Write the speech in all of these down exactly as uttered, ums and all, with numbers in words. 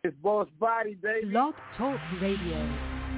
It's Boss Body, baby. Blog Talk Radio.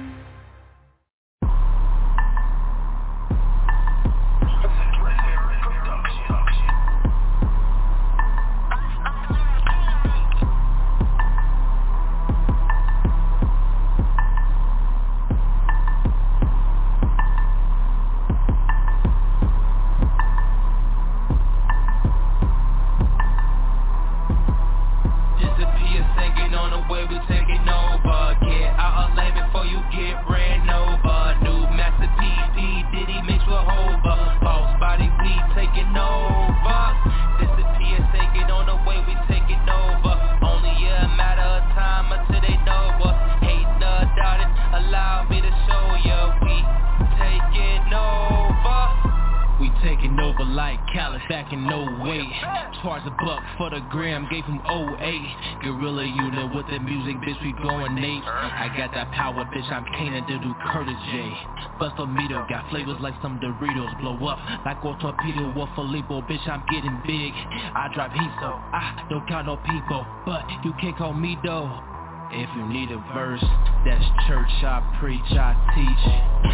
Gave him oh eight Guerrilla unit with the music, bitch, we going Nate. I got that power, bitch, I'm caning to do Curtis J. Bust a meter, got flavors like some Doritos. Blow up like a torpedo or Filippo, bitch, I'm getting big. I drive heat, so I don't count no people, but you can't call me though. If you need a verse, that's church, I preach, I teach.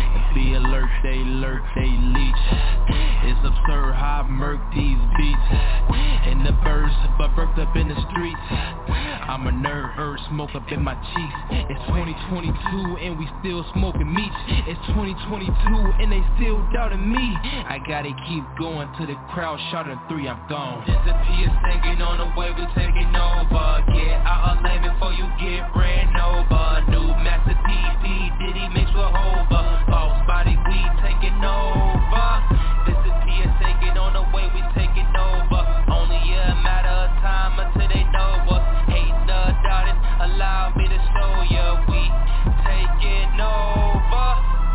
Be alert, they lurk, they leech. It's absurd how I murk these beats. In the verse, but burped up in the streets. I'm a nerd, herb, smoke up in my cheeks. It's twenty twenty-two and we still smoking meat. It's twenty twenty-two and they still doubting me. I gotta keep going till the crowd shouting three, I'm gone. Disappear singing on the way we taking over. Get out of lane before you get ran over. New Master P P, Diddy mix with Hova. Boss Body, we taking over. Disappear singing on the way we taking over. Only a matter of time until they know us. Hate the doubting, allow me to show ya we taking over.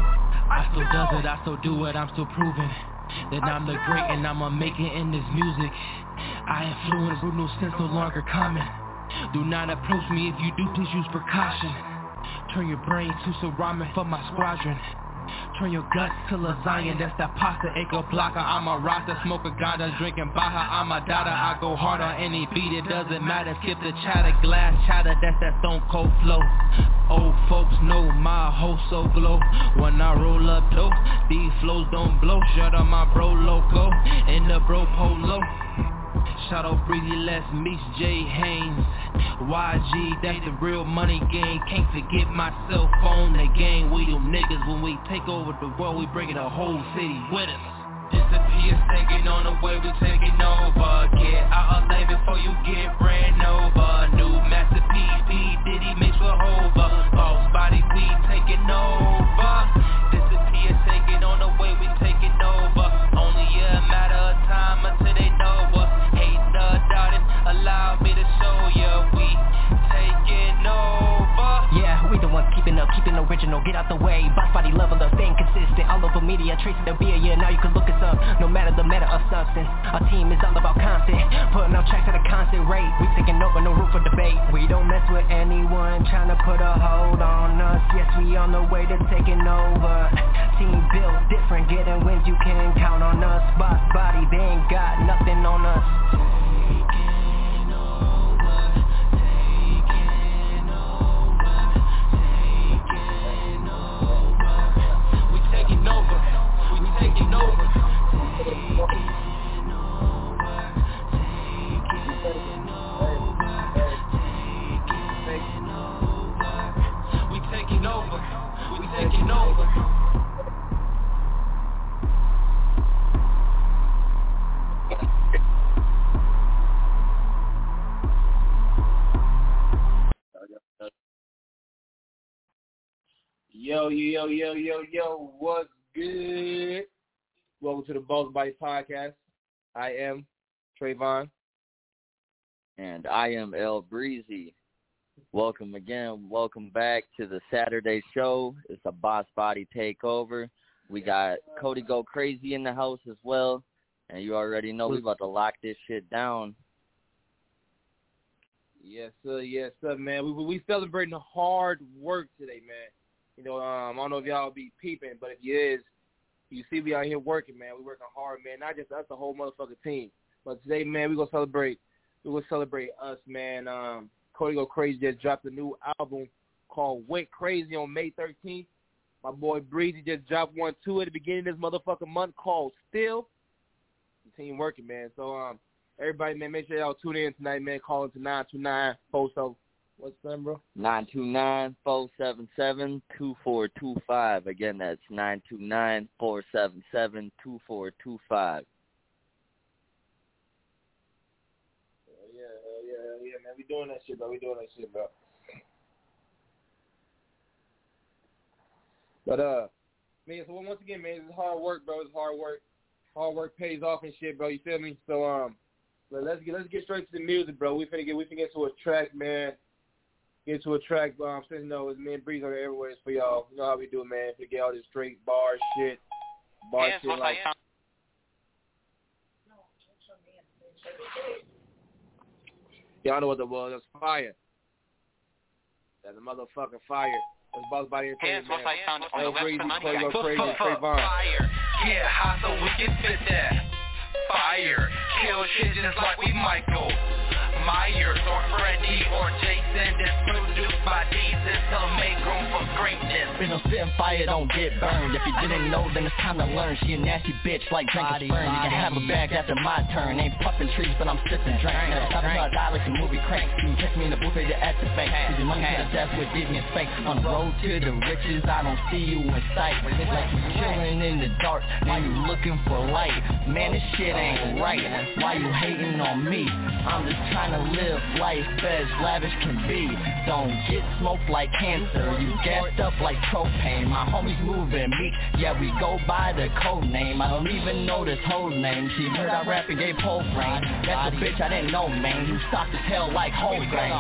I still does it, I still do it, I'm still proving that I'm the great and I'ma make it in this music. I influence with no sense no longer common. Do not approach me, if you do, please use precaution. Turn your brain to some ramen for my squadron. Turn your guts to lasagna, that's that pasta, echo blocker. I'm a rasta, smoke a ganja, drinking Baja. I'm a dada, I go hard on any beat, it doesn't matter. Skip the chatter, glass chatter, that's that stone cold flow. Old folks know my hoe so glow. When I roll up though, these flows don't blow. Shut up my bro loco, in the bro polo. Shout out Breezy Les, Meets J Haynes. Y G, that's the real money game. Can't forget my cell phone, the gang. We them niggas, when we take over the world, we bringing the whole city with us. Disappear singing on the way we taking over. Get out of lane before you get ran over. New Master P P, Diddy mix with Hova. Boss Body, we taking over. Disappear singing on the way we taking over. Only a matter of time until they know us. Hate the doubting, allow me to show ya we taking over. Yeah, we the ones keeping up, keeping original. Get out the way, Boss Body level up, staying consistent. All over media, tracing the beer, yeah, now you can look us up. No matter the matter of substance, our team is all about constant. Putting out tracks at a constant rate. We taking over, no room for debate. We don't mess with anyone trying to put a hold on us. Yes, we on the way to taking over. Team built different, getting wins, you can count on us. Boss Body, they ain't got nothing on us. Taking over, taking over, taking over. We taking over, we taking over. Taking over, taking over, taking over. We taking over, we taking over. Yo, yo, yo, yo, yo, what's good? Welcome to the Boss Body Podcast. I am Trayvon. And I am El Breezy. Welcome again. Welcome back to the Saturday show. It's a Boss Body takeover. We got Cody Go Crazy in the house as well. And you already know we about to lock this shit down. Yes, sir. Yes, sir, man. We we celebrating hard work today, man. You know, um, I don't know if y'all be peeping, but if you is, you see we out here working, man. We working hard, man. Not just us, the whole motherfucking team. But today, man, we gonna celebrate. We gonna celebrate us, man. Um, Cody Go Crazy just dropped a new album called Went Crazy on May thirteenth. My boy Breezy just dropped one, too, at the beginning of this motherfucking month called Still. The team working, man. So, um, everybody, man, make sure y'all tune in tonight, man. Call into nine two nine, four seven. What's the number, bro? nine two nine, four seven seven, two four two five. Again, that's nine two nine, four seven seven, two four two five. Hell yeah, hell yeah, hell yeah, man. We doing that shit, bro. We doing that shit, bro. But, uh, man, so once again, man, it's hard work, bro. It's hard work. Hard work pays off and shit, bro. You feel me? So, um, let's get let's get straight to the music, bro. We finna get we finna get to a track, man. Get to a track, um, since you know it's me and Breeze on the airways for y'all. You know how we do, man. We get all this straight bar shit, bar yes, shit like. Y'all know what the was? That's fire. That's a motherfucking fire. That's Boss Body Entertainment, man. I found on the Breezy, left Cody Go Crazy, Trayvon. Fire, yeah, how so we can fit that. Fire, kill shit just like we Michael Myers or Freddy or Jason. That's produced by Jesus to make room for greatness. Been no spitting fire, don't get burned. If you didn't know, then it's time to learn. She a nasty bitch like drinking sperm. You can have a bag after my turn. Ain't puffing trees, but I'm sipping drink. Never stop until I die like a movie crank. You can catch me in the booth ready to act the bank. Cause your money to the death with Disney and Spank. On the road to the riches, I don't see you in sight. Like you chilling in the dark, now you looking for light. Man, this shit ain't right. Why you hating on me? I'm just trying to live life as lavish can be. Don't get smoked like cancer. You gassed up like propane. My homies moving meek. Yeah, we go by the code name. I don't even know this whole name. She heard I rap and gave whole brain. That's a bitch I didn't know, man. You stopped as hell like whole grain.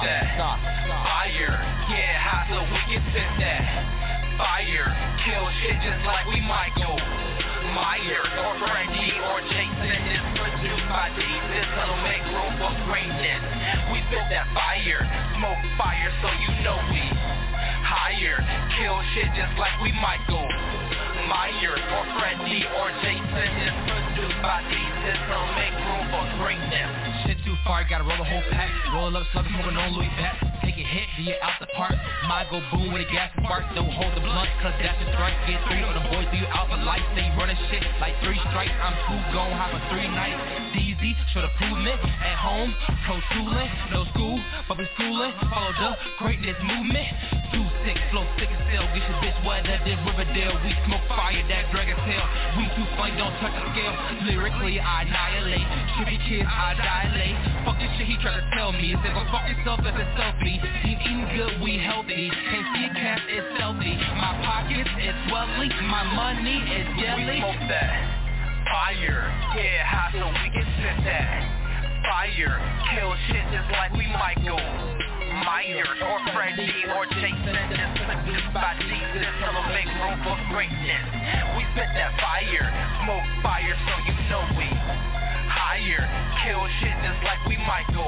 Fire, yeah, how so we can fit that. Fire, kill shit just like we Michael Myers or Freddy or Jason. Is produced by Jesus, that'll make room for greatness. We spit that fire, smoke fire, so you know we higher. Kill shit just like we Michael Myers or Freddy or Jason. Is produced by Jesus, that'll make room for greatness. Shit too far, gotta roll the whole pack. Roll up, slug, smoking on Louis back. Take a hit, be it out the park. My go boom with a gas and spark. Don't hold the blunt, cause that's a strike. Get three for the boys, do you out for life. They running shit like three strikes. I'm too gone, hop for three nights. D Z, show the improvement. At home, pro schooling. No school, but we schooling. Follow the greatness movement. Too sick, flow sick as hell. Get your bitch weather than Riverdale. We smoke fire, that dragon tail. We too funny, don't touch the scale. Lyrically, I annihilate. Trippy kids, I dilate. Fuck this shit he tried to tell me. He said, go fuck yourself as a selfie. Team eating good, we healthy. Can't see a cat, it's selfie. My pockets is swelly. My money is jelly. We smoke that fire, yeah, how so we can sit that. Fire, kill shit just like we Michael Myers or Freddy or Jason. Just produced by Jesus, that'll make room for greatness. We spit that fire, smoke fire, so you know we higher. Kill shit just like we Michael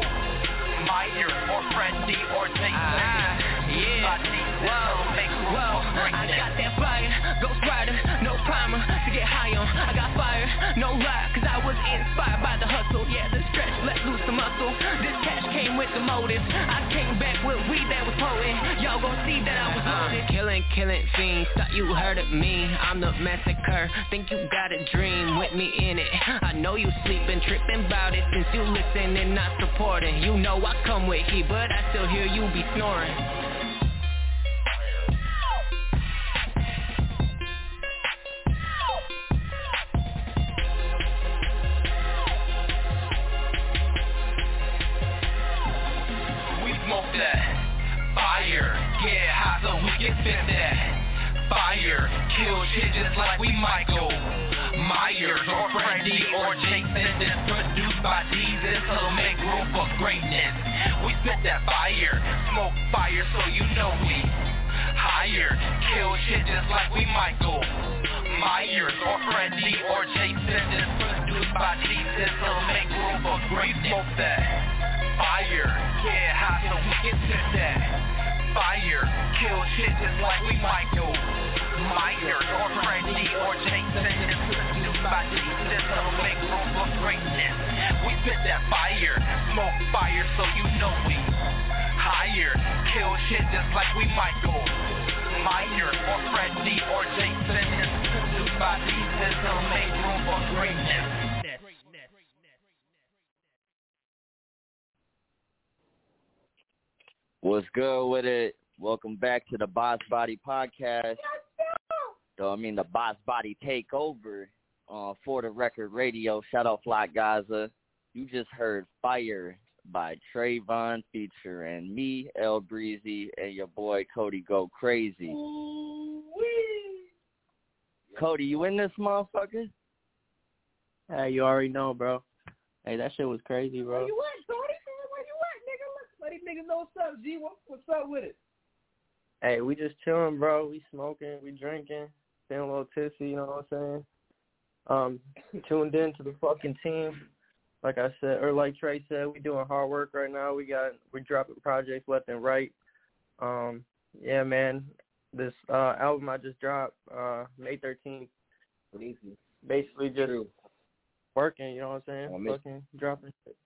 Myers or Freddy or Jason. Ah, yeah, whoa, whoa, I got that fire, Ghost Rider, no primer to get high on. I got fire, no lie, cause I was inspired by the hustle. Yeah, the stretch, let loose the muscle. This cash came with the motive. I came back with weed that was potent. Y'all gon' see that I was loaded. Uh, killing, killing fiends, thought you heard of me. I'm the massacre, think you got a dream with me in it. I know you sleeping, tripping about it since you listen and not supporting. You know I come with heat, but I still hear you be snoring. Fire, yeah, how so we can fit that. Fire, kill shit just like we Michael Myers or Freddy or Jason. That's produced by Jesus, so make room for greatness. We spit that fire, smoke fire, so you know we higher. Kill shit just like we Michael Myers or Freddy or Jason. That's produced by Jesus, so make room for greatness. Smoke that fire, yeah, how so we can sit that. Fire, kill shit just like we Michael Myers or Freddy or Jason. It's produced by Jesus, so make room for greatness. We spit that fire, smoke fire, so you know we higher. fire, kill shit just like we Michael Myers or Freddy or Jason. This body system make room for greatness. What's good with it? Welcome back to the Boss Body Podcast. So, I mean, the Boss Body Takeover uh, For the Record Radio. Shout out Flat Gaza. You just heard Fire by Trayvon featuring me, El Breezy, and your boy Cody Go Crazy. Ooh-wee. Cody, you in this motherfucker? Hey, you already know, bro. Hey, that shit was crazy, bro. Where you at, Cody? Where you at, nigga? Let these niggas know what's up, G. What, what's up with it? Hey, we just chilling, bro. We smoking, we drinking, feeling a little tipsy, you know what I'm saying? Um, tuned in to the fucking team. Like I said, or like Trey said, we doing hard work right now. We got, we dropping projects left and right. Um, yeah, man. This uh, album I just dropped, uh, May thirteenth. Easy. Basically just True. working, you know what I'm saying? Oh, miss- Fucking dropping shit.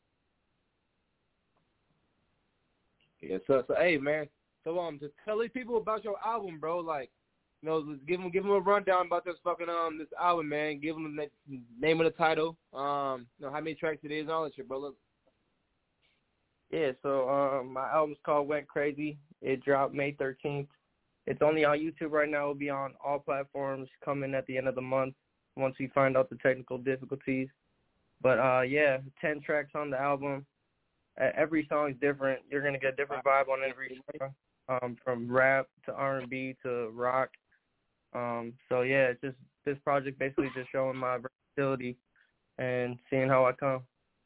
Yeah, so, so, hey, man. So, um, just tell these people about your album, bro. Like, you know, let's give them, give them a rundown about this fucking, um, this album, man. Give them the name of the title, um, you know, how many tracks it is and all that shit, bro. Look. Yeah, so um, my album's called Went Crazy. It dropped May thirteenth. It's only on YouTube right now. It'll be on all platforms coming at the end of the month once we find out the technical difficulties. But, uh, yeah, ten tracks on the album. Uh, every song is different. You're going to get a different vibe on every song, um, from rap to R and B to rock. Um, so, yeah, it's just this project basically just showing my versatility and seeing how I come.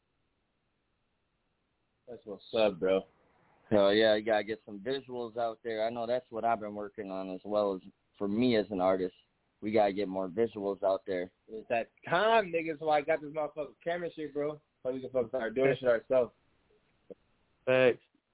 That's what's up, bro. Hell yeah, you gotta get some visuals out there. I know that's what I've been working on as well as for me as an artist. We gotta get more visuals out there. It's that time, nigga, so I got this motherfucking camera shit, bro. So we can fucking start doing shit ourselves. Thanks.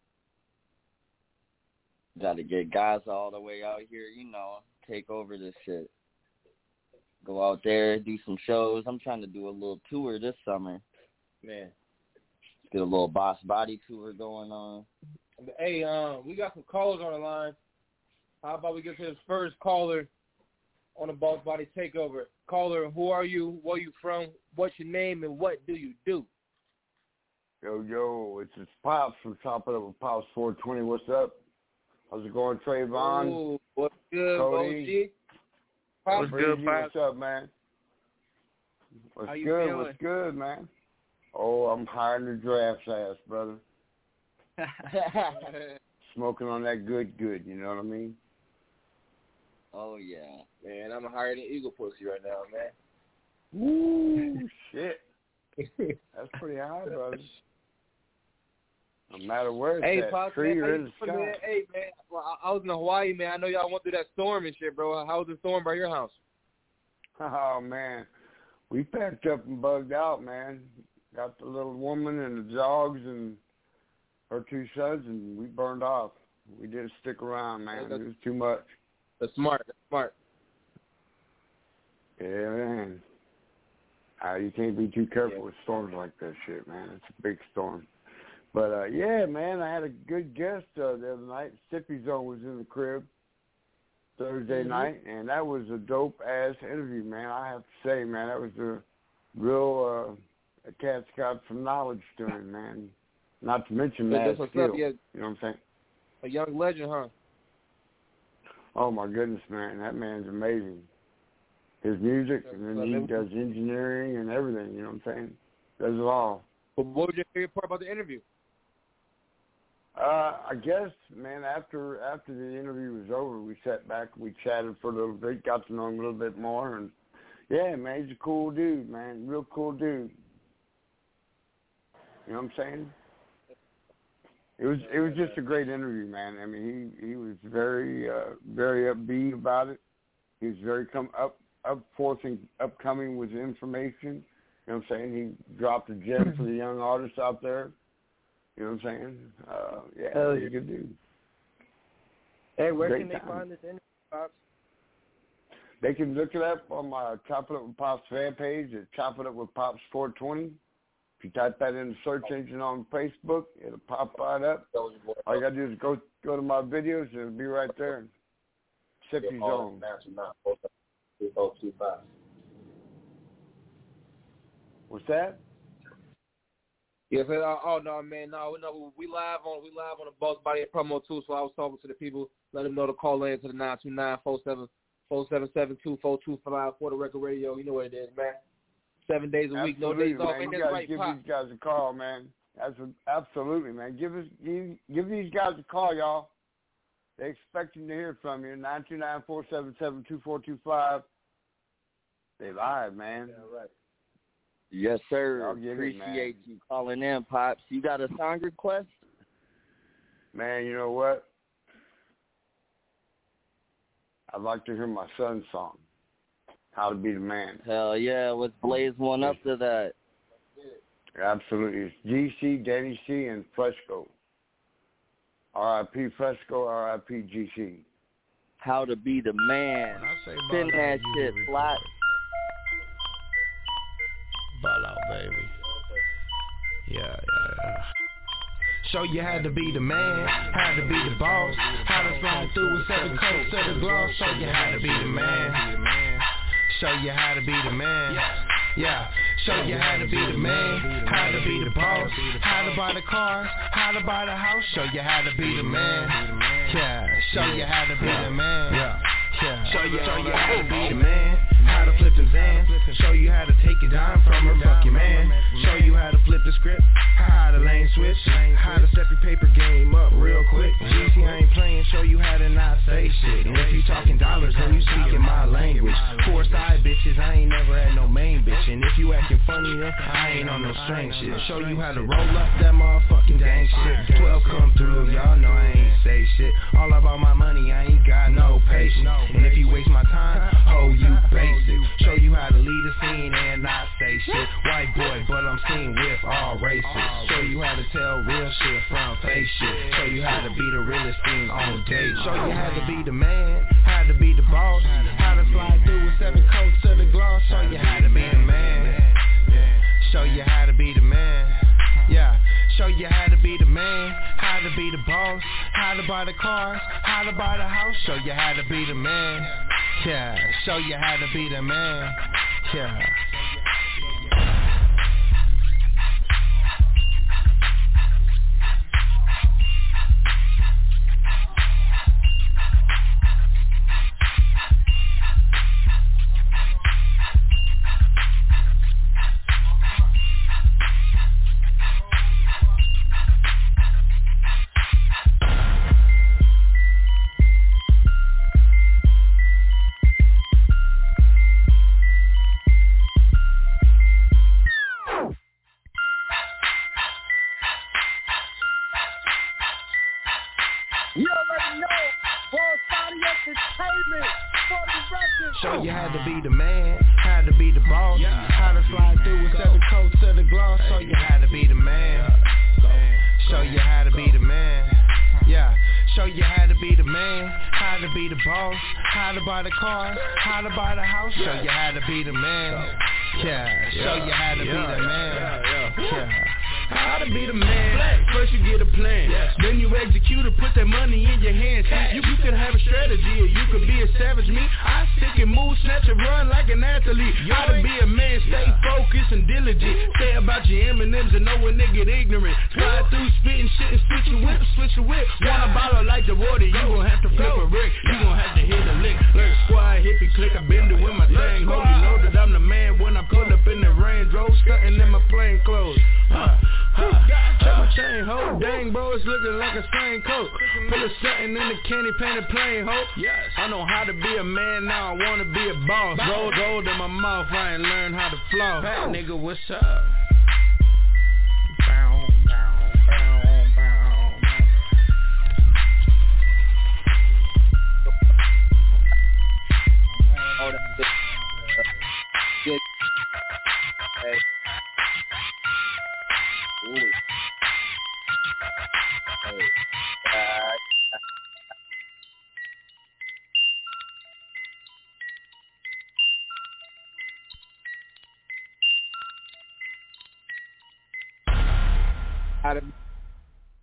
Gotta get guys all the way out here, you know, take over this shit. Go out there, do some shows. I'm trying to do a little tour this summer. Man. Get a little Boss Body tour going on. Hey, um, we got some callers on the line. How about we get to this first caller on the Boss Body Takeover? Caller, who are you? Where are you from? What's your name and what do you do? Yo, yo, it's it's Pops from Top It Up with Pops four twenty. What's up? How's it going, Trayvon? Ooh, what's good, Cody? O G? Pops, What's good, Pops? What's up, man? What's How you good? feeling? What's good, man? Oh, I'm high in the draft's ass, brother. Smoking on that good, good. You know what I mean? Oh yeah, man, I'm higher than Eagle Pussy right now, man. Woo, shit. That's pretty high, brother. No matter where it's hey, at, Pops, tree man, or in the man, sky. Hey, man, well, I, I was in Hawaii, man. I know y'all went through that storm and shit, bro. How was the storm by your house? Oh, man. We packed up and bugged out, man. Got the little woman and the dogs and her two sons, and we burned off. We didn't stick around, man. It was too much. That's smart. That's smart. Yeah, man. Uh, you can't be too careful yeah. with storms like that shit, man. It's a big storm. But, uh, yeah, man, I had a good guest uh, the other night. Sippy Zone was in the crib Thursday mm-hmm. night, and that was a dope-ass interview, man. I have to say, man, that was a real... Uh, A cat's got some knowledge to him, man. Not to mention yeah, mad skill. Up, yeah. You know what I'm saying? A young legend, huh? Oh, my goodness, man. That man's amazing. His music, and then he does engineering and everything, you know what I'm saying? Does it all. But what was your favorite part about the interview? Uh, I guess, man, after after the interview was over, we sat back, we chatted for a little bit, got to know him a little bit more, and, yeah, man, he's a cool dude, man. Real cool dude. You know what I'm saying? It was it was just a great interview, man. I mean, he, he was very uh, very upbeat about it. He was very come up up forth and upcoming with information. You know what I'm saying? He dropped a gem for the young artists out there. You know what I'm saying? Uh, yeah, Hell he's yeah. a good dude. Hey, where Great can they time. find this interview, Pops? They can look it up on my Chop It Up with Pops fan page at Chop It Up with Pops four twenty. If you type that in the search engine on Facebook, it'll pop right up. All you got to do is go go to my videos, and it'll be right there. Safety Zone. What's that? Yeah, so, uh, oh no, man, no, no, we live on we live on the Boss Body promo too. So I was talking to the people, let them know to call in to the nine two nine, four seven four seven seven two, four two five for the record radio. You know what it is, man. Seven days a week, absolutely, no days off. Man. Ain't you that gotta right, give Pop? these guys a call, man. That's a, absolutely, man. Give us give, give these guys a call, y'all. They expecting to hear from you. Nine two nine four seven seven two four two five. They live, man. Yeah, right. Yes, sir. Appreciate it, you calling in, Pops. You got a song request? Man, you know what? I'd like to hear my son's song, How to Be the Man. Hell yeah, let's blaze one up to that. Absolutely. It's G C, Danny C, and Fresco. R I P Fresco, R I P G C. How to Be the Man. Spin that shit flat. Ball out, baby. Yeah, yeah, yeah. Show you how to be the man, how to be the boss, how to slide through with seven coats of the gloss. Show you how to be the man. Show you how to be the man. Yeah. Show you how to be the man, how to be the boss, how to buy the cars, how to buy the house. Show you how to be the man. Yeah. Show you how to be the man. Yeah. Yeah. Show you, show you how to be the man, how to flip them Zans. Show you how to take it down from her, fuck your man. Show you how to flip the script, how to lane switch, how to step your paper game up real quick. G C, I ain't playing, show you how to not say shit. And if you talking dollars, then you speaking my language. Four side bitches, I ain't never had no main bitch. And if you acting funny, then I ain't on no strange shit. Show you how to roll up that motherfucking gang shit. Twelve come through, y'all know I ain't say shit. All about my money, I ain't got no patience. And if you waste my time, oh, you basic. Show you how to lead a scene and not say shit. White boy, but I'm seen with all races. Show you how to tell real shit from fake shit. Show you how to be the realest thing on date. Show you how to be the man, how to be the boss, how to slide through with seven coats to the gloss. Show you how to be the man. Show you how to be the man. Yeah. Show you how to be the man, how to be the boss, how to buy the cars, how to buy the house. Show you how to be the man. Yeah. Show you how to be the man. Yeah. Show you how to be the man, how to be the boss, how to slide through with seven coats to the gloss. Show you how to be the man. Show you how to be the man. Yeah. Show you how to be the man, how to be the boss, how to buy the cars, how to buy the house. Show you how to be the man. Yeah. Show you how to be the man. Yeah. How to be the man. First you get a plan, then you execute it, put that money in your hands. You, you can have a strategy or you can be a savage. Me, I stick and move, snatch and run like an athlete. How to be a man, stay focused and diligent. Say about your M and M's and know when they get ignorant. Slide through, spitting shit and switch your whip, switch your whip. Want a bottle like the water, you gon' have to flip a brick. You gon' have to hit a lick. Lurk squad, hippie click, I bend it with my thing. Hope you know that I'm the man when I pull up in the Range Rover, stunting in my plain clothes. Huh. Huh. Check my chain, ho. Dang, bro, it's looking like a same coat. Put a satin in the candy painted plain, ho. Yes. I know how to be a man, now I wanna be a boss. Roll gold in my mouth, I ain't learned how to floss. Hey, nigga, what's up? Bow, bow, bow, bow. Oh, that's good. Good. Hey. Ooh. Hey. Uh,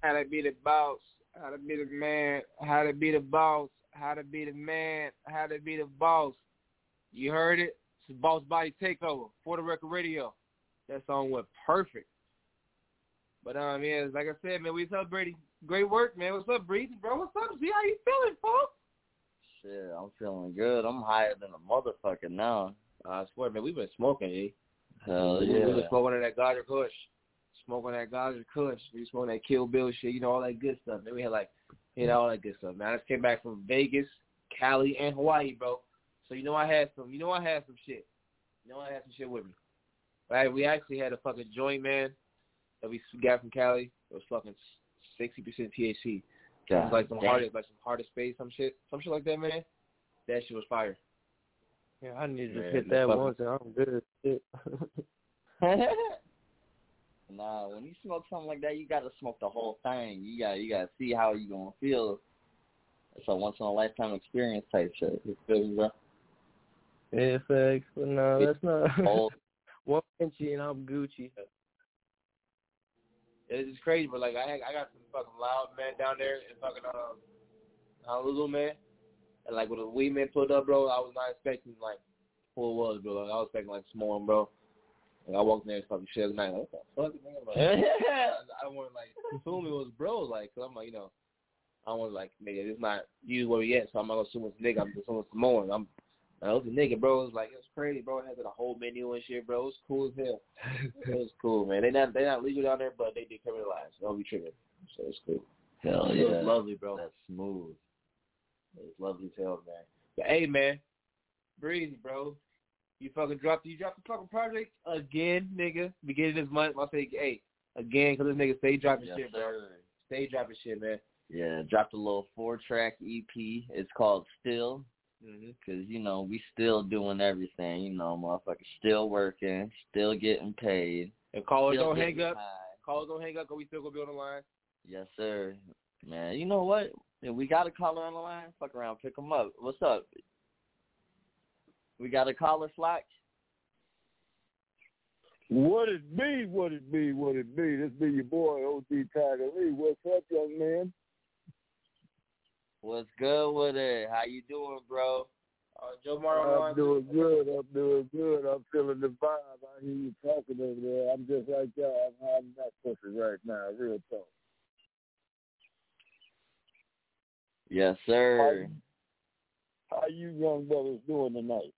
How to be the boss. How to be the man. How to be the boss. How to be the man. How to be the boss. You heard it? It's Boss Body Takeover for the Record Radio. That song went perfect. But, um, yeah, like I said, man, we celebrating great work, man. What's up, Breezy, bro? What's up? See how you feeling, folks? Shit, I'm feeling good. I'm higher than a motherfucker now. I swear, man, we've been smoking, eh? Hell we, yeah. We've been smoking that Ganja Kush. Smoking that Ganja Kush. We smoking that Kill Bill shit, you know, all that good stuff. Then we had, like, you know, all that good stuff. Man, I just came back from Vegas, Cali, and Hawaii, bro. So, you know I had some, you know I had some shit. You know I had some shit with me. Right? We actually had a fucking joint, man, that we got from Cali. It was fucking sixty percent T H C. God, it was like some hardest, like some hardest space, some shit, some shit like that, man. That shit was fire. Yeah, I need to Man, hit that once and I'm good. Nah, when you smoke something like that, you gotta smoke the whole thing. You got, you gotta see how you gonna feel. It's a once in a lifetime experience type shit. You feel me, bro? Yeah, facts. But no, that's not. Oh. One Pinchy and I'm Gucci. It's just crazy, but like I had, I got some fucking loud man down there in fucking um, Honolulu, man. And like when the weed man pulled up, bro, I was not expecting like who it was, bro. Like, I was expecting like Small, bro. And I walked in there and fucking shit at night. Like, what the fuck, man? Like, I don't want to like assume it was bro, like, cause I'm like, you know, I don't want to like, nigga, it's not you where we at, so I'm not gonna assume it's nigga. I'm just assuming it's Samoan. I'm, I was a nigga, bro. It was like, it was crazy, bro. It had like, a whole menu and shit, bro. It was cool as hell. It was cool, man. They not they not legal down there, but they decriminalized. Don't be tripping. So it's cool. Hell it yeah. It was lovely, bro. That's smooth. It was lovely as hell, man. But hey, man, Breezy, bro. You fucking dropped you dropped the fucking project again, nigga. Beginning of this month, I say, hey, again, because this nigga stay dropping yes, shit, bro. Sir. Stay dropping shit, man. Yeah, dropped a little four-track E P. It's called Still. Because, mm-hmm. you know, we still doing everything. You know, motherfuckers still working, still getting paid. And callers don't hang up. High. Callers don't hang up because we still going to be on the line. Yes, sir. Man, you know what? If we got a caller on the line, fuck around, pick them up. What's up? We got a caller, Slack? What it be, what it be, what it be. This be your boy, O G Tiger Lee. What's up, young man? What's good with it? How you doing, bro? Uh, Joe Morrow. I'm doing good. I'm doing good. I'm feeling the vibe. I hear you talking over there. I'm just like y'all. I'm having that pussy right now. Real talk. Yes, sir. How, how you young brothers doing tonight?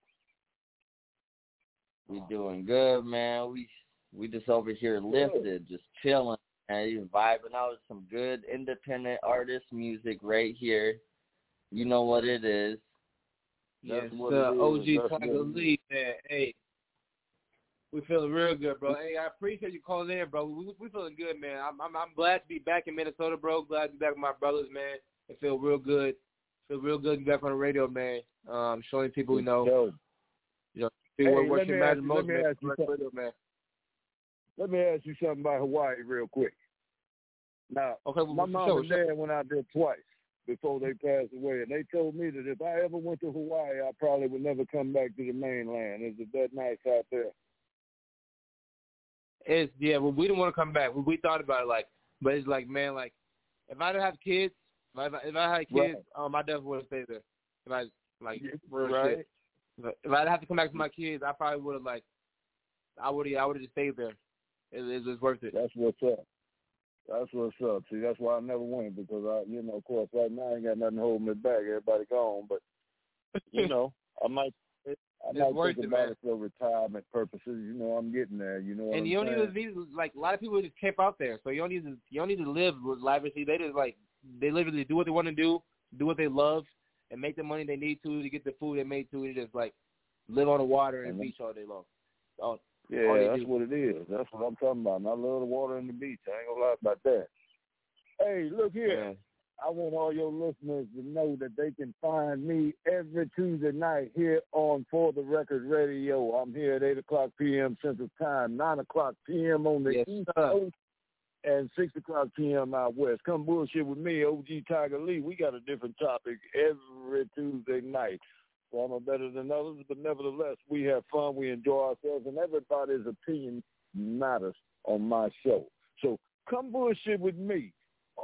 We doing good, man. We we just over here lifted, just chilling and even vibing out with some good independent artist music right here. You know what it is. Yes, sir. O G Tiger Lee, man. Hey, we feeling real good, bro. Hey, I appreciate you calling in, bro. We we feeling good, man. I'm I'm, I'm glad to be back in Minnesota, bro. Glad to be back with my brothers, man. It feel real good. Feel real good to be back on the radio, man. Um, showing people we know. Yo. You know, hey, what let, me ask, most, let, me man. ask you radio, man. let me ask you something about Hawaii real quick. Now, okay, well, my mom sure, and sure. dad went out there twice before they passed away, and they told me that if I ever went to Hawaii, I probably would never come back to the mainland. Is it that nice out there? It's, yeah, well, we didn't want to come back. We, we thought about it, like, but it's like, man, like, if I didn't have kids, if I, if I had kids, right. um, I definitely would have stayed there. If I, like, real right. shit. If I'd have to come back to my kids, I probably would have, like, I would have I would have just stayed there. It, it's worth it. That's what's up. That's what's up. See, that's why I never went, because, I, you know, of course, right now I ain't got nothing holding me back. Everybody gone. But, you know, I might I it's might worth think it, about man. it for retirement purposes. You know, I'm getting there. You know what And I'm you don't saying? need to be, like, a lot of people just camp out there. So you don't need to, you don't need to live lavishly. They just, like, they literally do what they want to do, do what they love, and make the money they need to to get the food they made to. They just, like, live on the water and mm-hmm. beach all day long. All, yeah, all that's do. what it is. That's what I'm talking about. And I love the water and the beach. I ain't going to lie about that. Hey, look here. Man. I want all your listeners to know that they can find me every Tuesday night here on For the Record Radio. I'm here at eight o'clock p.m. Central Time, nine o'clock p.m. on the yes, East sir. Coast, and six o'clock p.m. out west. Come bullshit with me, O G Tiger Lee. We got a different topic every Tuesday night. Some are better than others, but nevertheless, we have fun, we enjoy ourselves, and everybody's opinion matters on my show. So come bullshit with me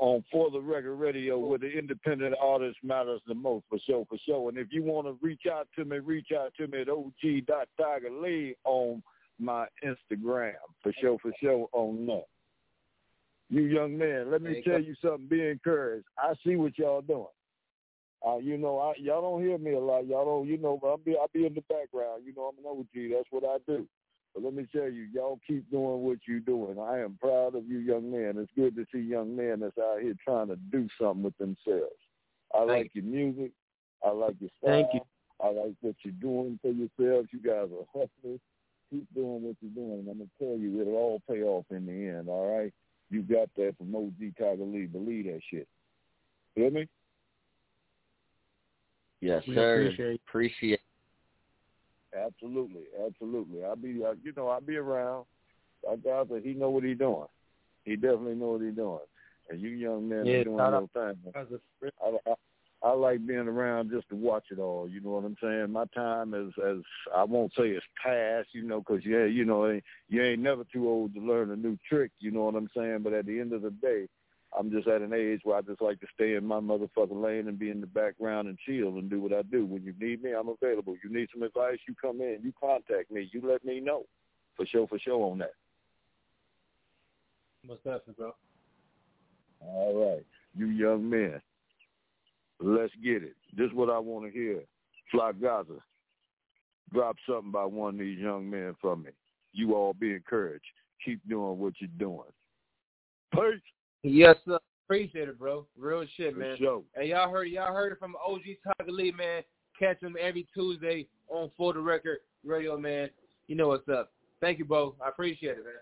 on For the Record Radio, where the independent artist matters the most, for sure, for sure. And if you want to reach out to me, reach out to me at O G dot Tiger Lee on my Instagram, for sure, for sure, on that. You young men, let me tell you something, be encouraged. I see what y'all doing. Uh, you know, I, y'all don't hear me a lot. Y'all don't, you know, but I'll be, I'll be in the background. You know, I'm an O G. That's what I do. But let me tell you, y'all keep doing what you're doing. I am proud of you young men. It's good to see young men that's out here trying to do something with themselves. I Thank like you. your music. I like your style. Thank you. I like what you're doing for yourselves. You guys are hustlers. Keep doing what you're doing. And I'm going to tell you, it'll all pay off in the end, all right? You got that from O G Tiger Lee. Believe that shit. Hear me? Yes, we sir. Appreciate, appreciate Absolutely, absolutely. I'll be, uh, you know, I'll be around. I got that. He know what he's doing. He definitely know what he's doing. And you young men yeah, are doing your thing. I, I, I like being around just to watch it all. You know what I'm saying? My time is, as I won't say it's past, you know, because yeah, you know, you ain't never too old to learn a new trick. You know what I'm saying? But at the end of the day, I'm just at an age where I just like to stay in my motherfucking lane and be in the background and chill and do what I do. When you need me, I'm available. You need some advice, you come in, you contact me, you let me know. For sure, for sure on that. Most definitely, bro. All right. You young men, let's get it. This is what I want to hear. Fly Gaza, drop something by one of these young men from me. You all be encouraged. Keep doing what you're doing. Peace. Yes, sir. Appreciate it, bro. Real shit, man. For sure. And y'all heard y'all heard it from O G Tiger Lee, man. Catch him every Tuesday on For the Record Radio, man. You know what's up. Thank you, bro. I appreciate it, man.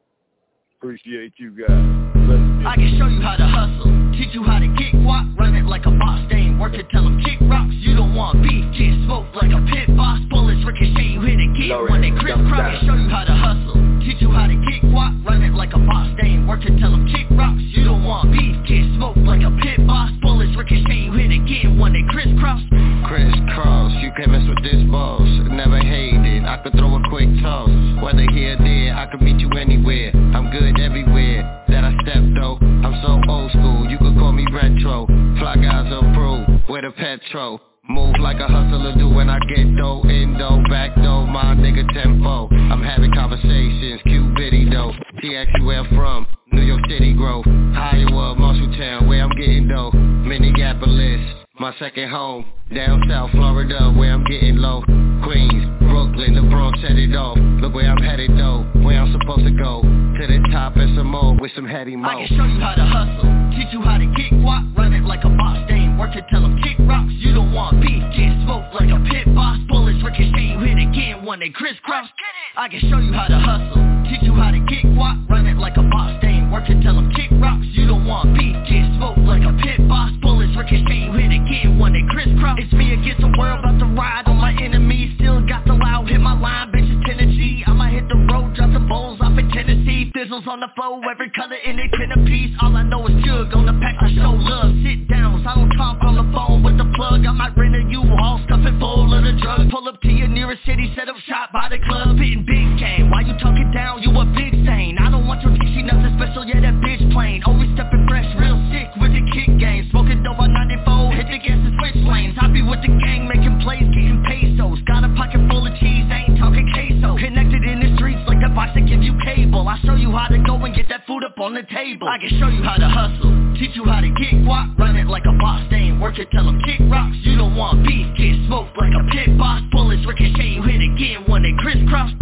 Appreciate you guys. I can show you how to hustle, teach you how to kick walk, run it like a boss, they ain't working, tell them kick rocks. You don't want beef, get smoked like a pit boss. Bullets ricochet, you hit again when they crisscross. I can show you how to hustle, teach you how to kick walk, run it like a boss, they ain't working, tell them kick rocks. You don't want beef, get smoked like a pit boss. Bullets ricochet, you hit again when they crisscross. Crisscross, you can't mess with this boss. Never hated, I could throw a quick toss. Whether here or there, I could meet you anywhere. I'm good everywhere that I step though. I'm so old school, you could call me retro. Fly guys approved, with a petrol. Move like a hustler do when I get dough. Indo, back dough, my nigga tempo. I'm having conversations, cute bitty though. She asked you where I'm from, New York City Grove. Iowa, Marshalltown, where I'm getting dough. Minneapolis, my second home. Down south Florida, where I'm getting low. Queens, Brooklyn, the Bronx set it off. Look where I'm headed though, where I'm supposed to go. To the top and some more with some heady mo. I can show you how to hustle, teach you how to kick walk, run it like a boss, they ain't working, tell them kick rocks. You don't want beef, get smoked like a pit boss. Bullets ricochet, you hit again when they crisscross. I can show you how to hustle, teach you how to kick walk, run it like a boss, they ain't working, tell them kick rocks. You don't want beef, get smoked like a pit boss. Bullets ricochet, you hit again when they crisscross. It's me against the world, about to ride on my enemies. Still got the loud, hit my line, bitches Tennessee. I might hit the road, drop the bowls off in Tennessee. Fizzles on the flow, every color in it, pin a piece. All I know is jug on the pack, I show love. Sit downs, I don't talk on the phone with the plug. I might rent a U-Haul, stuff it full of the drugs. Pull up to your nearest city, set up shop by the club. Hitting big game, why you talking down, you a big stain. I don't want your T C, nothing special, yeah that bitch plain. Always stepping fresh, real sick with the kick game. Smoking dope on ninety-four, hit the gas and switch lanes. I be with the gang, making plays, getting pesos. Got a pocket full of cheese, I ain't talking queso. Connected in the streets like the box that give you cable. I show you how to go and get that food up on the table. I can show you how to hustle, teach you how to kick walk, run it like a boss, they ain't working, tell them kick rocks. You don't want beef, get smoked like a pit boss. Bullets ricochet, you hit again when they crisscross.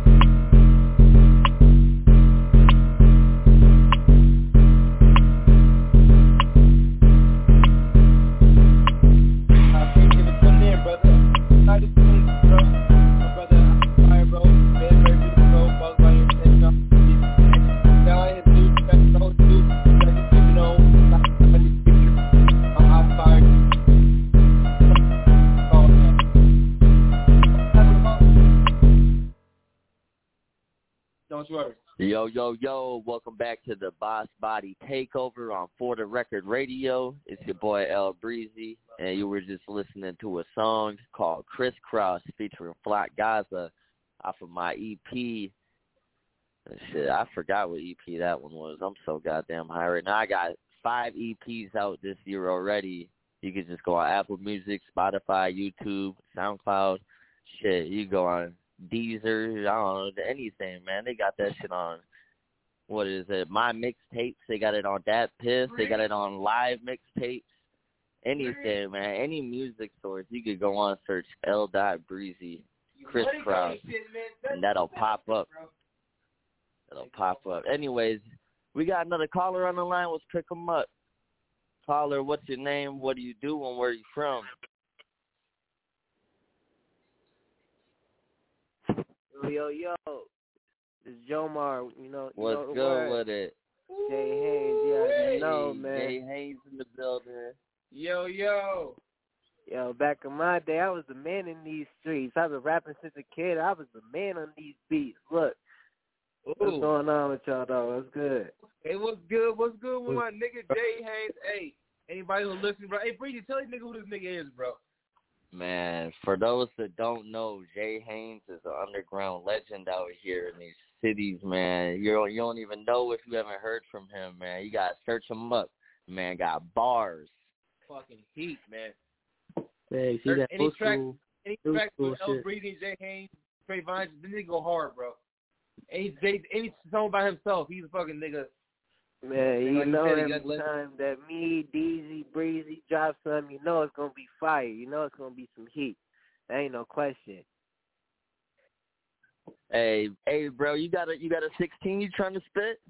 Yo, yo, yo, welcome back to the Boss Body Takeover on For the Record Radio. It's your boy L Breezy, and you were just listening to a song called Crisscross featuring Flat Gaza off of my E P. Shit, I forgot what E P that one was. I'm so goddamn high right now. I got five E Ps out this year already. You can just go on Apple Music, Spotify, YouTube, SoundCloud. Shit, you go on Deezer, I don't know, anything, man. They got that shit on, what is it, My Mixtapes. They got it on Dat Piff. They got it on Live Mixtapes. Anything, man. Any music source, you could go on, search L. Breezy, Crisscross, and that'll pop up. It'll pop up. Anyways, we got another caller on the line. Let's pick him up. Caller, what's your name? What do you do, and where are you from? Yo, yo, it's Jomar. You know, you what's know the good word. with it? Jay Haynes, yeah, you know, Hey, man. Jay Haynes in the building. Yo, yo. Yo, back in my day, I was the man in these streets. I've been rapping since a kid. I was the man on these beats. Look, Ooh. what's going on with y'all, though? What's good? Hey, what's good? What's good with my nigga Jay Haynes? Hey, anybody who listens, bro? Hey, Breezy, tell these nigga who this nigga is, bro. Man, for those that don't know, Jay Haynes is an underground legend out here in these cities, man. You don't, you don't even know if you haven't heard from him, man. You got to search him up. Man, got bars. Fucking heat, man. Hey, see that any old track, school, any old track school with L. shit. Breezy, Jay Haynes, Trey Vines, the nigga go hard, bro. Any, Jay, any song by himself, he's a fucking nigga. Man, you like know you said, every you got time that me, Deezy, Breezy drop something, you know it's going to be fire. You know it's going to be some heat. There ain't no question. Hey, hey, bro, you got a you got a sixteen you trying to spit?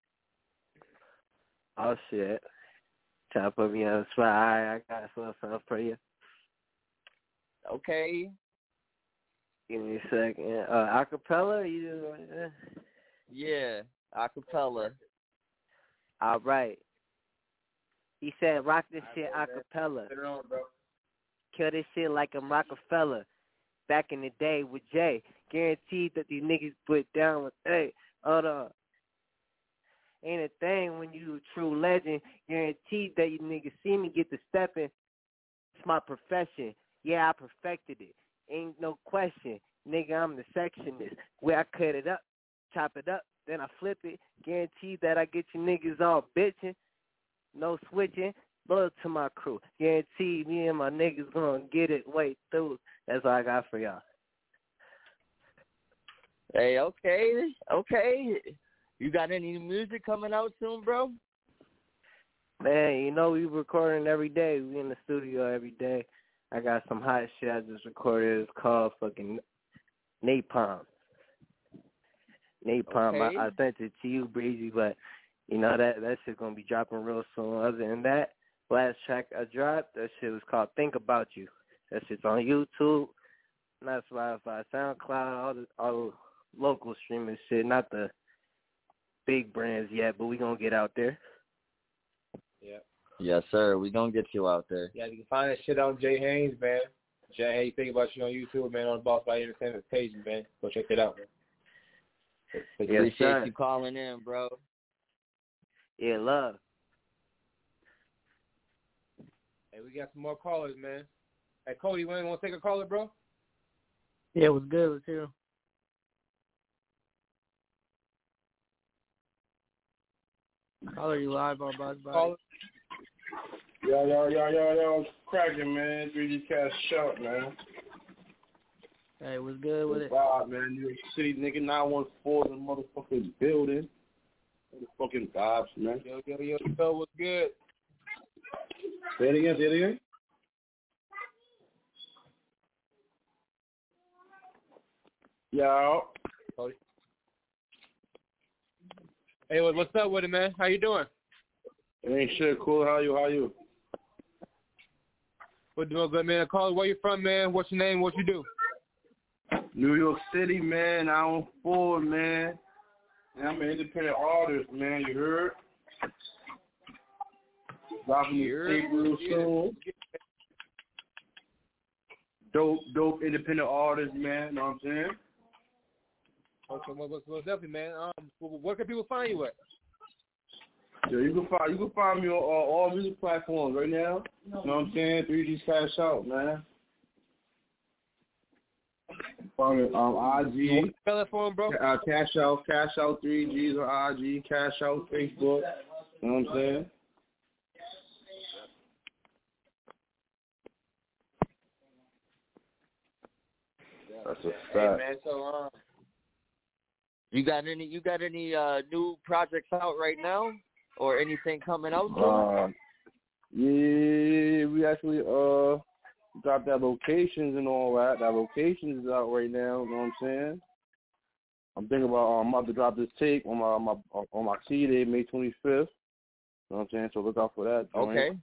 Oh, shit. Try to put me on the spot. All right, I got something for you. Okay. Give me a second. Uh, acapella? You uh, Yeah, acapella. All right. He said, rock this shit acapella. Kill this shit like a Rockefeller. Back in the day with Jay. Guaranteed that these niggas put down with, hey, hold on. Ain't a thing when you a true legend. Guaranteed that you niggas see me get to stepping. It's my profession. Yeah, I perfected it. Ain't no question. Nigga, I'm the sectionist. Where I cut it up, chop it up, then I flip it. Guaranteed that I get you niggas all bitching. No switching. Loyal to my crew. Guaranteed me and my niggas gonna get it way through. That's all I got for y'all. Hey, okay, okay. You got any music coming out soon, bro? Man, you know we recording every day. We in the studio every day. I got some hot shit I just recorded. It's called fucking Napalm. Napalm. Okay. I, I sent it to you, Breezy, but you know that that shit's gonna be dropping real soon. Other than that, last track I dropped, that shit was called Think About You. That shit's on YouTube, not Spotify, SoundCloud, all the all the local streaming shit, not the big brands yet, but we gonna get out there. Yeah. Yes, sir. We gonna get you out there. Yeah, you can find that shit on Jay Haynes, man. Jay Haynes, Think About You on YouTube, man, on the Boss Body Entertainment page, man. Go check it out, man. Yes, Appreciate sir. you calling in, bro. Yeah, love. Hey, we got some more callers, man. Hey, Cody, you want to take a caller, bro? Yeah, what's good? Let's hear 'em. Caller, you live on Boss Body? Yo, yo, yo, yo, yo, it's cracking, man. three D Cash Shout, man. Hey, what's good with it? Wow, man. New York City, nigga, nine one four, the motherfucking building. Motherfucking vibes, man. Yo, yo, yo, yo, what's good? Say it again, say it again. Yo. Cody. Hey, what's up with it, man? How you doing? It ain't shit. Cool. How you? How you? We're doing good, man. Caller, where you from, man? What's your name? What you do? New York City, man. nine one four, man. And I'm an independent artist, man. You heard? Dropping the tape real soon. Dope, dope independent artist, man. You know what I'm saying? Okay, well, well, well definitely, man. Um, where can people find you at? Yeah, you can find you can find me on uh, all music platforms right now. You know what I'm saying? three G Cash Out, man. Find me um I G. Spell it for him, bro. Uh, Cash Out, Cash Out three G's on I G, Cash Out Facebook. You know what I'm saying? a Hey fact. man, so um, You got any? You got any uh, new projects out right now, or anything coming out soon? Uh, yeah, we actually uh dropped that locations and all that. That locations is out right now. You know what I'm saying? I'm thinking about um, I'm about to drop this tape on my, my on my C Day, May twenty-fifth. You know what I'm saying? So look out for that. Joint. Okay.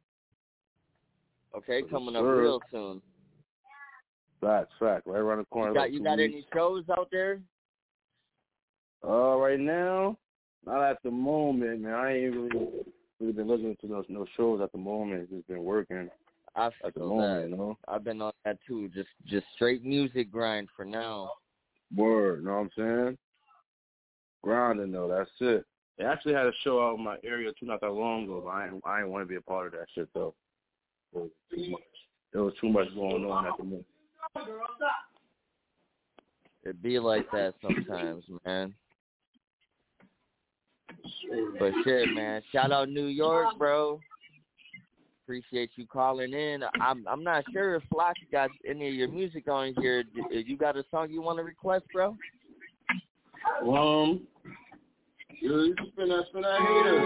Okay, Yes, coming up sir. real soon. Fact, fact, right around the corner. You got like you two got weeks. any shows out there? Uh, right now, not at the moment, man. I ain't really, really been listening to no, no shows at the moment. It's just been working I at the feel moment, that. you know. I've been on that too. Just just straight music grind for now. Word, you know what I'm saying? Grinding though, that's it. They actually had a show out in my area too not that long ago, but I ain't, I ain't want to be a part of that shit though. It was too much. There was too much going on at the moment. It be like that sometimes, man. But shit, man. Shout out New York, bro. Appreciate you calling in. I'm I'm not sure if Flock got any of your music on here. You got a song you want to request, bro? Um, you spin that, spin that haters,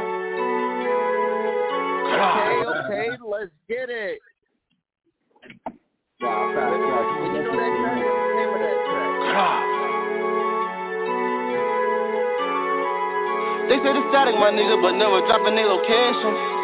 man. Okay, okay, let's get it. Nah, fact, fact. You know that track? What's the name of that track? They say the static, my nigga, but never dropping their location.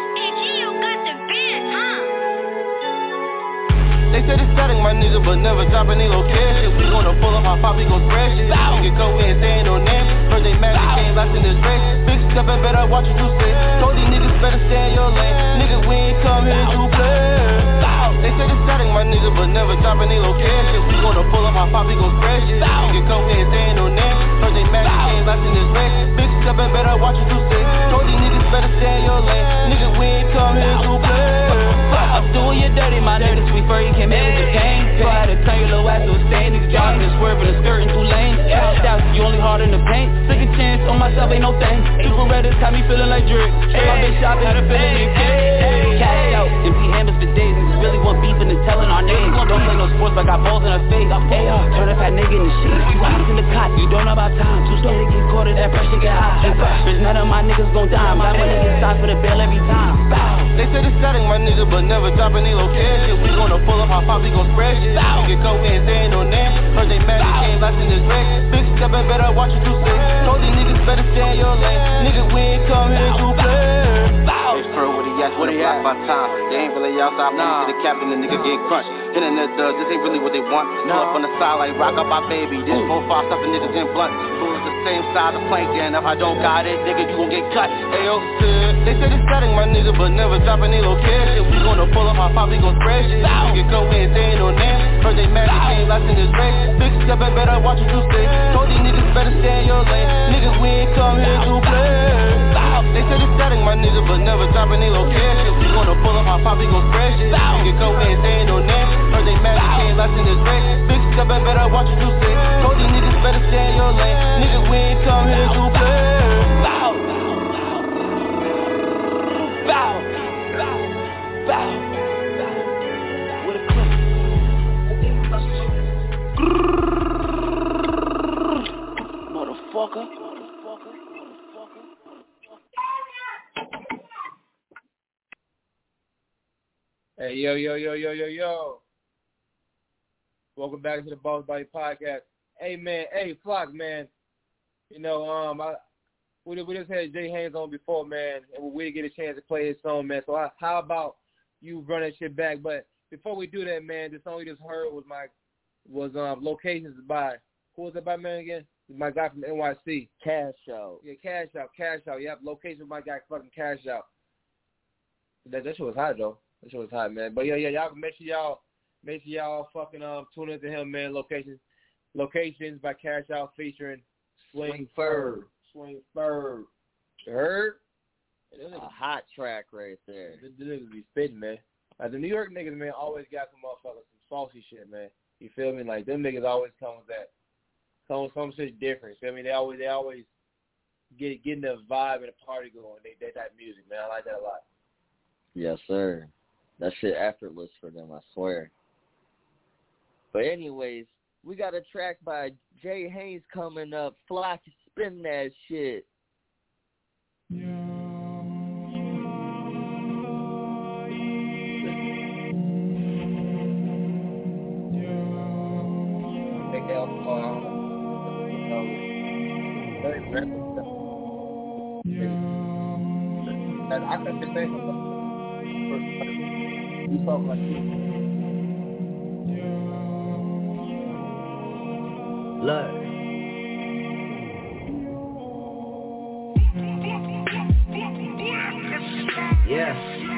They say the static, my nigga, but never dropping their location. We gonna pull up our pop, we gon' spread shit. Get go in, saying no name. Heard they mad, they came last in this race. Big step and better watch what you say. Told these niggas better stay in your lane. Nigga, we ain't come here to play. They say the static, my nigga, but never dropping their location. We gonna pull up our pop, we gon' spread shit. Get go in, saying no name. Heard they mad, they came last in this race. Big step and better watch what you say. Told these niggas better stay in your lane. Nigga, we ain't come here to play. I'm doing you dirty, my nigga. Sweet fur, you came in with the pain. So I had to tell your little ass to stay. Niggas driving and swerving and skirting through lanes. Cashed out, you only hard in the paint. Second chance on myself, ain't no thing. Super red, this got me feeling like Drake. My bitch shopping, had a feeling in cake. Cash out, empty hammers for days. Niggas really want beefing and telling our names. Don't play no sports, but got balls in her face. Hey, uh, turn up that nigga in the sheet. You rocks in the cot, you don't know about time. Too scared to get caught, that pressure get high. Bitch, none of my niggas gon' dime. Got money inside for the bail every time. They say the static, my nigga, but never dropping their location. We gonna pull up our pop, we gon' spread shit. Get go in, saying no name. Heard they mad, they came last in this race. Big step and better watch what you say. Told these niggas better stay in your lane. Nigga, we ain't come here to play. They fur with the ass, what they block by time. They ain't really outside, nah. To the captain, the nigga get crunched. Hitting the dub, this ain't really what they want. Pull up on the side like rock up my baby. This four five stuffing niggas in blunt. Pull the same side of the plank, and if I don't got it, nigga, you gon' get cut. Ayo, they say the static, my nigga, but never dropping their location. We gonna pull up our pop, we gon' spread shit. Get go in, saying no name. Heard they mad, they came last in this race. Big step and better watch what you say. Told these niggas better stay in your lane. Nigga, we ain't come here to play. They say the static, my nigga, but never dropping their location. We gonna pull up our pop, we gon' spread shit. Get go in, saying no name. Heard they mad, they came last in this race. Big step and better watch what you say. Told these niggas better stay in your lane. Nigga, we ain't come here to play. Bow, bow, bow, with a clip. Motherfucker. Hey, yo, yo, yo, yo, yo, yo. Welcome back to the Boss Body Podcast. Hey, man. Hey, Flock, man. You know, um, I we, we just had Jay Haynes on before, man, and we didn't get a chance to play his song, man. So I, how about you run that shit back? But before we do that, man, the song we just heard was my was um Locations by, who was it by, man, again? My guy from N Y C. Cash Out. Yeah, Cash Out, Cash Out. Yep, Locations by my guy fucking Cash Out. That, that shit was hot, though. That shit was hot, man. But, yeah, yeah, y'all make sure y'all Make sure y'all fucking um tune into him, man. Locations, Locations by Cash Out featuring Swing, Swing Fur. Swing Fur. You heard? A hot track right there. The, the niggas be spitting, man. Like the New York niggas, man, always got some motherfuckers, some saucy shit, man. You feel me? Like them niggas always come with that, come with some shit different. You feel me? They always, they always get getting the vibe and the party going. They, they that music, man. I like that a lot. Yes, sir. That shit effortless for them, I swear. But anyways, We got a track by Jay Haynes coming up. Flock, spin that shit. And I couldn't say something. You talk like this. Look. Yeah.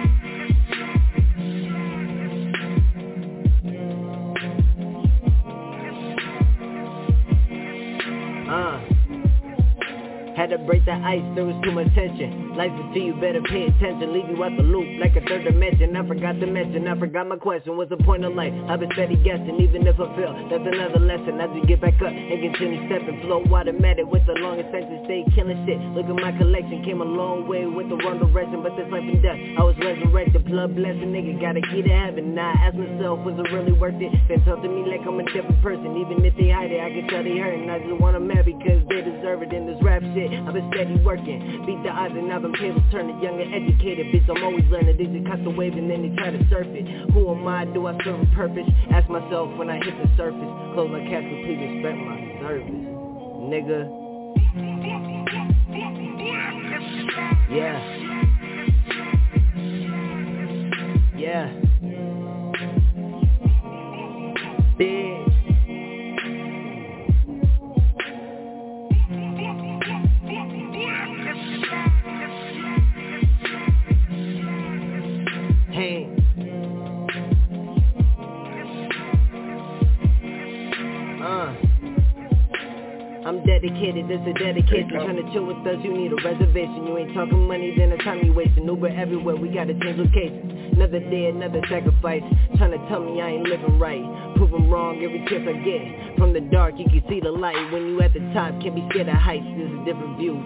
Uh. Had to break the ice, there was too much tension. Life is to you, better pay attention. Leave you out the loop like a third dimension. I forgot to mention, I forgot my question. What's the point of life? I've been steady guessing, even if I fail. That's another lesson. As we get back up and continue stepping, flow automatic with the longest section. Stay killing shit. Look at my collection, came a long way with the wrong direction. But this life and death, I was resurrected. Blood blessing, nigga, got a key to heaven. Now I ask myself, was it really worth it? They talk to me like I'm a different person. Even if they hide it, I can tell they hurting. I just want them mad because they deserve it in this rap shit. I've been steady working, beat the odds and I've been tables turning. Young and educated, bitch, I'm always learning. They just catch the wave and then they try to surf it. Who am I? Do I serve a purpose? Ask myself when I hit the surface. Close my casket, please respect my service, nigga. Yeah. Yeah. Bitch. Hey. Uh. I'm dedicated, this a dedication. Tryna chill with us, you need a reservation. You ain't talking money, then the time you wasting. Uber everywhere, we gotta change locations. Another day, another sacrifice. Tryna tell me I ain't living right. Prove I'm wrong every chance I get. From the dark, you can see the light. When you at the top, can't be scared of heights. This is a different view.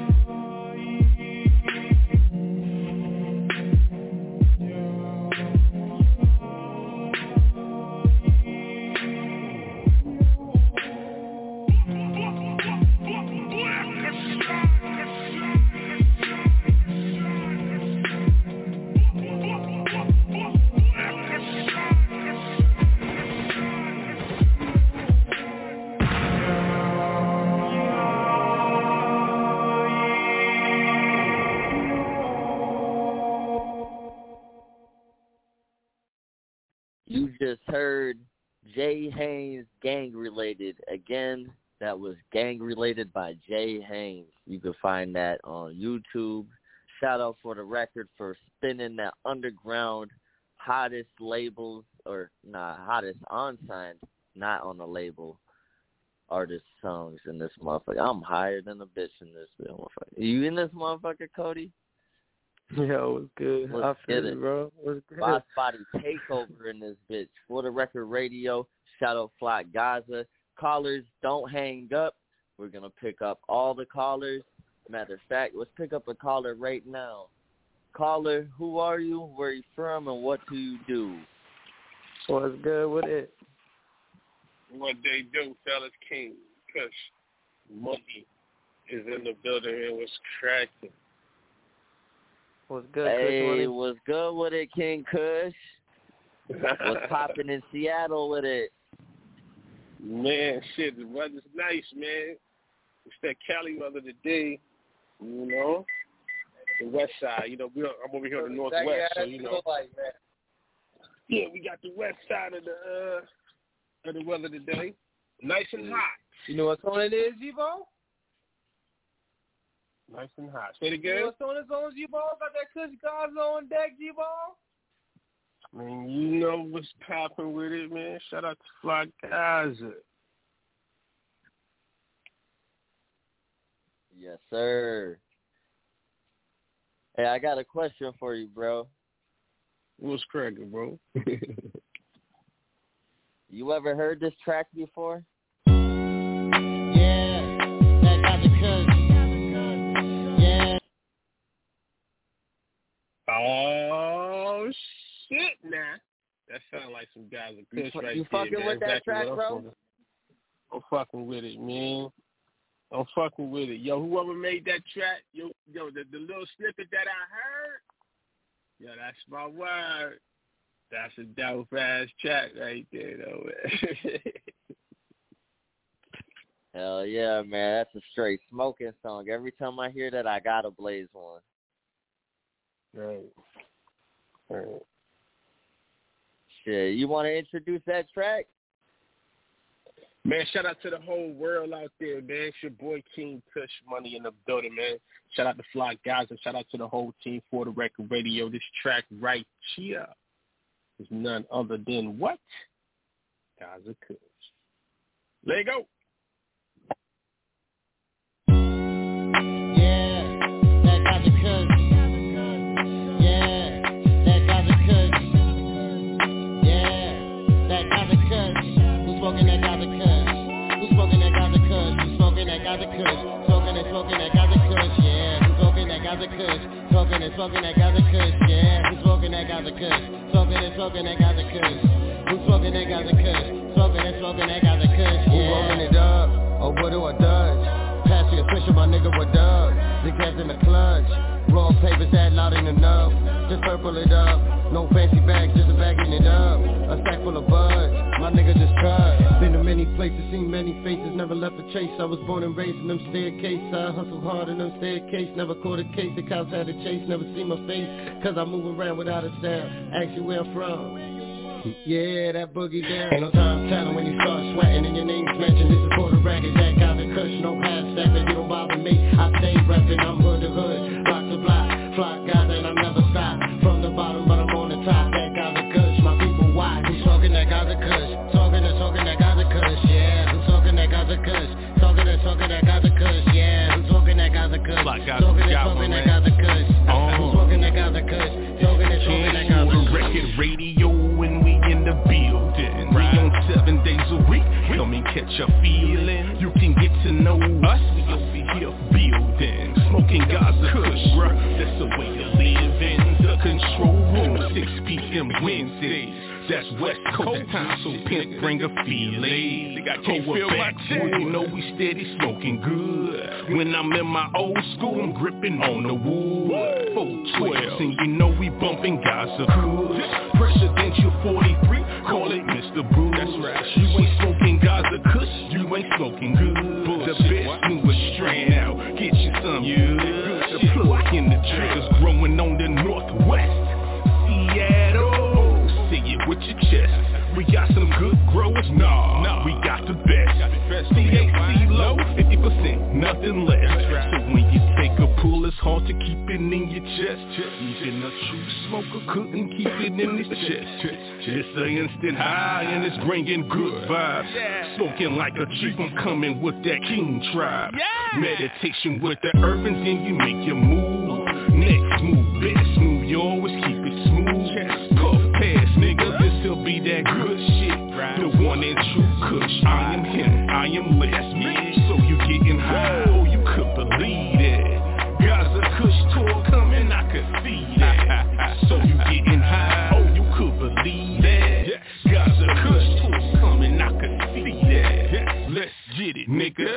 Just heard Jay Haynes, Gang Related. Again, that was Gang Related by Jay Haynes. You can find that on YouTube. Shout out for the record for spinning that underground hottest labels, or nah, hottest unsigned, not on the label, artist songs in this motherfucker. I'm higher than a bitch in this motherfucker. You in this motherfucker, Cody? Yo, what's good? Let's I feel get it, bro. What's good? Boss Body Takeover in this bitch. For the Record Radio, shout out Flock Gaza. Callers, don't hang up. We're going to pick up all the callers. Matter of fact, let's pick up a caller right now. Caller, who are you, where are you from, and what do you do? What's good with it? What they do, fellas, King Kush Monkey is in the building and was cracking. What's good, Hey, Kush? what's good with it, King Kush? What's popping in Seattle with it? Man, shit, the weather's nice, man. It's that Cali weather today, you know. The west side, you know, we are, I'm over here in the northwest, so, you know. Like, man. Yeah, we got the west side of the uh, of the weather today. Nice and hot. You know what song it is, G-Bo? Nice and hot. Say it again. You know what song it's on, G-Bo? Got that Kush Gaza on deck, G-Bo? I mean, you know what's popping with it, man. Shout out to Flock Gaza. Yes, sir. Hey, I got a question for you, bro. What's cracking, bro? You ever heard this track before? Yeah, that got the Kush. Yeah. Oh, shit, nah. That sound like some guys of Kush you, right you there. fucking man. with that exactly track, what bro? I'm I'm fucking with it, man. I'm fucking with it. Yo, whoever made that track, yo, yo, the, the little snippet that I heard, yo, that's my word. That's a dope-ass track right there, though, man. Hell yeah, man. That's a straight smoking song. Every time I hear that, I gotta blaze one. Right. Right. Shit, you want to introduce that track? Man, shout out to the whole world out there, man. It's your boy King Kush Money in the building, man. Shout out to Fly Guys and shout out to the whole team for the record radio. This track right here is none other than what? Gaza Kush. Let go. Yeah, that Gaza Kush. Yeah, that Gaza Kush. Yeah, that Gaza Kush. Who's smoking that Gaza Kush? Who's smoking that Gaza Kush? Who's smoking that Gaza Kush? Smoking and smoking that Gaza Kush, yeah. Who's smoking that Gaza Kush? Smoking and smoking that Gaza Kush, yeah. Who's smoking that Gaza Kush? Smoking and smoking that Gaza Kush. Who's smoking that Gaza Kush? Smoking and smoking that Gaza Kush, yeah. Who rolling it up? Or what do I dodge? Passing a switch my nigga, what up? The gas in the clutch. Raw papers that loud ain't enough. Just purple it up. No fancy bags, just a bagging it up. A sack full of buds. My nigga just cut. Been to many places, seen many faces. Never left a chase. I was born and raised in them staircases. I hustled hard in them staircases. Never caught a case. The cops had to chase. Never see my face. Cause I move around without a sound. Ask you where I'm from. Yeah, that boogie down. Ain't no time telling when you start sweating and your name's mentioned. This is for the record, that Gaza Kush, no half stepping. You don't bother me, I stay reppin'. I'm hood to hood, block to block, flock Gaza and I never stop. From the bottom, but I'm on the top. That Gaza Kush, my people watch. Who's talking that Gaza Kush? Talking and talking that Gaza Kush, yeah. Who's talking that Gaza Kush? Talking and talking that Gaza Kush, yeah. Who's talking that Gaza Kush? Talking and talking that Gaza Kush. Who's talking that Gaza Kush? Talking and talking that Gaza Kush. Record radio when we in the building. We on seven days a week. Come and catch a feeling. You can get to know us. We over here building. Smoking Gaza Kush, bruh. That's the way to live in the control room. six p.m. Wednesdays. That's West Coast time, so pimp bring a feeling. Think I can't feel my chest. You know we steady smoking good. When I'm in my old school, I'm gripping on the wood. four twelve, and you know we bumping Gaza Kush. Presidential forty-three, call it Mister Brew. That's right. You ain't smoking Gaza Kush, you ain't smoking good. The best newest strain out, get you some good. The plug in the triggers growing on the northwest. Seattle. With your chest, we got some good growers, nah, nah. We got the best, C H C low, fifty percent, nothing less, right. So when you take a pull, it's hard to keep it in your chest, even a true smoker couldn't keep it in his chest, it's an instant high and it's bringing good vibes, yeah. Smoking like a chief, I'm coming with that king tribe, yeah. Meditation with the herb and then you make your move, next move, best move, you always keep it smooth, puff pass, nigga. This'll be that good shit, right. The one and true Kush. I am him, I am less me. So you getting high, oh you could believe that. Gaza Kush tour coming, I could see that. So you getting high, oh you could believe that. Gaza Kush tour coming, I could see that. Let's get it, nigga.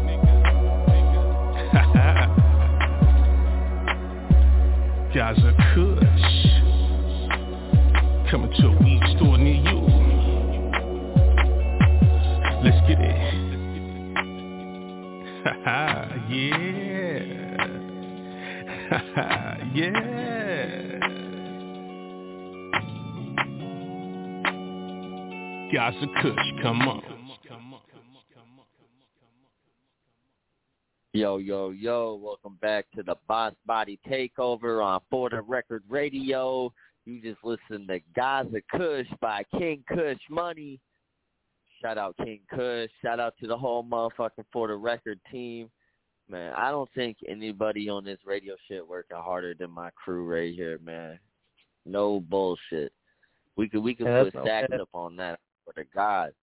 Gaza Kush. Coming to a weed store near you. Let's get it. Haha, yeah. Haha, yeah. Gaza Kush, come on. Yo, yo, yo, welcome back to the Boss Body Takeover on For the Record Radio. You just listened to Gaza Kush by King Kush Money. Shout out King Kush. Shout out to the whole motherfucking For the Record team. Man, I don't think anybody on this radio shit working harder than my crew right here, man. No bullshit. We could we could yeah, put stacks no up on that for the God.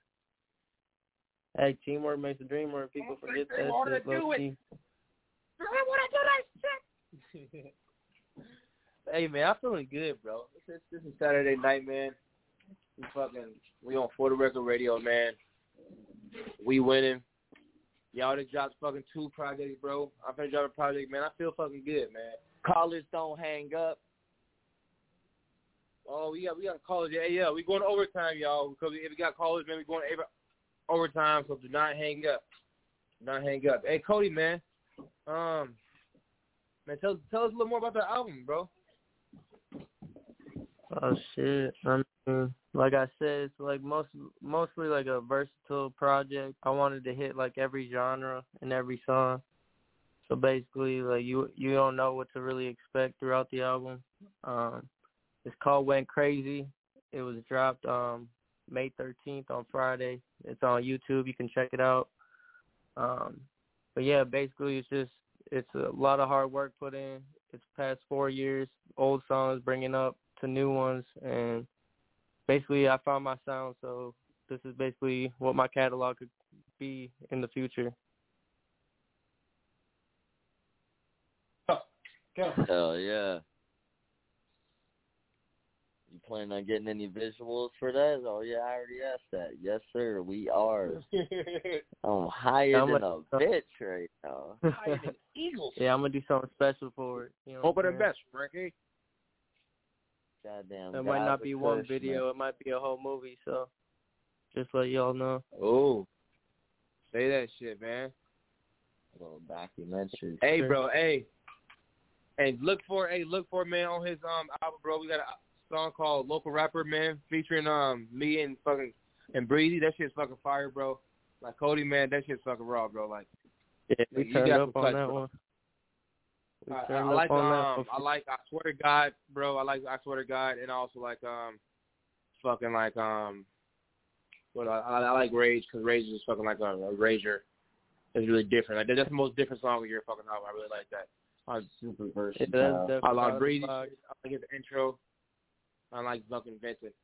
Hey, teamwork makes the dream work. People forget that shit. Low key. I want to do that shit. Hey man, I'm feeling good, bro. This is, this is Saturday night, man. We fucking we on For the Record Radio, man. We winning. Y'all done dropped fucking two projects, bro. I'm finna drop a project, man. I feel fucking good, man. Callers don't hang up. Oh, we got we got callers. Yeah, yeah. We going to overtime, y'all. Because if we got callers, man, we going to overtime. So do not hang up. Do not hang up. Hey, Cody, man. Um, man, tell tell us a little more about the album, bro. Oh shit! I mean, like I said, it's like most mostly like a versatile project. I wanted to hit like every genre in every song. So basically, like you you don't know what to really expect throughout the album. Um, it's called Went Crazy. It was dropped um May thirteenth on Friday. It's on YouTube. You can check it out. Um, but yeah, basically it's just it's a lot of hard work put in. It's past four years, old songs bringing up to new ones, and basically I found my sound, so this is basically what my catalog could be in the future. Hell yeah. You planning on getting any visuals for that? Oh yeah, I already asked that. Yes sir, we are. I'm higher yeah, I'm than gonna, a bitch right now. Higher than Eagles. Yeah, I'm gonna do something special for it. You know Hope for the best, Frankie. Goddamn. It might not be one push, video, man. it might be a whole movie, so just let y'all know. Oh. Say that shit, man. A little documentary. Hey, Sure. bro, hey. Hey, look for hey, look for man on his um album, bro. We got a song called Local Rapper, man, featuring um me and fucking and Breezy. That shit's fucking fire, bro. Like Cody, man, that shit's fucking raw, bro. Like yeah, we you turned got up some on touch, that bro. one. We I, I, turned I like up on um that I like I swear to God, bro. I like I swear to God, and I also like um fucking like um what I, I, I like Rage because Rage is fucking like a, a rager. It's really different. Like that's the most different song of your fucking album. I really like that. I was super versatile. Yeah, I like Breezy. I like his intro. I like fucking Vincent.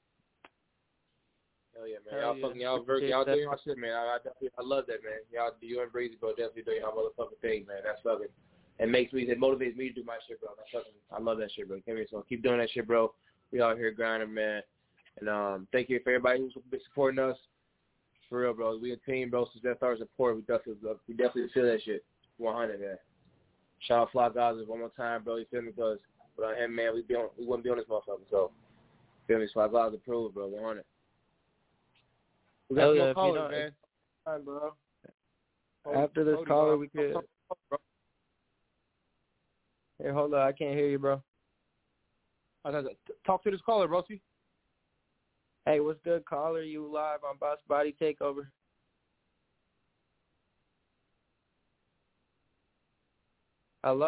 Hell yeah, man. Hell y'all yeah. fucking y'all, ver- y'all doing y'all shit, man. I, I definitely I love that, man. Y'all, you and Breezy, bro, definitely doing y'all motherfucking thing, man. That's fucking. It makes me, it motivates me to do my shit, bro. That's fucking. I love that shit, bro. Give me so keep doing that shit, bro. We out here grinding, man. And um, thank you for everybody who's been supporting us. For real, bro. We a team, bro. Since that started support, we definitely, we definitely feel that shit. one hundred, man. Shout out Fly Gaza one more time, bro. You feel me? Because without him, man, we be on, we wouldn't be on this motherfucker. So, feel me? Fly Gaza approved, bro. one hundred. We got Hell some yeah, more if you callers, know- man. All right, bro. After this Cody, caller, bro. we could. Here, hold on, I can't hear you, bro. I said, talk to this caller, bro. See? Hey, what's good, caller? You live on Boss Body Takeover. Hello?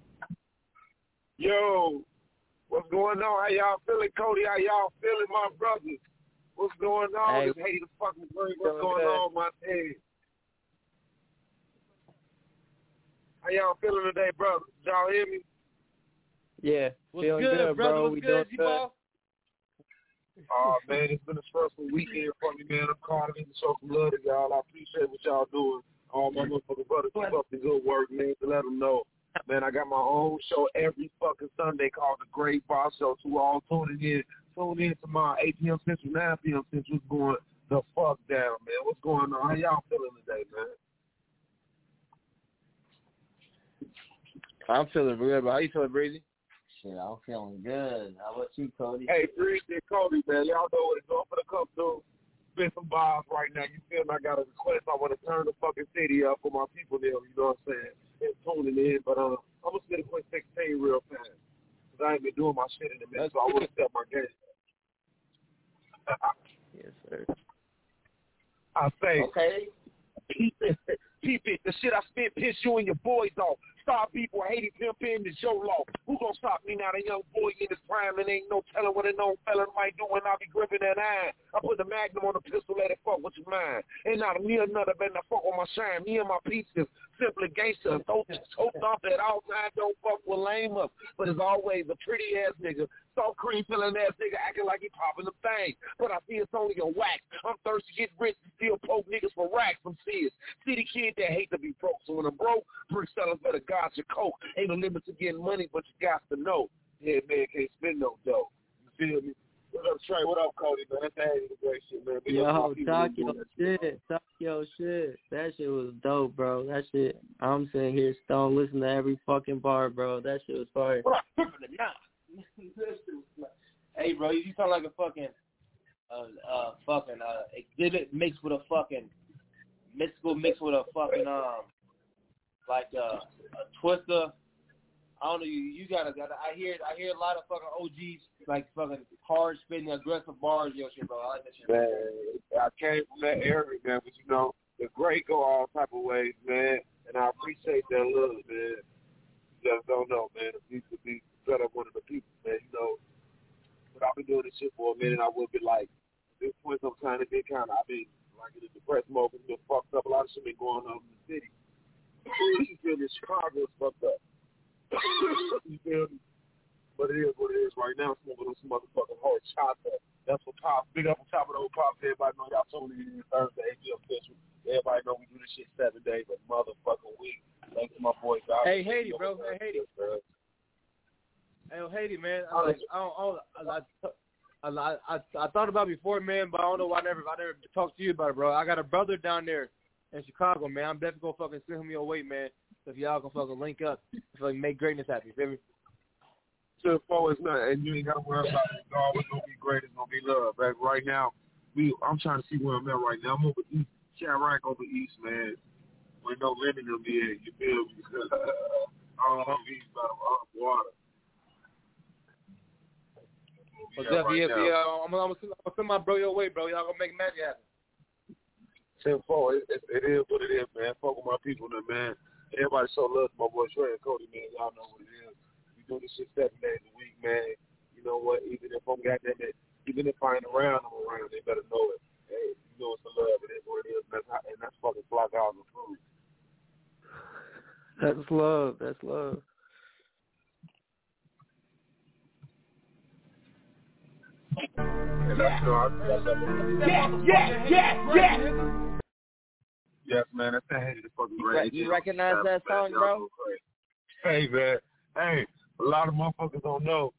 Yo, what's going on? How y'all feeling, Cody? How y'all feeling, my brothers? What's going on? Hey, This hater fucking brain. What's feeling going good. on, my head? How y'all feeling today, brother? Did y'all hear me? Yeah, What's feeling good, good, brother? bro. What's we good, doing good. G-Ball? Oh, man, it's been a stressful weekend for me, man. I'm calling in to show some love to y'all. I appreciate what y'all doing. All my motherfucking brothers, keep up the good work, man, to let them know. Man, I got my own show every fucking Sunday called The Great Boss Show. To all tuning in. Tune in tomorrow, eight p.m. Central, nine p.m. Central. It's going the fuck down, man. What's going on? How y'all feeling today, man? I'm feeling good, bro. How you feeling, Breezy? Shit, I'm feeling good. How about you, Cody? Hey, Breezy and Cody, man. Y'all know what it's on for the cup, dude. Spit some bars right now. You feel me? I got a request. I want to turn the fucking city up for my people there, you know what I'm saying? And tuning in. But uh, I'm going to spit a quick sixteen real fast. Because I ain't been doing my shit in a minute, so I want to step my game. Yes, sir. I say, okay. Keep it, keep it. The shit I spit piss you and your boys off. Stop people hating, pimping, the show law. Who gonna stop me now? The young boy in his prime, and ain't no telling what a known fella might do when I be gripping that iron. I put the magnum on the pistol, let it fuck with your mind. Ain't not me or another better fuck with my shine. Me and my pieces, simply gangster. Throw this choked off at all times, don't fuck with lame up. But as always, a pretty ass nigga. Soft cream feeling ass nigga acting like he popping the thing. But I see it's only a wax. I'm thirsty to get rich and still poke niggas for racks. I'm serious. See the kid that hate to be broke. So when I'm broke, brick sellers better guard your coat. Ain't no limit to getting money, but you got to know. Yeah, man, can't spend no dough. You feel me? What up, Trey? What up, Cody? Man, that's the great shit, man. Big Yo, talk your shit. Talk your shit. That shit was dope, bro. That shit, I'm sitting here stone listening to every fucking bar, bro. That shit was fire. Hey, bro, you sound like a fucking, uh, uh, fucking, uh, exhibit mixed with a fucking, mystical mixed with a fucking, um, like, uh, a Twister. I don't know, you, you gotta, gotta, I hear, I hear a lot of fucking O Gs, like, fucking hard spitting, aggressive bars, yo, shit, bro. I like that shit. Man, I came from that area, man, but you know, the great go all type of ways, man, and I appreciate that love, man. You just don't know, man. If you could be set up one of the people, man, you know. But I've been doing this shit for a minute. I would be like, at this point, I'm trying to get kind of, I've been like in a depressed mode, been fucked up. A lot of shit been going on in the city. You feel me? Chicago is fucked up. You feel me? But it is what it is right now. Smoking on some motherfucking hard shots. That's what Pop, big up on top of the old Pop. Everybody know y'all told me this Thursday, A G official. Everybody know we do this shit seven days a motherfucking week. Thanks to my boys out. Hey, Haiti, bro. Hey, Haiti. Hey, Haiti, man. I, like, I don't, I, don't, I, I, I, I thought about it before, man, but I don't know why I never, I never talked to you about it, bro. I got a brother down there in Chicago, man. I'm definitely gonna fucking send him your way, man. So if y'all can fucking link up, fucking make greatness happen. You feel me? To the forward, it's not, and you ain't gotta worry about it. It's always gonna be great. It's gonna be love. Back right now, we, I'm trying to see where I'm at right now. I'm over east, Chirac over east, man. With no lemon in the end, you feel me? I don't know east by the water. Well, yeah, right yeah, yeah. I'm, I'm, I'm gonna send my bro your way, bro. Y'all gonna make magic happen. ten four, it, it, it is what it is, man. Fuck with my people, man. Everybody so loves my boy Trey and Cody, man. Y'all know what it is. We do this shit seven days a week, man. You know what? Even if I'm goddamn it, even if I ain't around, I'm around. They better know it. Hey, you know it's the love. It is what it is, and that's, how, and that's fucking Block House of Food. That's love. That's love. Yeah, yeah, yeah, yeah. Yes, man, that's that hated fucking great. You recognize that song, bro? Hey, man. Hey, a lot of motherfuckers don't know.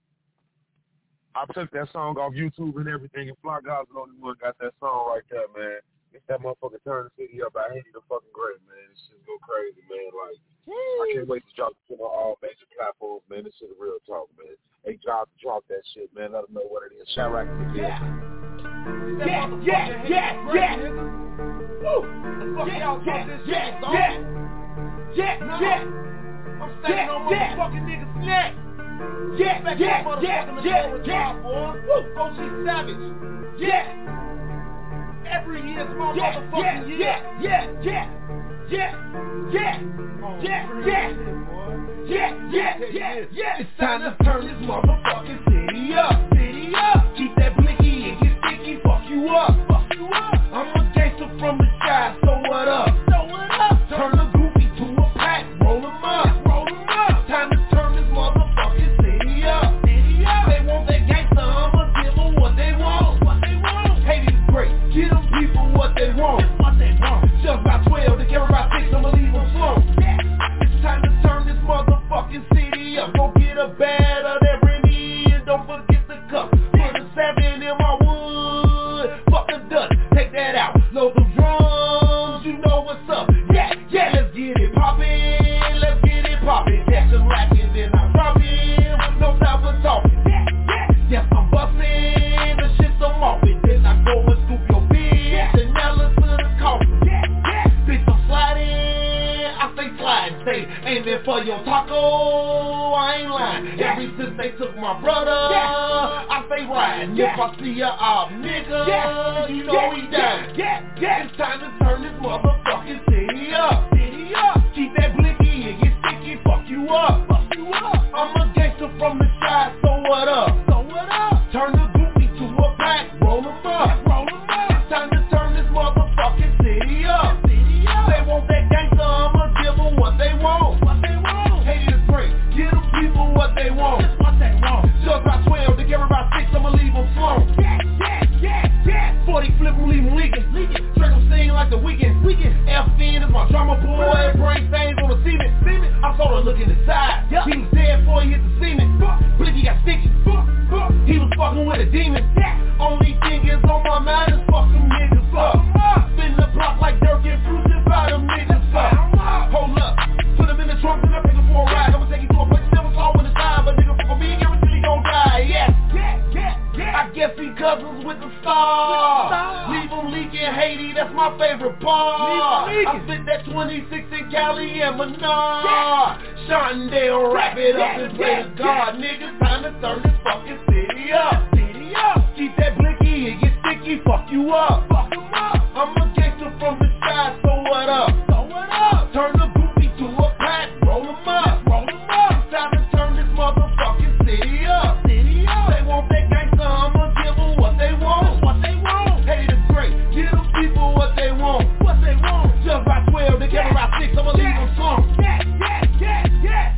I took that song off YouTube and everything, and Flock God's the only one got that song right there, man. It's that motherfucker Turn the City Up. I hate it the fucking great, man. This shit go crazy, man. Like, I can't wait to drop it on all major platforms, man. This shit is real talk, man. Hey, drop, drop that shit, man. Let them know what it is. Shout out to the Yeah, yeah, yeah, yeah, yeah. Woo! Yeah, yeah, yeah, yeah. Yeah, yeah. I'm standing on motherfucking niggas' neck. Yeah, yeah, yeah, yeah, yeah, yeah. Woo! O G Savage. Yeah. Every year's my yeah, motherfucking year. Yeah, yeah, yeah, yeah, yeah, yeah, yeah, yeah, yeah, yeah, yeah. It's time to turn this motherfucking city up, city up. Keep that blicky and get sticky, fuck you up, fuck you up. I'm a gangster from the sky, so what up? So what up? Turn the goofy to a pack, roll 'em up, roll 'em up. Time to turn this motherfucking city up, city up. They want that gangster, I'ma give 'em what they want, what they want. Hate is great, give them people what they want, what they want. Just by twelve, they carry by six, I'ma leave them slow. It's time to turn this motherfucking city up. Go get a bad of that Remy and don't forget the cup. Put a seven in my wood, fuck the dust, take that out. Load the drums, you know what's up. Yeah, yeah, let's get it poppin', let's get it poppin'. Catch them lacking, then I drop in with no time for talking. Yeah, yeah, yes, I'm bustin', the shit's I'm off it. Then I go and scoop your bitch, and now let's to the coffin. Yeah, yeah, bitch, I'm sliding, I stay sliding, stay aiming for your taco, I ain't lying. Yeah. Ever since they took my brother, yeah. I stay riding. Yeah. If I see ya, ah, nigga, yeah. you know yeah. he died. Yeah. Yeah. It's time to turn this motherfucking city up, city up. Keep that blicky and get sticky, fuck you up, fuck you up. I'm a gangster from the side, so what up? So what up? Turn the goofy to a pack, roll 'em up, roll 'em up. It's time to turn this motherfucking city up, city up. They want that gangster, I'ma give 'em what they want, what they want. Hate is great, give them people what they want, what they want. Just by twelve, they carry by six, I'ma leave them slow. Yeah, yeah, yeah, yeah. forty flip 'em, leave 'em leaking, leaking. Straight 'em sing like the weekend, weekend. F N cousins with the star. Leave them leaking Haiti, that's my favorite part. I spit that twenty-six in Cali and Menard. Shondale, wrap it up and pray to God. Niggas, time to turn this fucking city up. City up. Keep that blicky, it get sticky, fuck you up. Fuck 'em up. I'm a gangster from the side, so what up? So what up? Turn the goofy to a pack, roll 'em up. Roll 'em up. It's time to turn this motherfucking city up. City up. They want that gangster, I'ma give them what they want. What they want. Hey, the great, give them people what they want. What they want. Just by twelve, they get around six, I'ma leave them some. Yeah, yeah, yeah, yeah.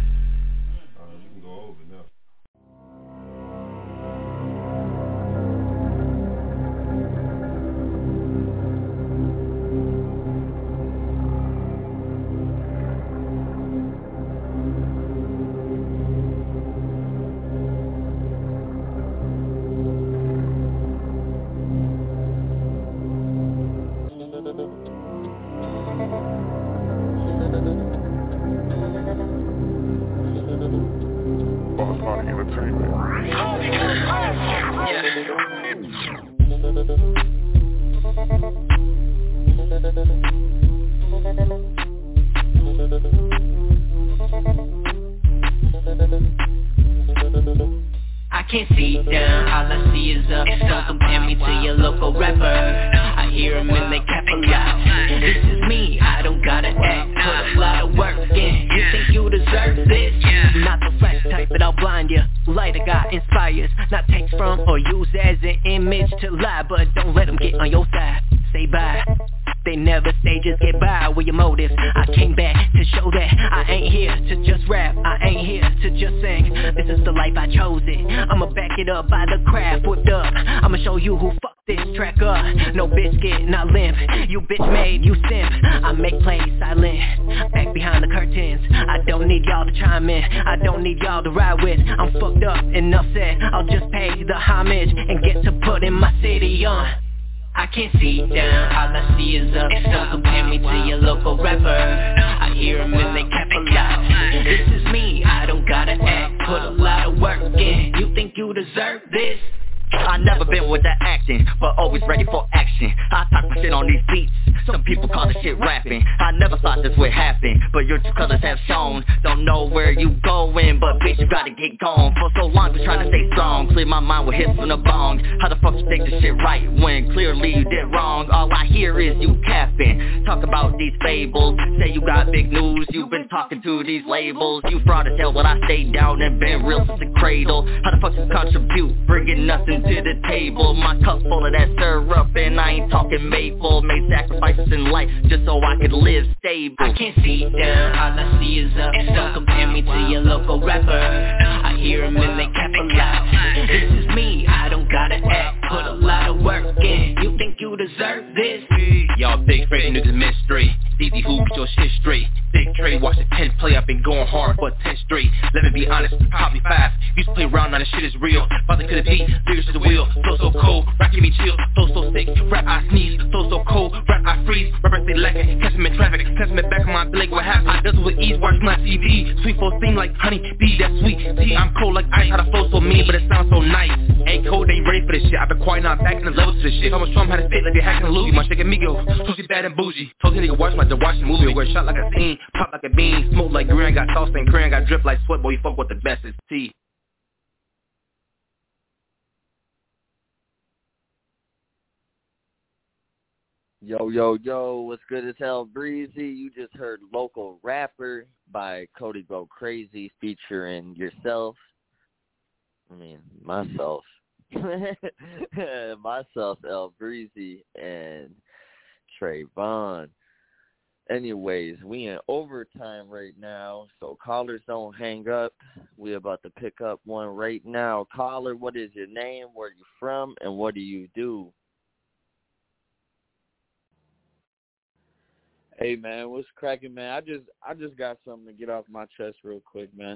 I can't see down, all I see is up. Don't compare me to your local rapper. I hear them and they capitalize. This is me, I don't gotta act. Put a lot of work in. You think you deserve this? Not the flash type, but I'll blind you. Light a guy inspires, not takes from or use as an image to lie. But don't let them get on your side. Say bye. They never say just get by with your motives. I came back to show that I ain't here to just rap. I ain't here to just sing. This is the life I chose it. I'ma back it up by the craft whipped up. I'ma show you who fucked this track up. No biscuit, not limp. You bitch made, you simp. I make plays silent. Back behind the curtains. I don't need y'all to chime in. I don't need y'all to ride with. I'm fucked up, enough said. I'll just pay the homage and get to putting my city on. I can't see down, all I see is up. Don't compare me to your local rapper. I hear them and they capitalize. This is me, I don't gotta act. Put a lot of work in. You think you deserve this? I never been with that acting, but always ready for action. I talk my shit on these beats, some people call this shit rapping. I never thought this would happen, but your true colors have shown. Don't know where you going, but bitch you gotta get gone. For so long been trying to stay strong, clear my mind with hits from the bong. How the fuck you take this shit right when clearly you did wrong? All I hear is you capping, talk about these fables. Say you got big news, you been talking to these labels. You fraud as hell, but I stayed down and been real since the cradle. How the fuck you contribute, bringing nothing to the table? My cup full of that syrup and I ain't talking maple. Made sacrifices in life just so I could live stable. I can't see down, all I see is up. Don't compare me to your local rapper. I hear them and they capitalize. This is me, I don't gotta act. Put a lot of work in. You think you deserve this? Y'all big crazy niggas mystery. D D who get your shit straight. Big trade, watch the ten play. I've been going hard for ten straight. Let me be honest, probably five. Used to play around, now this shit is real. About to could beat, lyrics to the wheel. Flow so cold, rap give me chill. Flow so sick, rap I sneeze. Flow so cold, rap I freeze. Rap I stay lacking, catch me in traffic. Catch me back on my blade, what happened? I does it with ease, watch my T V. Sweet flow steam like honey bee, that sweet tea. I'm cold like ice, how the flow so mean, but it sounds so nice. Ain't cold, ain't ready for this shit. I've been quiet, now I'm back in the level to this shit. I'ma show 'em how to fit like they hacking a Louis. My shit amigo, so she bad and bougie. Told him nigga watch like the watching movie. Or shot like a scene, pop like a bean. Smoke like green, got sauce and cream, got drip like sweat. Boy, you fuck with the best, it's tea. Yo, yo, yo, what's good as hell, Breezy? You just heard Local Rapper by Cody Go Crazy featuring yourself. I mean, myself. myself, L Breezy, and Trayvon. Anyways, we in overtime right now, so callers don't hang up. We about to pick up one right now. Caller, what is your name, where you from, and what do you do? Hey man, what's cracking, man? I just I just got something to get off my chest real quick, man.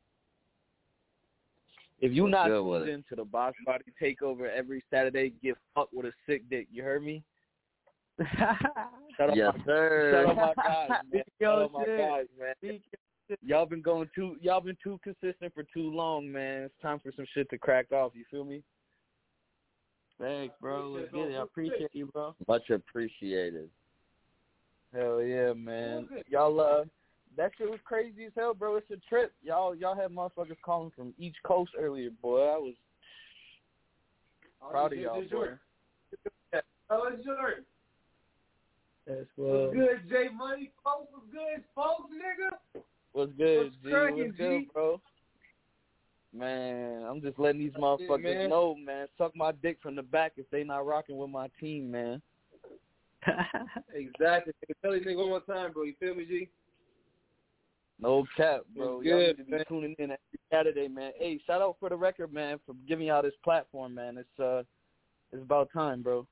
If you not tuned into the Boss Body Takeover every Saturday, get fucked with a sick dick. You heard me? Shout out yes, my, sir. Shout out my guys, man. Shout out my guys, man. Y'all been going too. Y'all been too consistent for too long, man. It's time for some shit to crack off. You feel me? Thanks, bro. Let's get it. I appreciate you, bro. Much appreciated. Hell yeah, man. Y'all, uh, that shit was crazy as hell, bro. It's a trip. Y'all, y'all had motherfuckers calling from each coast earlier, boy. I was proud of y'all, boy. Oh, it's yours. That's What's good, J Money? Folks, what's good, folks, nigga? What's good, What's G? cracking, What's good, G? bro? Man, I'm just letting these motherfuckers man. know, man. Suck my dick from the back if they not rocking with my team, man. Exactly. Tell these niggas one more time, bro. You feel me, G? No cap, bro. What's Y'all good, need to be man? tuning in every Saturday, man. Hey, shout out For the Record, man, for giving y'all this platform, man. It's uh, it's about time, bro.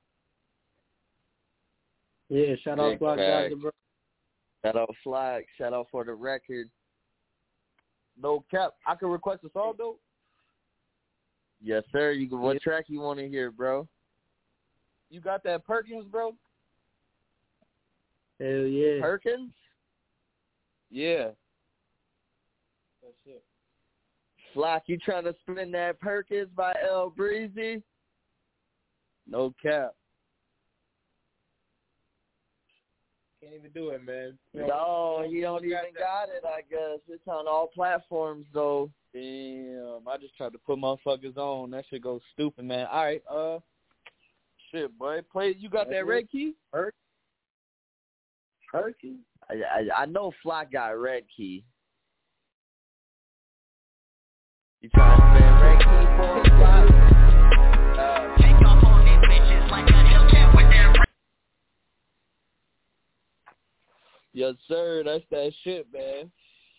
Yeah, shout out Big Block facts. Doctor, bro. Shout out Flag. Shout out For the Record. No cap. I can request a song, though. Yes, sir. You can, what track you want to hear, bro? You got that Perkins, bro? Hell yeah. Perkins? Yeah. That's it. Flock, you trying to spin that Perkins by L Breezy? No cap. Can't even do it, man. No, he don't even got it, I guess. It's on all platforms, though. Damn, I just tried to put motherfuckers on. That shit goes stupid, man. All right, uh, shit, boy. Play. You got that red key? Perk? Perky? I, I, I know Flock got red key. You trying to spin red key for him, Flock? Uh, Take off on these bitches like a Hellcat with that red. Yes, sir. That's that shit, man.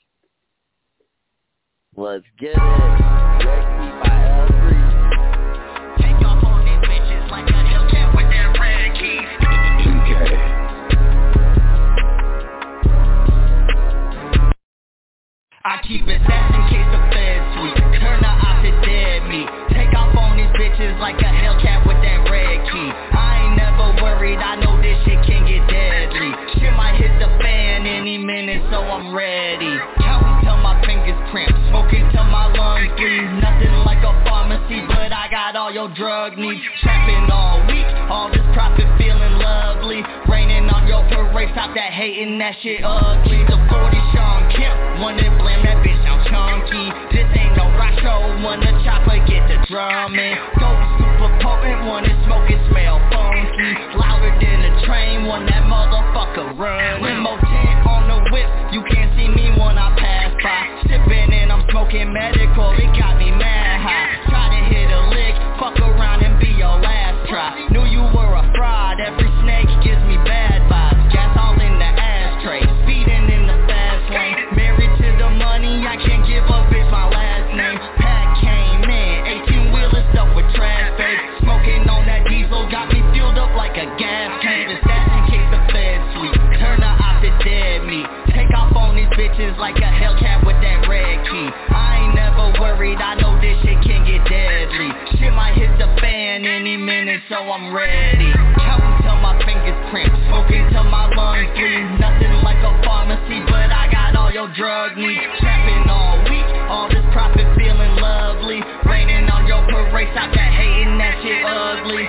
Let's get it. Red key by L three. Take off on these bitches like a Hellcat with that red key. Okay. I keep it fast in case the feds sweep. Turn the op to dead meat. Take off on these bitches like a Hellcat with that red key. I ain't never worried, I know this shit can get deadly. Shit might hit the fan any minute, so I'm ready. Counting till my fingers cramp, smoking till my lungs bleed. Nothing like a pharmacy, but I got all your drug needs. Trapping all week, all this profit feeling lovely. Raining on your parade, stop that hating, that shit ugly. The forty Sean Kemp, wanna blame that bitch, I'm chunky. This ain't no rock show, wanna chopper, get the drumming. Dope super potent, wanna smoke it, smell funky. Louder than a train, when that motherfucker run. Limo ten on the whip, you can't see me when I pass by. Sipping and I'm smoking medical, it got me mad high. Try to hit a lick, fuck around and be your last try. Knew you were a fraud, every snake gives me bad vibes. Gas all in the ashtray, speeding in the fast lane. Married to the money, I can't give a bitch my last name. Pack came in, eighteen wheeler stuff with trash bags. Smoking on that diesel, got me filled up like a gas tank. The stats in case the feds sweep, turn the op to dead meat. Take off on these bitches like a Hellcat with that red key. I ain't never worried, I know this shit can get deadly. Shit might hit the fan any minute, so I'm ready. Counting till my fingers cramp, smoking till my lungs bleed. Nothing like a pharmacy, but I got all your drug needs. Trapping all week, all this profit feeling lovely. Raining on your parade, stop that hating, that shit ugly.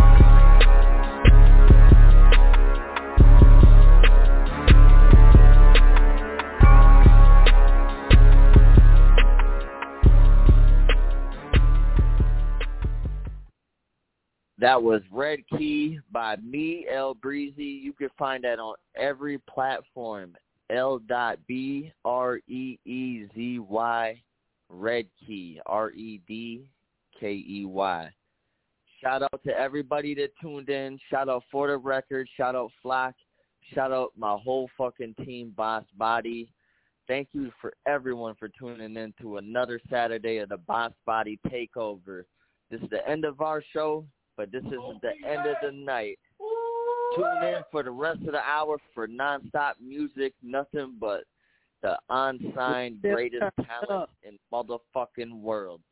That was Red Key by me, L Breezy. You can find that on every platform. L B R E E Z Y, Red Key, R E D K E Y. Shout out to everybody that tuned in. Shout out For the Record. Shout out Flock. Shout out my whole fucking team, Boss Body. Thank you for everyone for tuning in to another Saturday of the Boss Body Takeover. This is the end of our show, but this isn't the end of the night. Tune in for the rest of the hour for nonstop music, nothing but the unsigned greatest talent in motherfucking world.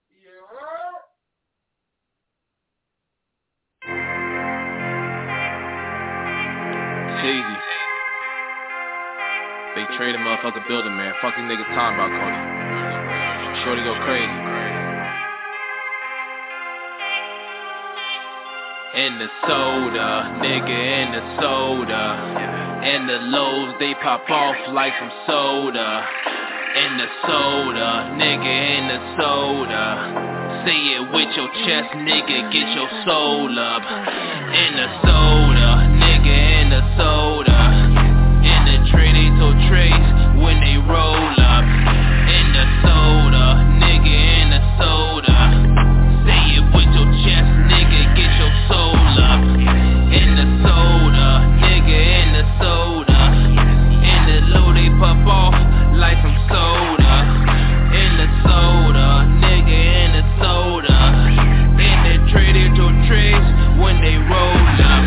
Cheesy. They trade a motherfucker building, man. Fuck these niggas talking about, Cody. Shorty go crazy. and the soda, nigga, and the soda. And the lows, they pop off like some soda. And the soda, nigga, and the soda. Say it with your chest, nigga, get your soul up. And the soda, nigga, and the soda. And the tray, they told trays when they roll up. And the soda, nigga, and the soda. Say it with your chest, nigga, get your soul up. And the soda, nigga, and the soda. And the low, they pop off like some soda. And the soda, nigga, and the soda. And the tray, they told trays when they roll up.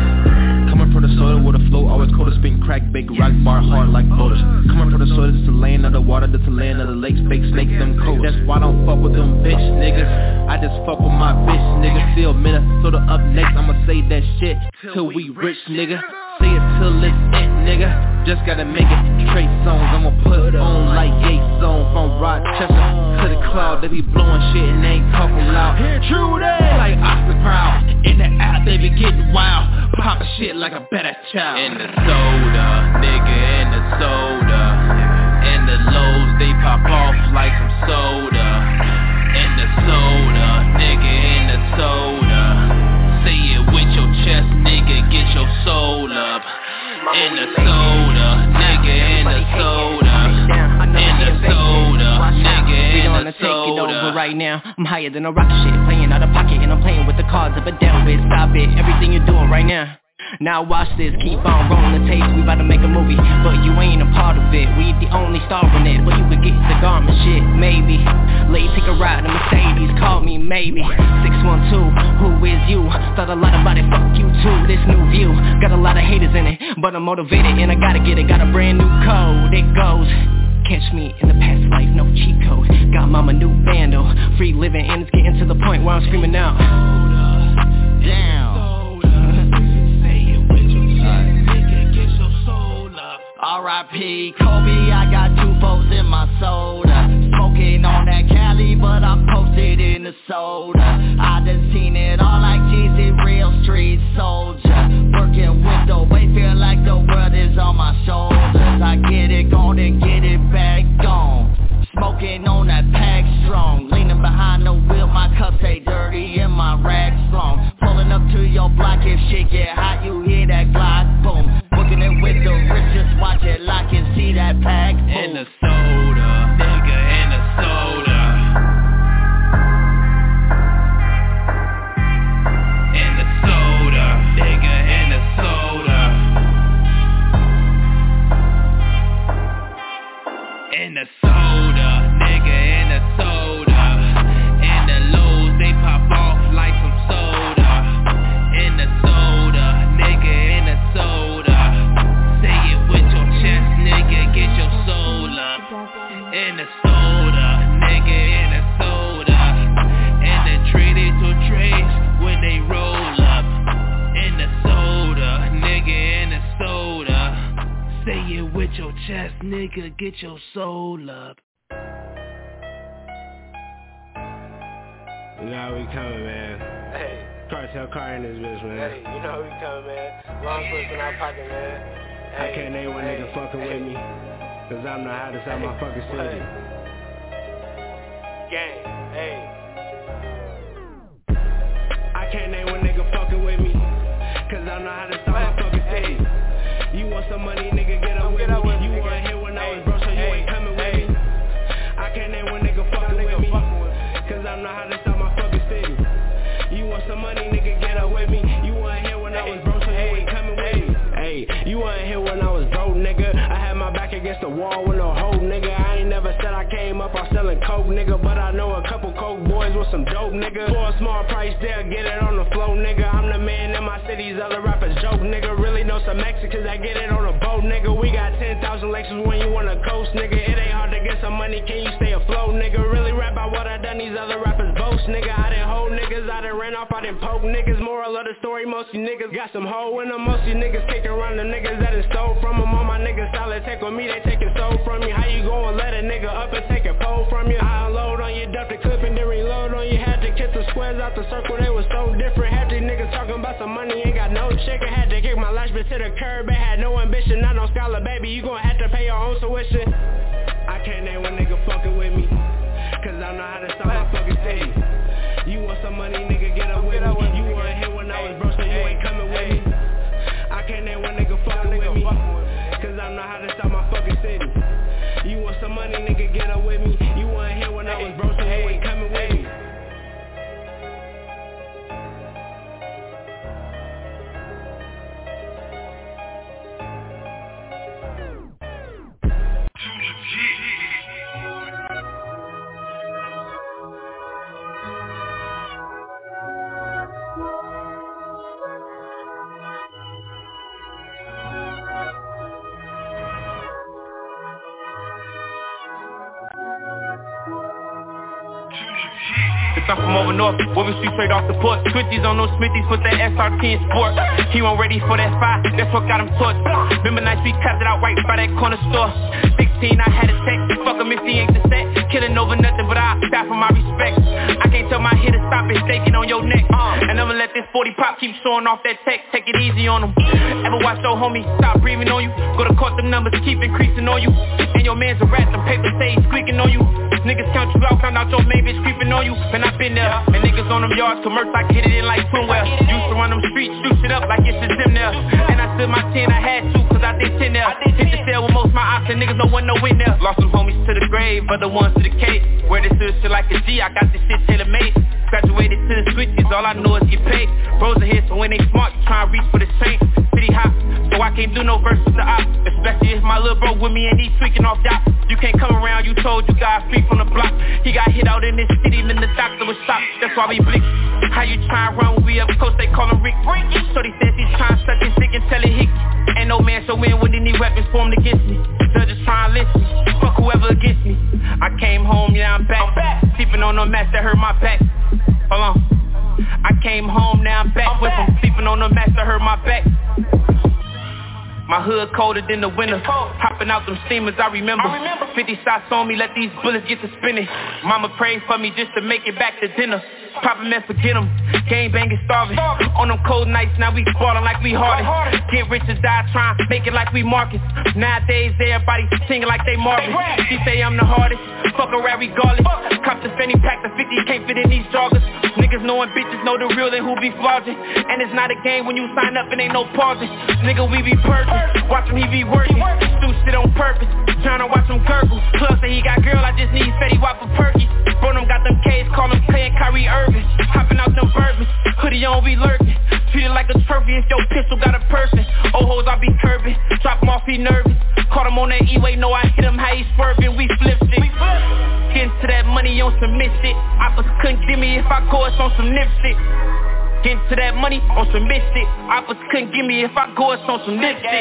Coming from the soda with a flow, always cold as spin, crack, bake, rock bar, hard like boulders. Coming from the soda, it's the lane of the water, that's the land of the lakes, fake snakes, them cold. That's why I don't fuck with them bitch niggas. I just fuck with my bitch nigga. Still Minnesota up next, I'ma say that shit till we rich nigga. Say it till it's it nigga. Just gotta make it Trey songs, I'ma put on like Yates song. From Rochester to the cloud, they be blowing shit and they ain't talking loud. True that, like Oscar Proud. In the app, they be getting wild, poppin' shit like a better child. And the soda, nigga, and the soda. And the lows, they pop off like some soda. And the soda, nigga, and the soda. Say it with your chest, nigga, get your soul up. And the soda, nigga, and the soda. And the soda, nigga, and the soda. Take it over right now. I'm higher than a rocket shit, playing out of pocket, and I'm playing with the cards of a down with. Stop it, everything you're doing right now. Now watch this, keep on rolling the tapes, we about to make a movie, but you ain't a part of it. We the only star in it, but you could get the garment shit, maybe. Late, take a ride in Mercedes, call me maybe. six one two, who is you? Thought a lot about it, fuck you too. This new view, got a lot of haters in it, but I'm motivated and I gotta get it. Got a brand new code, it goes. Catch me in the past life, no cheat code. Got mama new vandal, free living, and it's getting to the point where I'm screaming out. Down. R I P Kobe, I got two folks in my soda. Smoking on that Cali, but I'm posted in the soda. I done seen it all like Jeezy, real street soldier. Working with the weight, feel like the world is on my shoulders. I get it gone and get it back on. Smoking on that pack strong. Leaning behind the wheel, my cup stay dirty and my rack strong. Pulling up to your block, if shit get hot, you hear that Glock boom. Booking it with the richest, watch it lock and see that pack boom. And the soda, nigga, and the soda. And the soda, nigga, and the soda. And the soda, nigga, and the soda. And the lows, they pop off like some soda. And the soda, nigga, and the soda. Say it with your chest, nigga, get your soul up. And the soda, nigga, and the soda. And the traded to trays when they roll up. And the soda, nigga, and the soda. Say it with your chest, nigga, get your soul up. You know how we coming, man. Hey. Cartel car in this bitch, man. Hey, you know how we coming, man. Long clips in our pocket, man. Hey, I can't name one hey, nigga fucking hey. with me, cause I'm the hottest out my fucking city. Gang, hey. I can't name one nigga fucking with me, cause I'm the hottest out my fucking city. You want some money, nigga, get up with me. You weren't here when I was broke, so you ain't coming with me. I can't name one nigga fucking with me, cause I'm the hottest out my fucking city. You want some money, nigga, get up with me. You weren't here when I was broke, so you ain't coming with me. Hey, you weren't here when I was broke, nigga. I had my back against the wall with no hope, nigga. I ain't never said I came up off selling coke, nigga, but I know a couple coke boys with some dope, nigga. For a small price, they'll get it on the flow, nigga. I'm the man in my city, these other rappers joke, nigga. Really know some Mexicans that get it on a boat, nigga. We got ten thousand Lexus when you wanna coast, nigga. It ain't hard to get some money, can you stay afloat, nigga? Really rap about what I done, these other rappers boast, nigga. I done hold niggas, I done ran off, I done poke niggas. Moral of the story, most you niggas got some hoe in them. Most you niggas kicking around the niggas that done stole from them. All my niggas solid, take with me, they taking soul from you. How you gon' let a nigga up and take a pole from you? I unload on you, duck the clip and then reload on you. Had to kick the squares out the circle, they was so different. Half these niggas talking shaker, had to kick my life to the curb. I had no ambition, not no scholar, baby. You gon' have to pay your own tuition. I can't name one nigga fucking with me, cause I know how to stop my fucking city. You want some money, nigga, get up with me. You weren't here when I was broke, so you ain't coming with me. I can't name one nigga fucking with me, cause I know how to stop my fucking city. You want some money, nigga, get up with me. You weren't here when I was broke, so you ain't coming with me. I'm from over north, Woven Street straight off the port. Switchies on those Smithies, put that S R T in sport. He wasn't ready for that five, that's what got him torched. Remember nights we capped it out right by that corner store. Sixteen, I had a tech, fuck him if he ain't the set. Killing over nothing, but I die for my respect. I can't tell my hitter stop it, shaking on your neck. And I'ma let this forty pop keep showing off that tech, take it easy on him. Ever watch your homie stop breathing on you? Go to court, the numbers keep increasing on you. And your man's a rat, the paper say he's squeaking on you. Niggas count you out, found out your main bitch creeping on you. And I been there, and niggas on them yards commerce like hit it in like swimwear. Used to run them streets, shoot shit up like it's just them there. And I stood my ten, I had to, cause I did ten there. Hit the cell with most my ops and niggas no one no win there. Lost some homies to the grave, other ones to the cave. Wear this shit like a G, I got this shit tailor made. Graduated to the switches, all I know is get paid. Bros are here, so when they smart, you try and reach for the chain. City hop, so I can't do no verse with the op. Especially if my little bro with me and he tweaking off yacht. You can't come around, you told you got free from the block. He got hit out in this city, then the doctor was shocked. That's why we blick. How you try and run when we up close, they call him Rick. Shorty says he's trying to suck his dick and tell it hick. Ain't no man so win with any weapons formed against me. Judges try and listen, fuck whoever against me. I came home, yeah I'm back. I'm back. Sleeping on no mats that hurt my back. Hold on. I came home, now I'm back. I'm with back. Them sleeping on the mats that hurt my back. My hood colder than the winter. Hopping out them steamers, I remember. I remember. fifty shots on me, let these bullets get to spinning. Mama prayed for me just to make it back to dinner. Papa man, forget him. Gang banging starving. On them cold nights, now we ballin' like we Harden. Get rich or die trying, make it like we Marcus. Nowadays, everybody singing like they Marvin. She say I'm the hardest, fuck a rap regardless. Cop the Fanny pack, the fifty can't fit in these joggers. Niggas knowing bitches know the real and who be flogging. And it's not a game when you sign up and ain't no pausing. Nigga, we be purging, watch him, he be working. Do shit on purpose, tryna watch him gurgle. Plus say he got girl, I just need Fetty Wap for Perky. Bro, them got them K's, call him Clay and Kyrie Irving. Hopping out them bourbons, hoodie on, we lurking. Treated like a trophy if your pistol got a person. Old hoes, I be curving, drop him off, he nervous. Caught him on that E-way, know I hit him, how he swerving, we flipped it. Getting to that money on some mid shit. Oppas couldn't give me if I go, it's on some nip shit. Getting to that money on some mid shit. Oppas couldn't give me if I go, it's on some nip shit.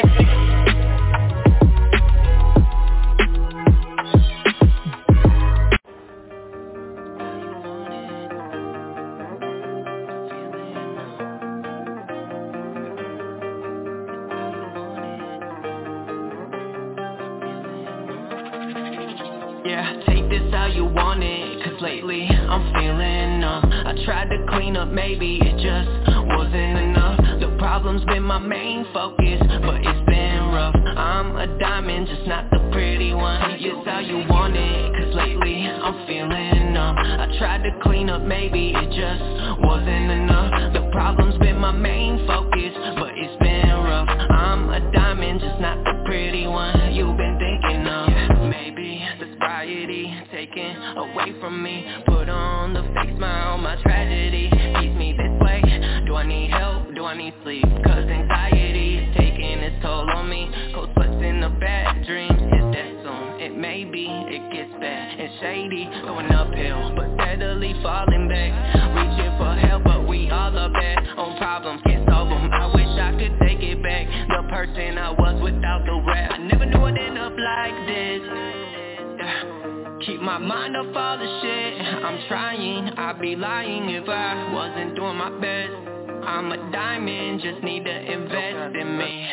You want it, cause lately I'm feeling numb. I tried to clean up, maybe it just wasn't enough. The problem's been my main focus, but it's been rough. I'm a diamond, just not the pretty one. It's how you want it, cause lately I'm feeling numb. I tried to clean up, maybe it just wasn't enough. The problem's been my main focus, but it's been rough. I'm a diamond, just not the pretty one you've been thinking of. Maybe the sobriety taken away from me. Put on the fake smile, my tragedy keeps me this way. Do I need help? Do I need sleep? Cause anxiety is taking its toll on me. Cold sweats in the bad dreams, is that soon? It may be, it gets bad and shady. Going uphill, but steadily falling back. Reaching for help, but we all are bad. On problems, can't solve them. I wish I could take it back. The person I was without the rap. I never knew I'd end up like this. Keep my mind off all the shit. I'm trying, I'd be lying if I wasn't doing my best. I'm a diamond, just need to invest in me.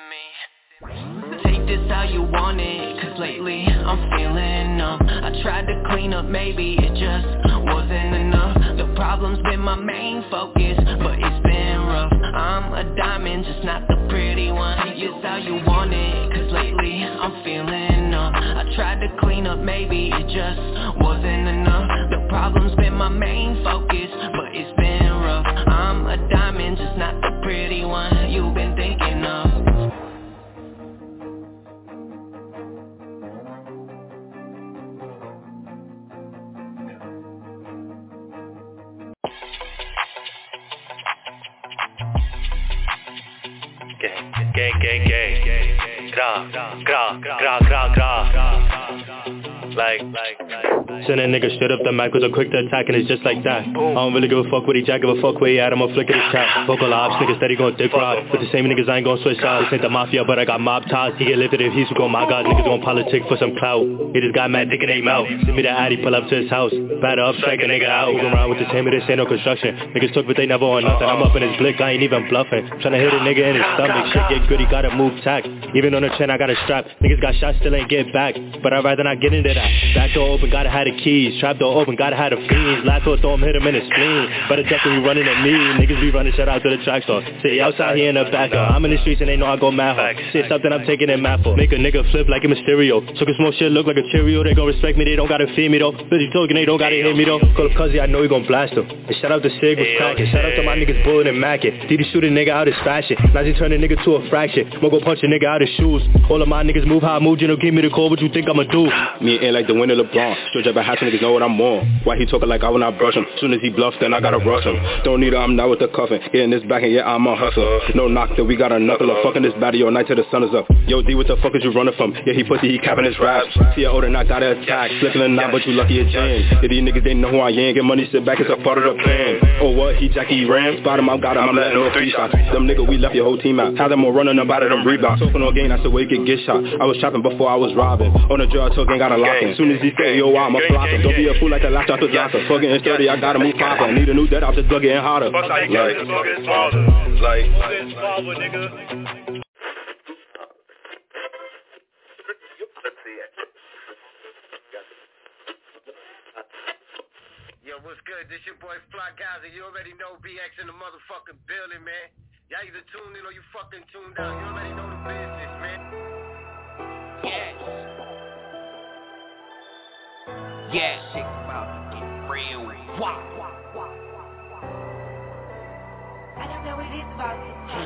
Take this how you want it, cause lately I'm feeling numb. I tried to clean up, maybe it just wasn't enough. The problem's been my main focus, but it's been rough. I'm a diamond, diamond, just not the pretty one. It's how you want it, cause lately I'm feeling numb. I tried to clean up, maybe it just wasn't enough. The problem's been my main focus, but it's been rough. I'm a diamond, just not the pretty one you've been thinking of. Gang, gang, gang, gra, gra, gra, gra, gra. Like, like, like. Send a nigga straight up the mic with a quick to attack and it's just like that. I don't really give a fuck what he jack, give a fuck where he at, I'ma flick at his trap. Vocal ops, niggas steady gon' dick ride. With the same niggas I ain't gon' switch sides. This ain't the mafia, but I got mob ties. He get lifted if he's go, my god, niggas gon' politic for some clout. He just got mad dick in their mouth. Send me the addy, pull up to his house. Batter up, strike a nigga out. Move around with the same, but this ain't no construction. Niggas took but they never on nothing. I'm up in his blick, I ain't even bluffing. Tryna hit a nigga in his stomach. Shit get gritty, gotta move tack. Even on the chain, I got a strap. Niggas got shot, still ain't get back. But I'd rather not get into that. Back door open, gotta have the keys. Trap door open, gotta have the fiends. Last door throw him, hit him in his spleen. But it's definitely running at me. Niggas be running, shout out to the track store. Say outside here in the back. Uh, I'm in the streets and they know I go mad hard. Say something I'm taking it mad for. Make a nigga flip like a Mysterio. Took a small shit, look like a Cheerio. They gon' respect me, they don't gotta feed me though. Busy talking, they don't gotta hear me though. Call up Cuzzy, I know he gon' blast him. And shout out to Sig was cracking. Shout out to my niggas Bullet and Mackin. Did he shoot a nigga out his fashion? Now he turn a nigga to a fraction. I'ma go punch a nigga out his shoes. All of my niggas move how I move, you know, give me the call, what you think I'ma do? Me ain't like the winner LeBron. Stretch up a half, niggas know what I'm on. Why he talking like I will not brush him? Soon as he bluffs, then I gotta rush him. Don't need her, I'm not with the cuffin'. Yeah, in this back and yeah, I'm a hustler. No knock, then we got a knuckler. Fucking this baddie all night till the sun is up. Yo, D, what the fuck is you running from? Yeah, he pussy, he capping his raps. See, I older knocked out of attack. Flipping a knot, but you lucky a jam. Yeah, these niggas, they know who I am. Get money, sit back, it's a part of the plan. Oh, what? He Jackie Ram? Spot him, I got him, I'm letting no three shots. Them nigga, we left your whole team out. Had them all running up out of them rebounds. Open on game, that's the way you could get shot. I was trapping before I was robbing. On the drill, I took and got a lock in. Soon as he said, yo, I'ma flop him. Don't be a fool like the latch out the doctor. Fucking in thirty, I gotta move proper. Need a new dead off, just plug getting hotter. Like, like, Yo, what's good? This your boy Fly Gaza. You already know B X in the motherfucking building, man. Y'all either tuned in or you fucking tuned out. You already know the business, man. Yes. Yeah, shit's about to get real. Wow. I don't know what it is about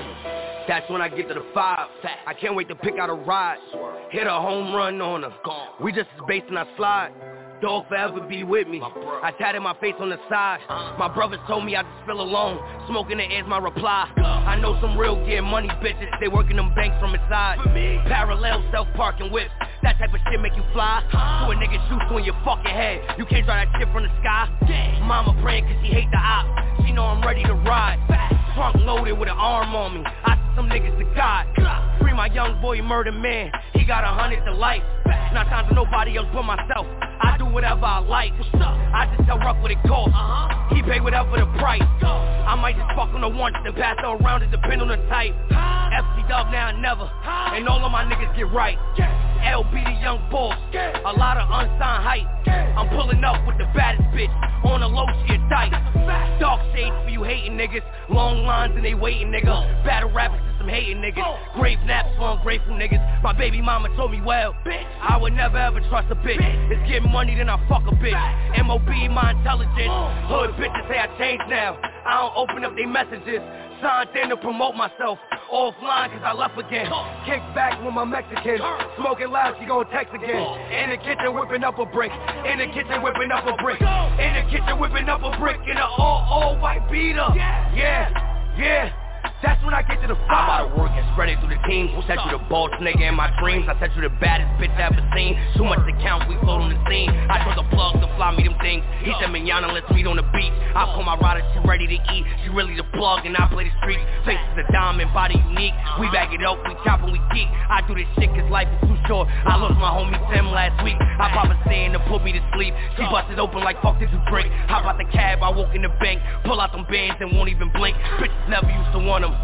it. That's when I get to the five. I can't wait to pick out a ride. Hit a home run on her. We just as based and I slide. Dog forever be with me. I tatted my face on the side. My brothers told me I just feel alone. Smoking the air's my reply. I know some real get money bitches. They working them banks from inside. Parallel self-parking whips. That type of shit make you fly. So a nigga shoots you in your fucking head. You can't drive that shit from the sky. Mama praying cause she hate the op. She know I'm ready to ride. Trunk loaded with an arm on me. I see some niggas to God. Free my young boy murder man. He got a hundred to life. Not time for nobody else but myself. I do whatever I like. I just tell Ruff what it costs. He pay whatever the price. I might just fuck on the once and pass her around. It depend on the type. F C Dub now and never. And all of my niggas get right. L B the young boss. A lot of unsigned hype. I'm pulling up with the baddest bitch. On the low she a tight. Dark shades for you hating niggas. Long lines and they waiting niggas. Battle rappers and some hating niggas. Grave naps for ungrateful niggas. My baby mama told me well. I would never ever trust a bitch. It's getting money then I fuck a bitch. M O B my intelligence. Hood bitches say I changed now. I don't open up their messages. Signed in to promote myself. Offline cause I left again. Kick back with my Mexican. Smoking loud, she gon' text again. In the kitchen whipping up a brick. In the kitchen whipping up a brick. In the kitchen whipping up a brick. In a all, all white beater. Yeah, yeah. That's when I get to the five. I'm out of work and spread it through the teams. Set you the boss nigga in my dreams. I set you the baddest bitch I ever seen. Too much to count, we float on the scene. I told the plug to fly me them things. He said manana, let's meet on the beach. I call my rider, she ready to eat. She really the plug and I play the streets. Face is a diamond, body unique. We back it up, we chop and we geek. I do this shit cause life is too short. I lost my homie Tim last week. I pop a stand to put me to sleep. She busted open like fuck did you drink. Hop out the cab, I walk in the bank. Pull out them bands and won't even blink. Bitches never used to want them.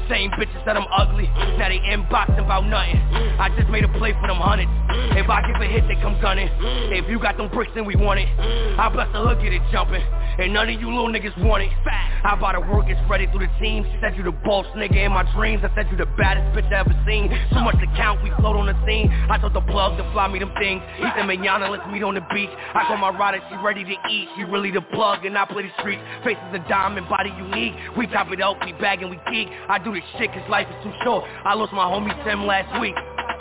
Same bitches that I'm ugly, now they inboxing about nothing. I just made a play for them hundreds. If I give a hit, they come gunning. If you got them bricks, then we want it. I bless the hood, get it jumping. And none of you little niggas want it. I bought a work, it's spread it through the team. She said you the boss nigga in my dreams. I said you the baddest bitch I ever seen. Too much to count, we float on the scene. I told the plug to fly me them things. He said, Mañana, let's meet on the beach. I call my rider, she ready to eat. She really the plug and I play the streets. Face is a diamond, body unique. We top it up, we bag and we geek. I do this shit cause life is too short. I lost my homie Tim last week.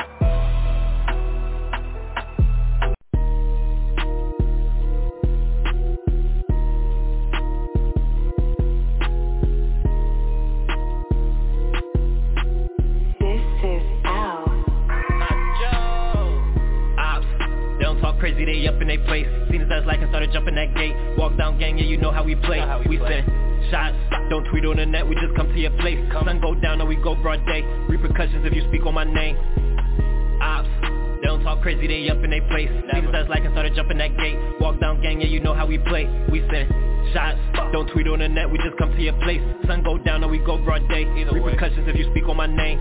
Crazy, they up in they place. Seen his ass like and started jumping that gate. Walk down gang, yeah, you know how we play. How we we play. Send shots, don't tweet on the net, we just come to your place. Sun go down or we go broad day. Repercussions if you speak on my name. Ops, they don't talk crazy, they up in they place. Seen his ass like and started jumping that gate. Walk down gang, yeah, you know how we play. We send shots, don't tweet on the net, we just come to your place. Sun go down or we go broad day. Repercussions if you speak on my name.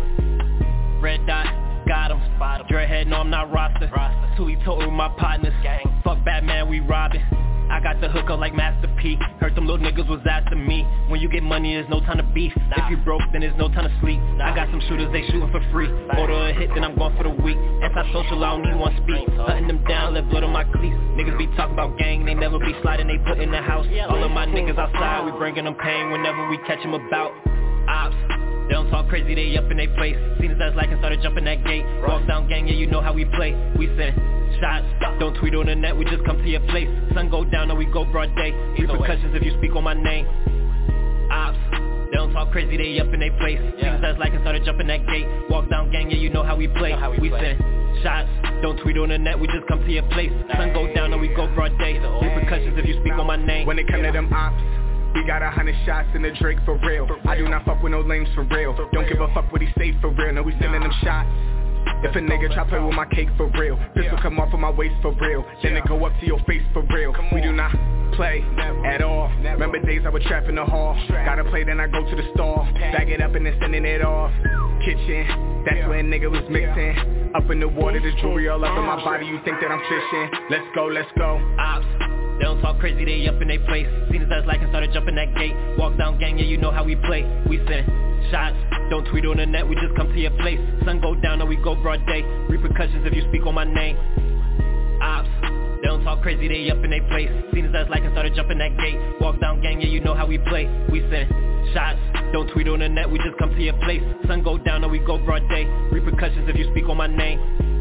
Red dot, got him. Dreadhead, no I'm not roster. Tui told my partners. Gang. Fuck Batman, we robbing. I got the hook up like Master P. Heard them little niggas was after me. When you get money, there's no time to beef. Nah. If you broke, then there's no time to sleep. Nah. I got some shooters, they shooting for free. Order a hit, then I'm going for the week. Anti-social, I don't need one speak. Hunting them down, let blood on my cleats. Niggas be talking about gang, they never be sliding, they put in the house. All of my niggas outside, we bringing them pain whenever we catch them about. Ops. They don't talk crazy, they up in they place. Seen his ass like and started jumping that gate. Walk down gang, yeah, you know how we play. We send shots, don't tweet on the net, we just come to your place. Sun go down or we go broad day. Repercussions if you speak on my name. Ops, they don't talk crazy, they up in they place. Seen his ass like and started jumping that gate. Walk down gang, yeah, you know how we play. How we we play. Send shots, don't tweet on the net, we just come to your place. Sun go down or we go broad day. Repercussions if you speak on my name. When it come to them ops, we got a hundred shots in the Drake for real. I do not fuck with no lames for real. Don't give a fuck what he say for real. No, we sending them shots. If a nigga try play with my cake for real, pistol come off of my waist for real. Then it go up to your face for real. We do not play at all. Remember days I would trap in the hall. Gotta play, then I go to the stall. Bag it up and then sending it off. Kitchen, that's when nigga was mixing. Up in the water, the jewelry all up in my body. You think that I'm fishing? Let's go, let's go. Ops. They don't talk crazy, they up in they place. Seen his ass like and started jumping that gate. Walk down gang, yeah, you know how we play. We send shots, don't tweet on the net, we just come to your place. Sun go down or we go broad day. Repercussions if you speak on my name. Ops, they don't talk crazy, they up in they place. Seen his ass like and started jumping that gate. Walk down gang, yeah, you know how we play. We send shots, don't tweet on the net, we just come to your place. Sun go down or we go broad day. Repercussions if you speak on my name.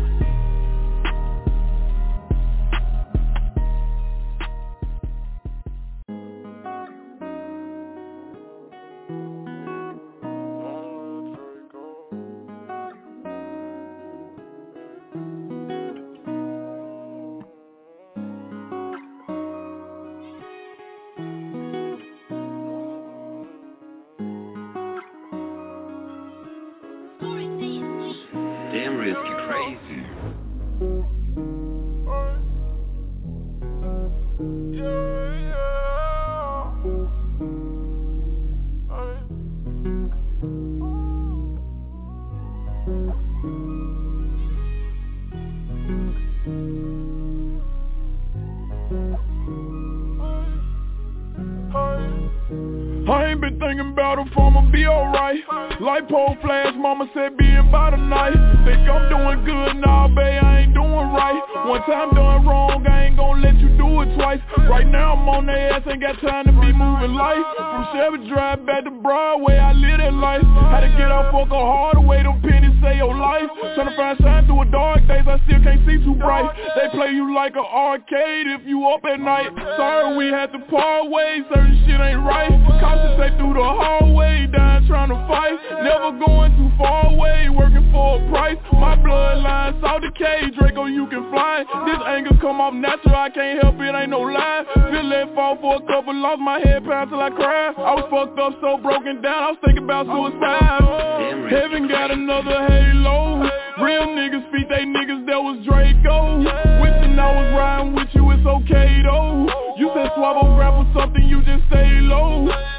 Lipo flash, mama said being by the night. Think I'm doing good, nah babe, I ain't doing right. One time done wrong, I ain't gon' let you do it twice. Right now I'm on their ass, ain't got time to be moving life. From Chevy Drive back to Broadway, I live that life. Had to get off, fuck a harder way, them pennies say your life. Tryna find shine through a dark days, I still can't see too bright. They play you like an arcade if you up at night. Sorry we had to part ways, certain shit ain't right. Concentrate through the hallway, down tryna fight. Never going too far away, working for a price. My bloodline saw decay, Draco you can fly. This anger come off natural, I can't help it, ain't no lie. Feel that fall for a couple, lost my head pound till I cried. I was fucked up so broken down, I was thinking about suicide. Heaven got another halo. Real niggas feed they niggas, that was Draco. Wishing I was riding with you, it's okay though. You said swallow rap or something, you just say low. Silly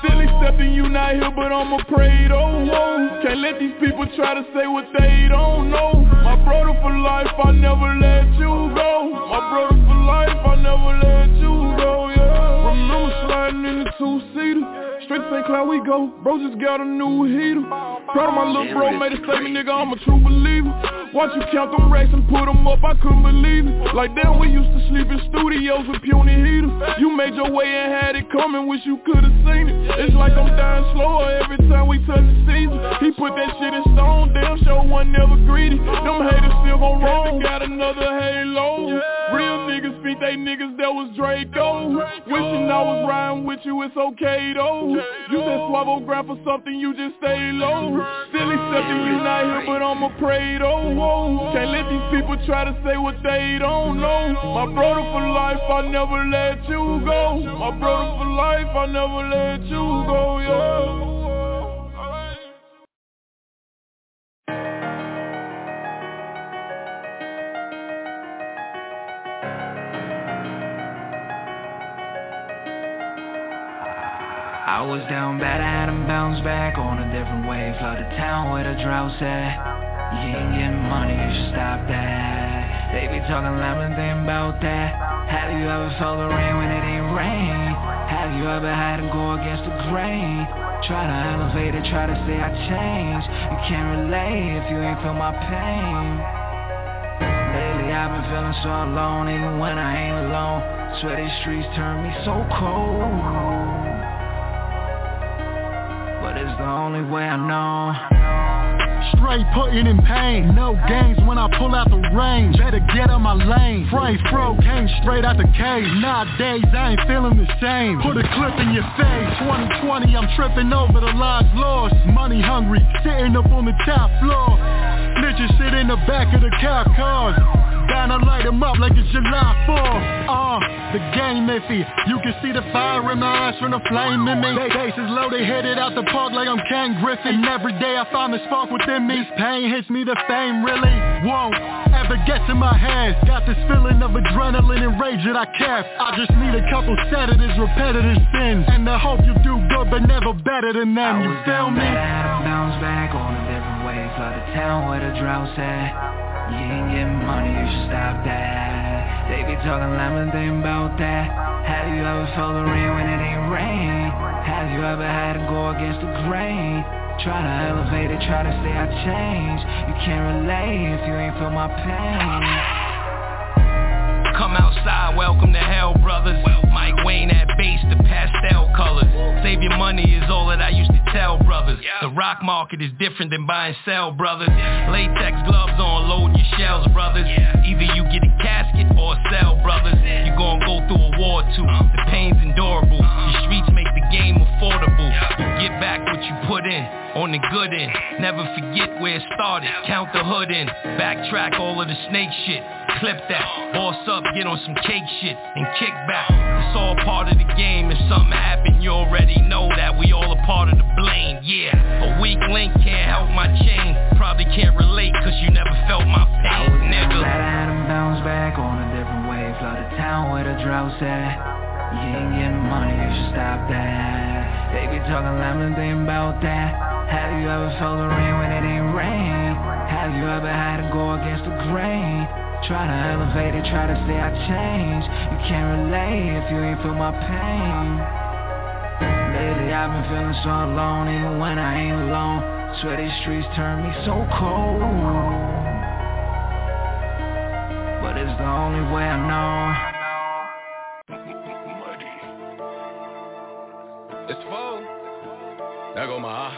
accepting you not here, but I'ma pray though. Whoa. Can't let these people try to say what they don't know. My brother for life, I never let you go. My brother for life, I never let you go, yeah. Remember sliding in the two-seater, straight to Saint Cloud we go. Bro just got a new heater. Proud of my little bro, made a statement, nigga, I'm a true believer. Watch you count them racks and put them up, I couldn't believe it. Like damn, we used to sleep in studios with puny heaters. You made your way and had it coming, wish you could've seen it. It's like I'm dying slower every time we touch the season. He put that shit in stone, damn sure one never greedy. Them haters still gon' roll, got another halo. Real niggas beat they niggas, that was Draco. Wishing I was riding with you, it's okay though. You said swallow ground for something, you just stay low. Still accepting you not here, but I'ma pray though. Can't let these people try to say what they don't know. My brother for life, I never let you go. My brother for life, I never let you go, yeah. I was down bad, I had him bounce back on a different wave. Flood the town where the droughts at. You ain't getting money, you should stop that. They be talking lemon, think about that. Have you ever felt the rain when it ain't rain? Have you ever had to go against the grain? Try to elevate it, try to say I changed. You can't relate if you ain't feel my pain. Lately I've been feeling so alone, even when I ain't alone. Swear these streets turn me so cold, but it's the only way I know. Straight putting in pain, no games when I pull out the range. Better get on my lane. Freight fro came straight out the cage. Nowadays I ain't feeling the same. Put a clip in your face. twenty twenty, I'm tripping over the lives lost. Money hungry, sitting up on the top floor. Snitches sit in the back of the cop cars. Down to light them up like it's July fourth. Uh, the game iffy. You can see the fire in my eyes from the flame in me. They bases loaded, hit it out the park like I'm Ken Griffin. Every day I find the spark within me. This pain hits me, the fame really won't ever get to my head. Got this feeling of adrenaline and rage that I kept. I just need a couple sedatives, repetitive sins, and I hope you do good but never better than them. You feel me? I had to bounce back on a different wave. Flood the town where the droughts at. You ain't getting money, you should stop that. They be talking lemon, think about that. Have you ever felt the rain when it ain't rain? Have you ever had to go against the grain? Try to elevate it, try to say I changed. You can't relate if you ain't feel my pain. Come outside, welcome to hell, brothers. Mike Wayne at base, the pastel colors. Save your money is all that I used to tell brothers. The rock market is different than buy and sell, brothers. Latex gloves on, load your shells, brothers. Either you get a casket or a cell, brothers. You gon' go through a war too. The pain's endurable. The streets make the game affordable. You get back what you put in, on the good end. Never forget where it started. Count the hood in. Backtrack all of the snake shit. Clip that. Boss up, get on some cake shit and kick back. It's all part of the game. If something happen, you already know that we all a part of the blame. Yeah, a weak link can't help my chain. Probably can't relate cause you never felt my pain, nigga. Glad I had him bounce back on a different wave. Flood the town where the droughts at. You ain't getting money, you should stop that. They be talking lemon, think about that. Have you ever felt the rain when it ain't rain? Have you ever had to go against the grain? Try to elevate it, try to say I changed. You can't relate if you ain't feel my pain. Lately I've been feeling so alone, even when I ain't alone. Swear these streets turn me so cold, but it's the only way I know. It's full. There go my eye.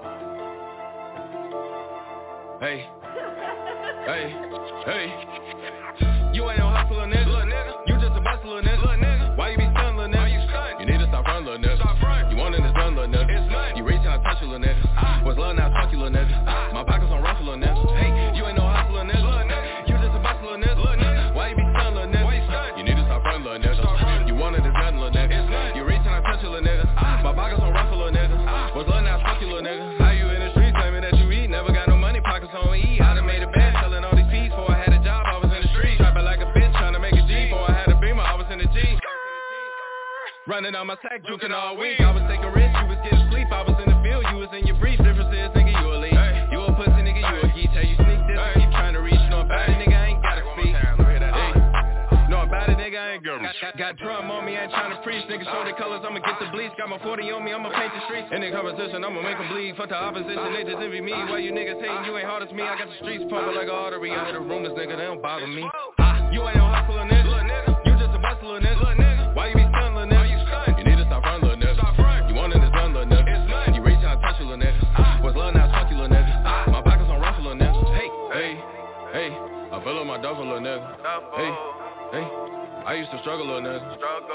Hey, hey, hey. You ain't no hustler, nigga. Little nigga. You just a bust, little nigga. Little nigga. Why you be stunned, little nigga? Why you stunned? You need to stop running, little nigga. Stop running. You want in this gun, little nigga. It's nothing. You reach out and touch you, little nigga. Ah. What's love now? Fuck you, little nigga. Ah. My pockets on ruffle, little nigga. Hey, you ain't no hustler, nigga. Little nigga. You just a bust, little nigga. Little nigga. Why you be stunned, little nigga? Why you stunned? You need to stop running, little nigga. Stop running. You want in this gun, little nigga. It's nothing. You reach out and touch you, little nigga. Ah. My pockets on ruffle, little nigga. Ah. What's love now? Fuck you, little nigga. How you in the streets? Tell me that you eat. Never got no money, pockets on E. I done made a bed, selling all these peas. Before I had a job, I was in the street. Trapping like a bitch, trying to make a G. Before I had a beamer, I was in the G. Running on my sack, drinking all week. I was taking risks, you was getting sleep. sleep, I was in the field, you was in your brief. Difference is, nigga, you a lead. Hey. You a pussy, nigga, you a geek. Tell you sneak this, hey. Keep trying to reach. No about it, nigga, I ain't gotta speak. Hey. No about it, nigga, I ain't girl. Got, got drum on me, I ain't trying to preach. Nigga, show the colors, I'ma get the bleach. Got my forty on me, I'ma paint the streets. In the competition, I'ma make them bleed. Fuck the opposition, they just envy me. While you niggas hating, you ain't hard as me. I got the streets pumping like an artery. I hear the rumors, nigga, they don't bother me. You ain't no hustler, nigga. You just a bustler, nigga. Why you be stunned, little nigga? You stunned. You need to stop running, little nigga. You wanted this done, little nigga. You reach out, touch you, little nigga. What's love now, fuck you, little nigga. My pockets on ruffle, little nigga. Hey, hey, hey. I fill up my duffel, little nigga. Hey, hey. I used to struggle, little nigga.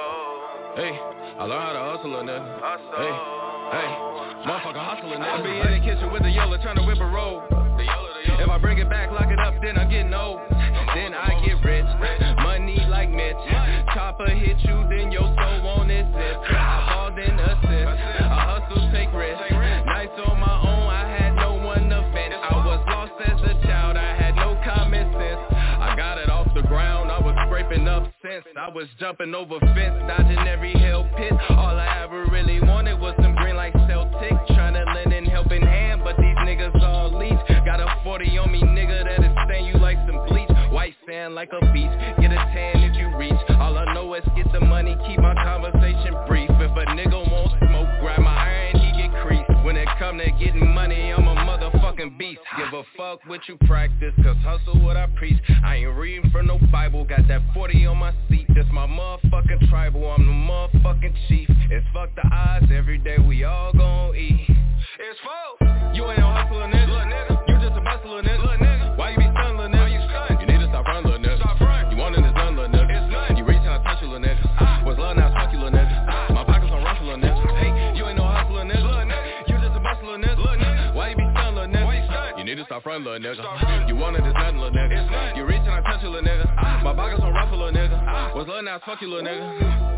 Hey, I learned how to hustle, little nigga. Hey, hey. Motherfucker hustling, nigga. I be in the kitchen with the yellow trying to whip a roll. If I bring it back, lock it up, then I'm getting old. Then I get rich, money like Mitch. Chopper hit you, then your soul won't assist. I balled in assist, I hustle, take risks. Nights on my own, I had no one to vent. I was lost as a child, I had no common sense. I got it off the ground, I was scraping up sense. I was jumping over fence, dodging every hell pit. All I ever really wanted was some green like Celtic. Trying to lend in helping hand, but these niggas all leech. Got a forty on me, nigga, that'll stain you like some bleach. White sand like a beach, get a tan if you reach. All I know is get the money, keep my conversation brief. If a nigga won't smoke, grab my iron, he get creased. When it come to getting money, I'm a motherfucking beast. Give a fuck what you practice, cause hustle what I preach. I ain't reading from no Bible, got that forty on my seat. That's my motherfucking tribal, I'm the motherfucking chief. It's fuck the odds, every day we all gon' eat. It's full. You ain't no hustler, nigga. nigga. You just a bustler, nigga. nigga. Why you be stunned, little nigga? You stunned. You need to stop running, little nigga. Stop running. You wanted this done, little nigga. It's none. You reach out and touch you, little nigga. Ah. What's love now, fuck you, little nigga. Ah. My pockets on ruffle, little nigga. Hey, you ain't no hustler, nigga. nigga. You just a bustler, nigga. nigga. Why you be stunned, little nigga? Why you stunned? You need to stop running, little nigga. Stop you wanted this nothing, little nigga. It's none. You reach out and touch you, little nigga. Ah. My pockets on ruffle, little nigga. Ah. What's love now, fuck you, little nigga.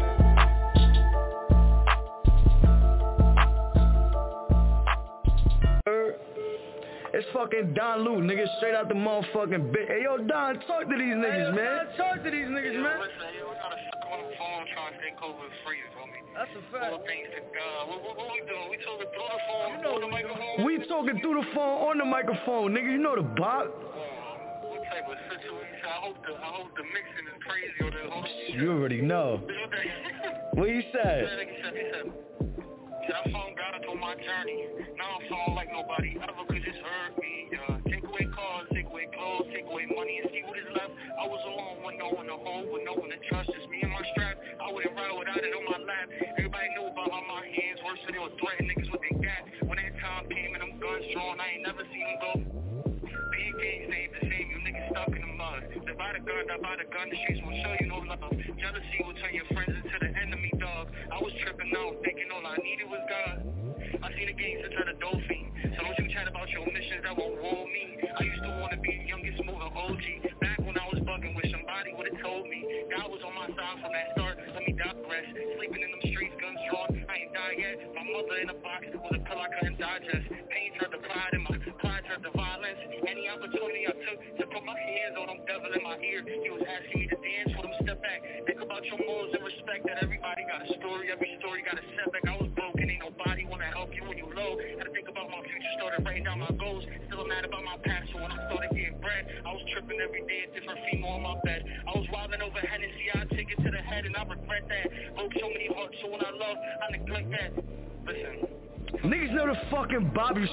It's fucking Don Lu, nigga, straight out the motherfucking bit. Hey, yo, Don, talk to these niggas, hey, man. Don, talk to these niggas, man. Listen, yo, we gotta fuck on the phone trying to take over free, you feel me? That's a fact. All things to God. What, what, what we doing? We talking through the phone, you know, on the microphone? We talking through the phone on the microphone, nigga. You know the bop. What type of situation? I hope the, I hope the mixing is crazy or the whole shit. You already know. What you said? He said, he said, I found God through my journey. Now I'm feeling like nobody ever could just hurt me. Uh, take away cars, take away clothes, take away money and see what is left. I was alone with no one to hold, with no one to trust. Just me and my strap. I wouldn't ride without it on my lap. Everybody knew about how my hands worse, so they would threaten niggas with their gat. When that time came and them guns drawn, I ain't never seen them go. Big games ain't the same, you niggas stuck in the mud. They buy the gun, I buy the gun, the streets will show you no love. Jealousy will turn your friends into the enemy, dog. I was tripping out, thinking all I needed was God. I seen the gangster turn a dolphin. So don't you chat about your missions that won't roll me. I used to want to be the youngest moving O G. Back when I was bugging with somebody would have told me. God was on my side from that start. Let me digress. Sleeping in them streets, guns drawn. I ain't died yet. My mother in a box was a pill I couldn't digest. Pain turned to pride and my pride turned to violence. Any opportunity I took to put my hands on them devil in my ear. He was asking me to dance with him, step back. Think about your morals and respect that everybody got a story. Every story got a setback. I was broken. Ain't nobody wanna help you when you low. Had to think about my future, started writing down my goals. Still mad about my past, so when I started getting bread, I was tripping every day, a different female on my bed. I was wilding over Hennessy, I take it to the head, and I regret that. Broke so many hearts, so when I love, I neglect that. Listen. Niggas know the fucking Bobby.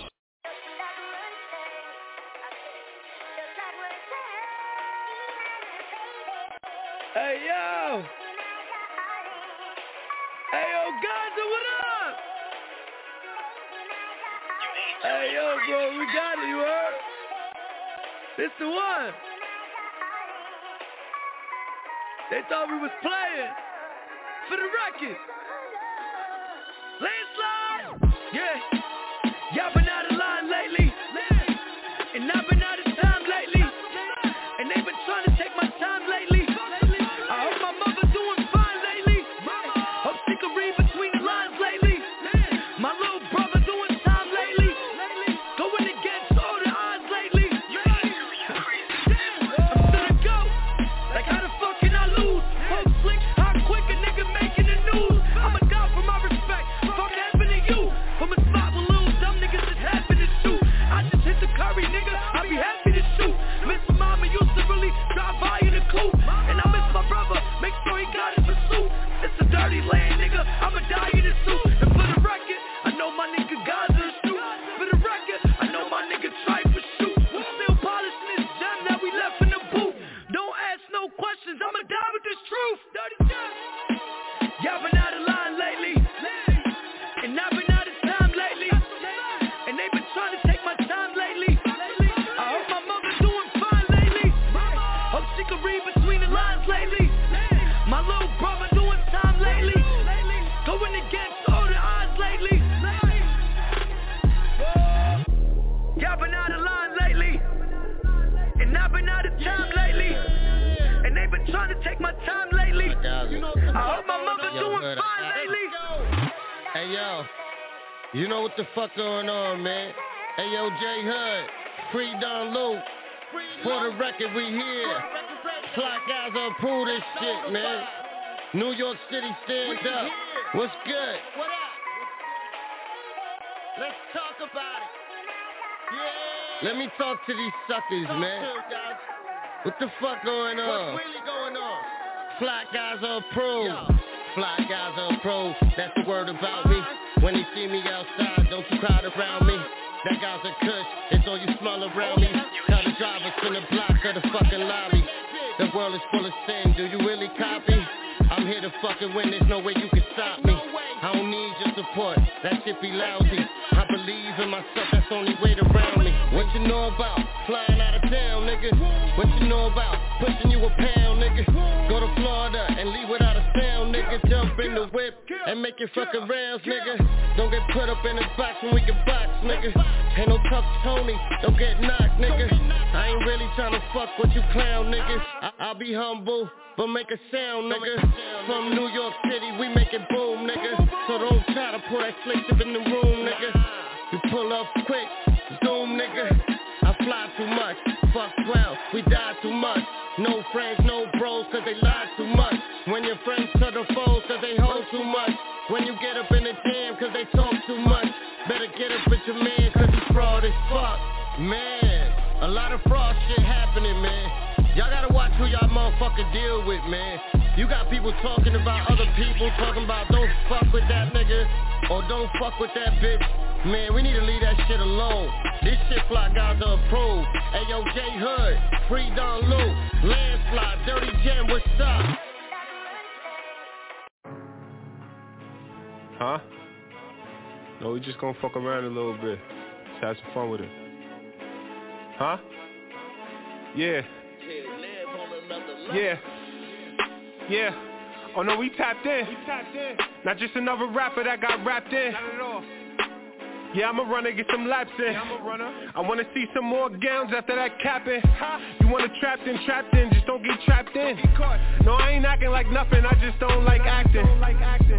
Hey, yo. Hey, yo, Gonzo, what up? Hey, yo, bro, we got it, you heard? This the one. They thought we was playing. For the record. Landslide. Yeah. Y'all been out of line lately. And I've been out of time lately. And they've been trying to take my time lately. I hope my mother doing fine lately. Hope she can read between the lines lately. My little brother doing time lately. Going against all the odds lately. I'm gonna go. Like how the fuck can I lose? Fuck slick, how quick a nigga making the news. I'ma die for my respect. Fuck happening. been out of line lately, and I've been out of time lately, and they've been trying to take my time lately. I hope my mother doing fine lately. Hey yo, you know what the fuck going on, man? Hey yo, J Hood, free Don Luke. For the record, we here. Fly guys approve this shit, man. New York City stands up. What's good? What up? Let's talk about it. Yeah. Let me talk to these suckers, man. What the fuck going on? What's really going on? Fly guys approve. Fly guys approve. That's the word about me. When you see me outside, don't you crowd around me. That guy's a kush, it's all you smell around me. Tell the drivers in the block of the fucking lobby. The world is full of sin, do you really copy? I'm here to fucking win, there's no way you can stop me. I don't need your support, that shit be lousy. I believe in myself, that's the only way to round me. What you know about flying out of town, nigga? What you know about pushing you a pound, nigga? Go to Florida and leave without a sound, nigga. Jump in the whip and make it fucking rounds, nigga. Don't get put up in a box when we can box, nigga. Ain't no tough Tony, don't get knocked, nigga. I ain't really tryna fuck with you clown niggas. I- I'll be humble, but make a sound, nigga. From New York City, we make it boom, nigga. So don't try to pull that slick tip in the room, nigga. You pull up quick, zoom, nigga. I fly too much, fuck twelve, we die too much. No friends, no bros, cause they lie too much. When your friends turn to foes, cause they hold too much. When you get up in the jam, cause they talk too much. Better get up with your man, cause he's fraud as fuck. Man, a lot of fraud shit happening, man. Y'all gotta watch who y'all motherfucker deal with, man. You got people talking about other people, talking about don't fuck with that nigga, or don't fuck with that bitch. Man, we need to leave that shit alone. This shit Fly guys are approved. Hey yo, J Hood, Free Don Luke, Landslide, Dirty Jam, what's up? Huh? No, we just gonna fuck around a little bit. Just have some fun with it. Huh? Yeah. Yeah. Yeah. Oh no, we tapped in. We tapped in. Not just another rapper that got wrapped in. Not at all. Yeah, I'm a runner, get some laps in. Yeah, I'm a runner. I wanna see some more gowns after that capping. Huh? You wanna trapped in, trapped in, just don't get trapped in. Don't get caught. No, I ain't acting like nothing, I just don't like acting. Don't like acting.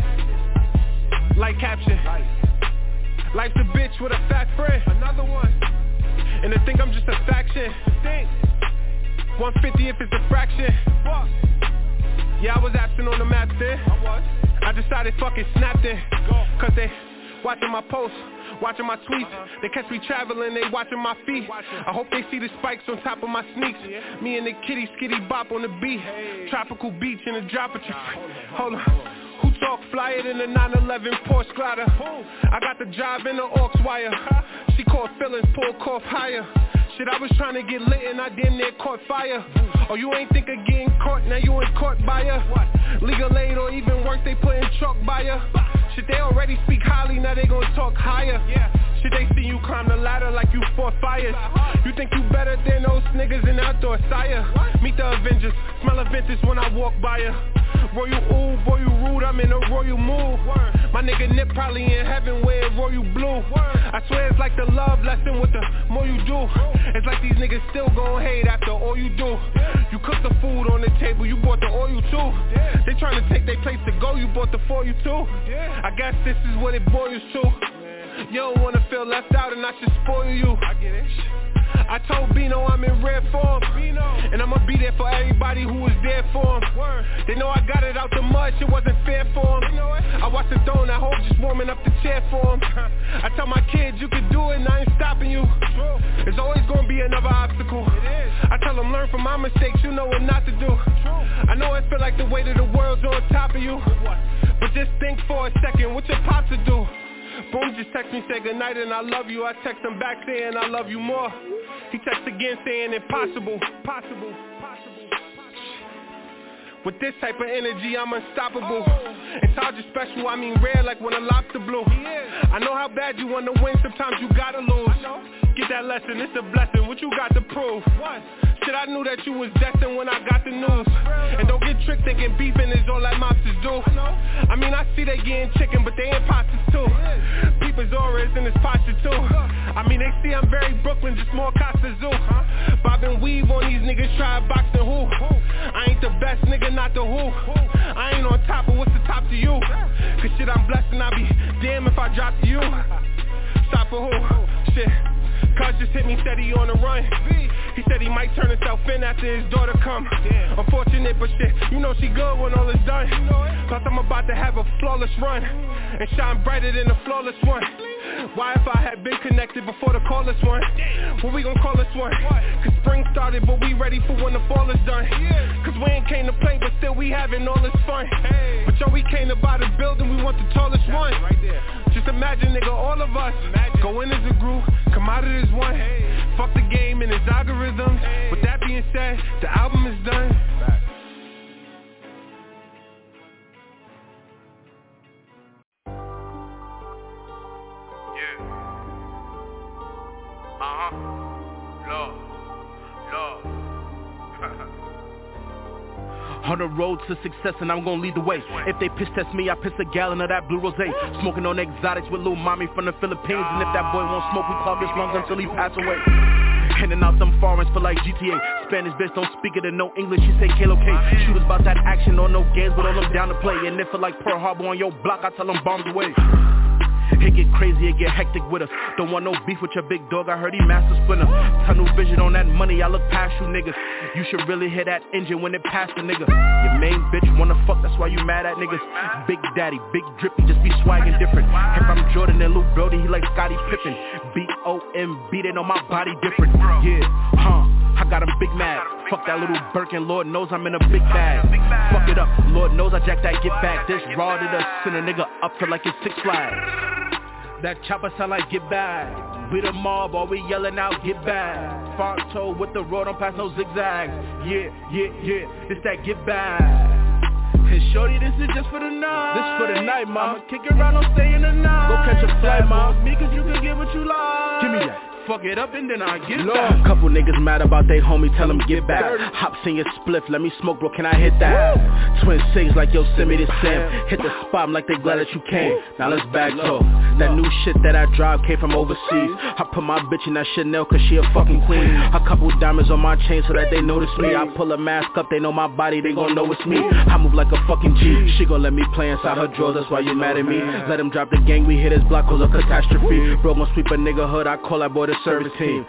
Like caption. Life. Life's a bitch with a fat friend. Another one. And they think I'm just a faction. Think. one fifty if it's a fraction. What? Yeah, I was absent on the map then. I was. I decided fucking snapped it. Go. Cause they watching my posts, watching my tweets. Uh-huh. They catch me traveling, they watching my feet. Watching. I hope they see the spikes on top of my sneaks. Yeah. Me and the kitty skitty bop on the beat. Hey. Tropical beach in a drop of tra- Hold on. Hold on. Who talk flyer than the nine eleven Porsche Glider? I got the job in the aux wire. She caught feelings, pulled cough higher. Shit, I was trying to get lit and I damn near caught fire. Oh, you ain't think of getting caught, now you ain't caught by her. Legal aid or even worse, they put in chalk by her. Shit, they already speak highly, now they gon' talk higher. Shit, they see you climb the ladder like you fought fires. You think you better than those niggas in outdoor sire. Meet the Avengers, smell Avengers when I walk by her. Royal ooh, boy you rude, I'm in a royal mood. My nigga Nip probably in heaven wearing royal blue. I swear it's like the love lesson with the more you do. It's like these niggas still gon' hate after all you do. You cook the food on the table, you bought the oil too. They tryna take their place to go, you bought the for you too. I guess this is what it boils to. You don't wanna feel left out and I should spoil you. I get it. I told Bino I'm in rare form, and I'ma be there for everybody who was there for him. They know I got it out the mud, shit wasn't fair for him. I watched the throne, I hope just warming up the chair for him. I tell my kids you can do it and I ain't stopping you. There's always gonna be another obstacle. I tell them learn from my mistakes, you know what not to do. I know it feel like the weight of the world's on top of you, but just think for a second, what your pops would do. Boom just text me, say goodnight and I love you. I text him back saying I love you more. He texts again saying impossible, possible, possible. With this type of energy I'm unstoppable. It's hard to special, I mean rare like when a lobster blew. I know how bad you wanna win, sometimes you gotta lose. Get that lesson, it's a blessing, what you got to prove? What? Shit, I knew that you was destined when I got the news. And don't get tricked thinking beefing is all that mobsters do. I mean, I see they getting chicken, but they imposters too. People's aura is in this posture too. I mean, they see I'm very Brooklyn, just more Costa Zoo. Bob and weave on these niggas, try boxing who? I ain't the best nigga, not the who. I ain't on top, but what's the top to you? Cause shit, I'm blessed and I'll be damn if I drop to you. Stop for who? Shit. Cuz just hit me steady on the run. He said he might turn himself in after his daughter come. Unfortunate, but shit, you know she good when all is done. Plus I'm about to have a flawless run and shine brighter than the flawless one. Why if I had been connected before the callers one? What we gon' call this one? Cause spring started, but we ready for when the fall is done. Cause we ain't came to play, but still we having all this fun. But yo, we came to buy the building, we want the tallest one. Just imagine, nigga, all of us go in as a group, come out as one. Fuck the game and its algorithms. With that being said, the album is done. Uh-huh. Lord. Lord. On the road to success and I'm gon' lead the way. If they piss test me, I piss a gallon of that blue rosé. Smoking on exotics with Lil Mommy from the Philippines. And if that boy won't smoke, we clog his lungs until he pass away. In and out them foreigns for like G T A. Spanish bitch don't speak it and no English, she say Kalo K. Shooters about that action on no games, but all them down to play. And if it like Pearl Harbor on your block, I tell them bombs away. It get crazy, it get hectic with us. Don't want no beef with your big dog, I heard he master splinter. Tunnel vision on that money, I look past you niggas. You should really hear that engine when it pass the nigga. Your main bitch wanna fuck, that's why you mad at niggas. Big daddy, big drippy, just be swagging different. If I'm Jordan and Luke Brody, he like Scottie Pippen. B O M B, they know my body different. Yeah, huh, I got him big mad. Fuck that little Birkin, Lord knows I'm in a big bag. Fuck it up, Lord knows I jack that get back. This raw to the send a nigga up to like it's Six Flags. That chopper sound like get back. We the mob, all we yelling out get back. Fonto with the road, don't pass no zigzags. Yeah, yeah, yeah, it's that get back. And shorty, this is just for the night. This for the night, mama. I'ma kick around, don't stay in the night. Go catch a flight, mom. Me cause you can get what you like. Give me that. Fuck it up and then I get Lord. Back. Couple niggas mad about they homie, tell them get back. Hop senior spliff, let me smoke bro, can I hit that? Woo. Twin Cigs like yo, send me this Sam. Hit the spot, I'm like they glad that you came. Now let's back talk. That new shit that I drive came from overseas. I put my bitch in that Chanel cause she a fucking queen. A couple diamonds on my chain so that they notice me. I pull a mask up, they know my body, they gon' know it's me. I move like a fucking G. She gon' let me play inside her drawers, that's why you mad at me. Let him drop the gang, we hit his block, cause a catastrophe. Bro gon' sweep a nigga hood, I call that boy the service team.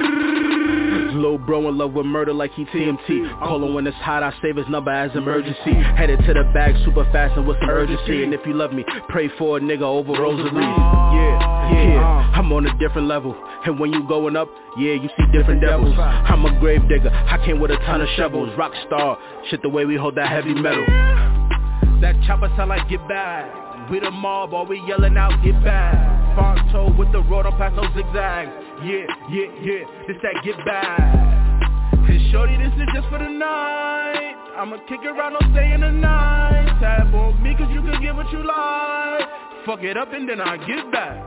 Lil bro in love with murder like he T M T. Call him when it's hot, I save his number as emergency. Headed to the bag super fast and with some urgency. And if you love me, pray for a nigga over rosary. Yeah, yeah, I'm on a different level. And when you going up, yeah, you see different devils. I'm a grave digger, I came with a ton of shovels. Rock star, shit the way we hold that heavy metal. That chopper sound like get back. We the mob, all we yelling out, get back. Fonto with the road, don't pass no zigzags. Yeah, yeah, yeah, this that get back. And shorty, this is just for the night. I'ma kick around, don't stay in the night. Tab on me, cause you can get what you like. Fuck it up and then I get back.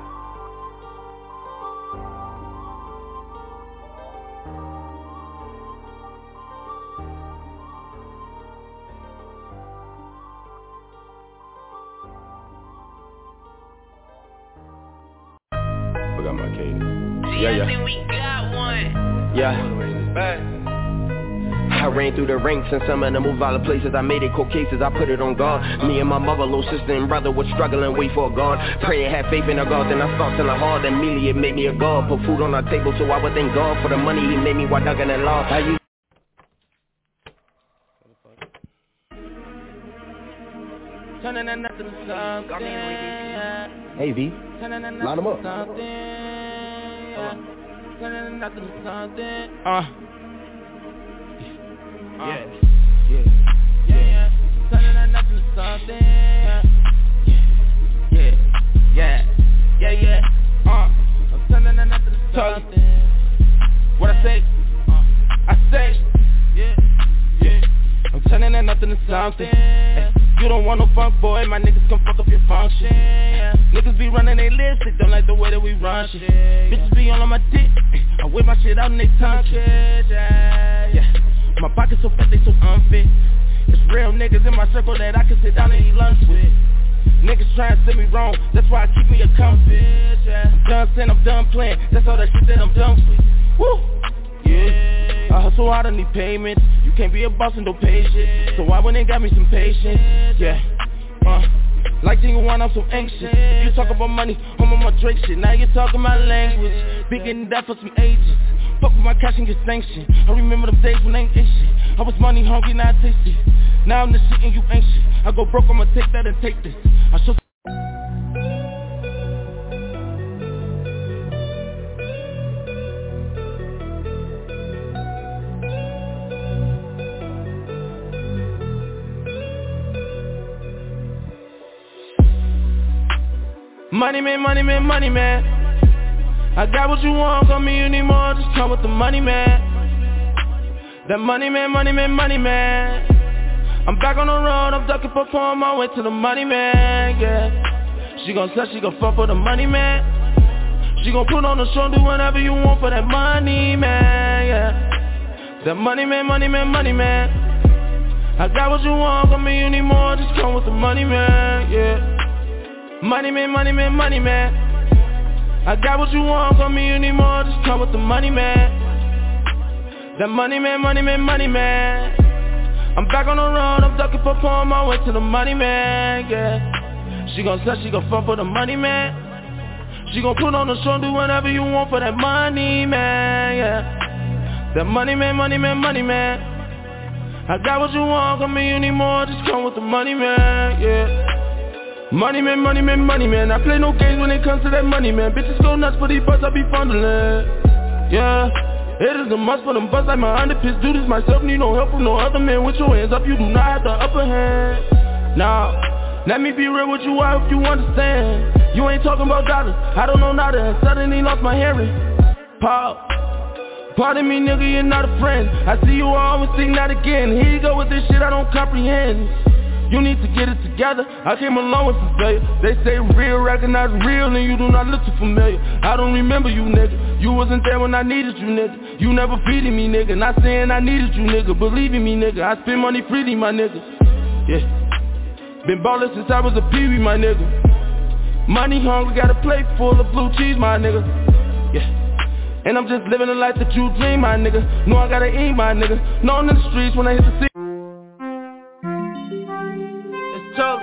Got my cadence. Yeah, yeah. We got one. Yeah. I ran through the ranks and some of them moved all the places. I made it cold cases, I put it on guard. Me and my mother, little sister and brother was struggling, wait for God. Pray and have faith in a God, then I start telling hard. And immediately it made me a God. Put food on our table so I would thank God for the money he made me while ducking that law. I used Turning that nothing to something. Hey V, line them up. Turning that nothing to something. Uh. Yeah. Yeah. Yeah. Yeah. Turning that nothing to something. Yeah. Yeah. Yeah. Yeah. Uh. I'm turning that nothing to something. What I say? Uh. I say. Yeah. Yeah. I'm turning that nothing to something. Hey. You don't want no funk boy, my niggas come fuck up your function. Niggas be running they lips, they don't like the way that we run shit. Bitches be all on my dick, I whip my shit out and they tongue shit. Yeah, my pockets so fat, they so unfit. It's real niggas in my circle that I can sit down and eat lunch with. Niggas trying to set me wrong, that's why I keep me a compass. I'm done saying I'm done playing, that's all that shit that I'm done with. Woo! Yeah, I hustle hard, I need payments. You can't be a boss and don't pay shit. So why when they got me some patience? Yeah, uh like Jingle One, I'm so anxious. You talk about money, I'm on my Drake shit. Now you talking my language. Been getting that for some ages. Fuck with my cash and get sanctioned. I remember them days when I ain't ate shit. I was money hungry, now I taste it. Now I'm the shit and you anxious. I go broke, I'ma take that and take this. I show Money man, money man, money man. I got what you want, come me you need more, just come with the money man. That money man, money man, money man. I'm back on the road, I'm ducking for on my way to the money man, yeah. She gon' say she gon' fuck for the money man. She gon' put on the show, do whatever you want for that money man, yeah. That money man, money man, money man. I got what you want, come me you need more, just come with the money man, yeah. Money man, money man, money man. I got what you want, come me you need more, just come with the money man. That money man, money man, money man. I'm back on the road, I'm ducking for on my way to the money man, yeah. She gon' say she gon' fuck for the money man. She gon' put on the show, do whatever you want for that money man, yeah. That money man, money man, money man. I got what you want, come me you need more, just come with the money man, yeah. Money man, money man, money man. I play no games when it comes to that money man. Bitches go nuts for these butts, I be fondling. Yeah, it is a must for them butts like my underpiss. Do this myself, need no help from no other man. With your hands up, you do not have the upper hand. Now, let me be real with you, I hope you understand. You ain't talking about dollars, I don't know nada. And suddenly lost my hearing. Pop. Pardon me nigga, you're not a friend. I see you always think that again. Here you go with this shit I don't comprehend. You need to get it together, I came along with some failure. They say real, recognize real, and you do not look too familiar. I don't remember you, nigga. You wasn't there when I needed you, nigga. You never feeding me, nigga. Not saying I needed you, nigga. Believing me, nigga. I spend money freely, my nigga. Yeah. Been ballin' since I was a peewee, my nigga. Money hungry, got a plate full of blue cheese, my nigga. Yeah. And I'm just living the life that you dream, my nigga. Know I gotta eat, my nigga. Known in the streets when I hit the city. Totally.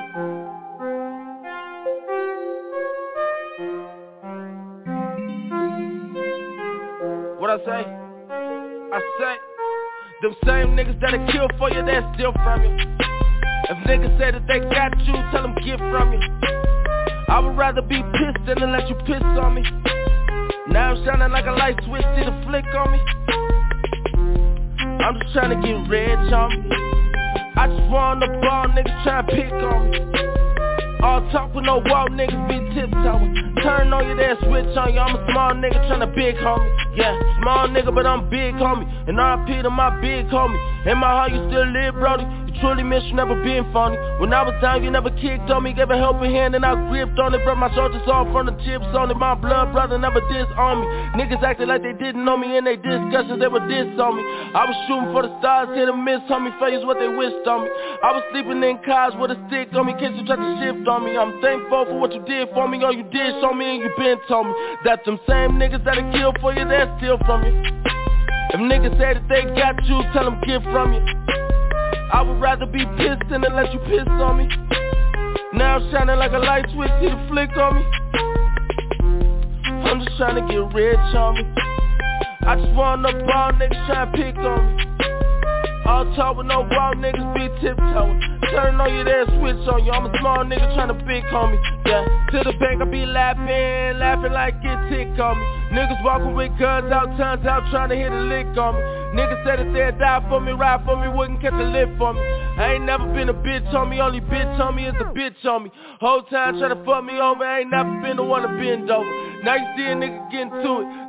What I say? I say, them same niggas that'll kill for you, they'll steal from you. If niggas say that they got you, tell them get from you. I would rather be pissed than to let you piss on me. Now I'm shining like a light switch, see the flick on me. I'm just trying to get rich on me. I just want the ball, niggas tryna pick on me. All talk with no wall, niggas be tiptoeing. Turn on you, then switch on you. I'm a small nigga tryna big homie. Yeah, small nigga, but I'm big homie. And R I P to my big homie. In my heart, you still live, brody. You truly miss you never being phony. When I was down, you never kicked on me. Gave a helping hand and I gripped on it. Brought my shoulders off from the chips on it. My blood brother never disowned me. Niggas acted like they didn't know me. In they discussions, they were diss on me. I was shooting for the stars, hit and miss, homie. Face what they wished on me. I was sleeping in cars with a stick on me. Kids you tried to shift on me. I'm thankful for what you did for me. All you did show me and you been told me that them same niggas that'll kill for you, they'll steal from you. If niggas say that they got you, tell them get from you. I would rather be pissed than to let you piss on me. Now I'm shining like a light switch, see the flick on me. I'm just trying to get rich on me. I just want no ball niggas trying to pick on me. All talk with no wall, niggas be tiptoeing. Turn on you, then switch on you. I'm a small nigga tryna big homie. Yeah, to the bank I be laughing, laughing like it tick on me. Niggas walking with guns out, tons out, tryna hit a lick on me. Niggas said that they'd die for me, ride for me, wouldn't catch a lift for me. I ain't never been a bitch on me, only bitch on me is a bitch on me. Whole time tryna fuck me over, I ain't never been the one to bend over. Now you see a nigga getting to it.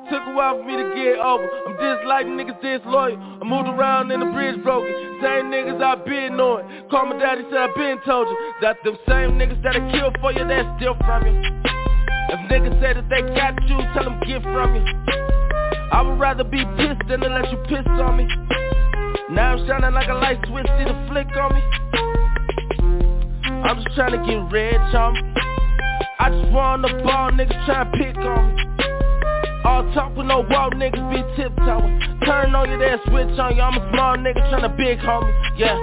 took a while for me to get over. I'm disliking niggas disloyal. I moved around and the bridge broken. Same niggas I been knowing. Call my daddy, said I been told you that them same niggas that'll kill for you, that steal from you. If niggas say that they got you, tell them get from you. I would rather be pissed than to let you piss on me. Now I'm shining like a light switch, see the flick on me. I'm just trying to get rich on me. I just want the ball, niggas tryna pick on me. All talk with no wall, niggas be tiptoeing. Turn on you, then switch on you. I'm a small nigga tryna big homie, yeah.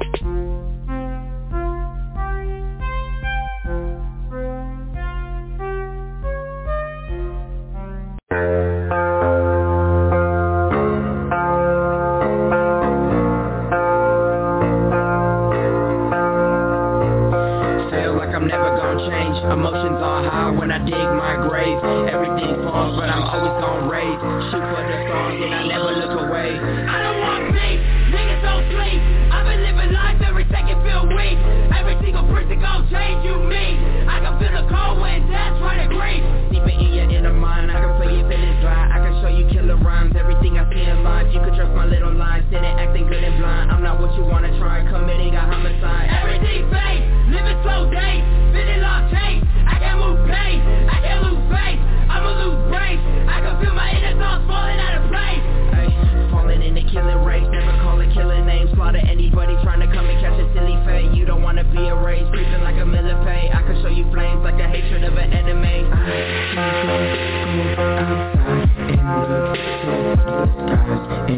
Emotions on high when I dig my grave. Everything falls, but I'm always gon' rage. Shoot for the stars and I never look away. I don't want peace, niggas don't sleep. I've been living life every second feel weak. Every single person gon' change you, me. I can feel the cold wind, that's right agree. Deep in your inner mind, I can feel your feelings dry. I can show you killer rhymes, everything I see in life. You can trust my little lines, sitting acting good and blind. I'm not what you wanna try, committing a homicide. Everything fake, living slow days, feeling lost change. I can't move pain, I can't lose faith, I'ma lose grace. I can feel my inner thoughts falling out of place. Ay, falling in the killing race, never call a killing name. Slaughter anybody trying to come and catch a silly fate. You don't wanna be erased, creeping like a millipede. I can show you flames like the hatred of an enemy. I can go, go outside and look to the skies and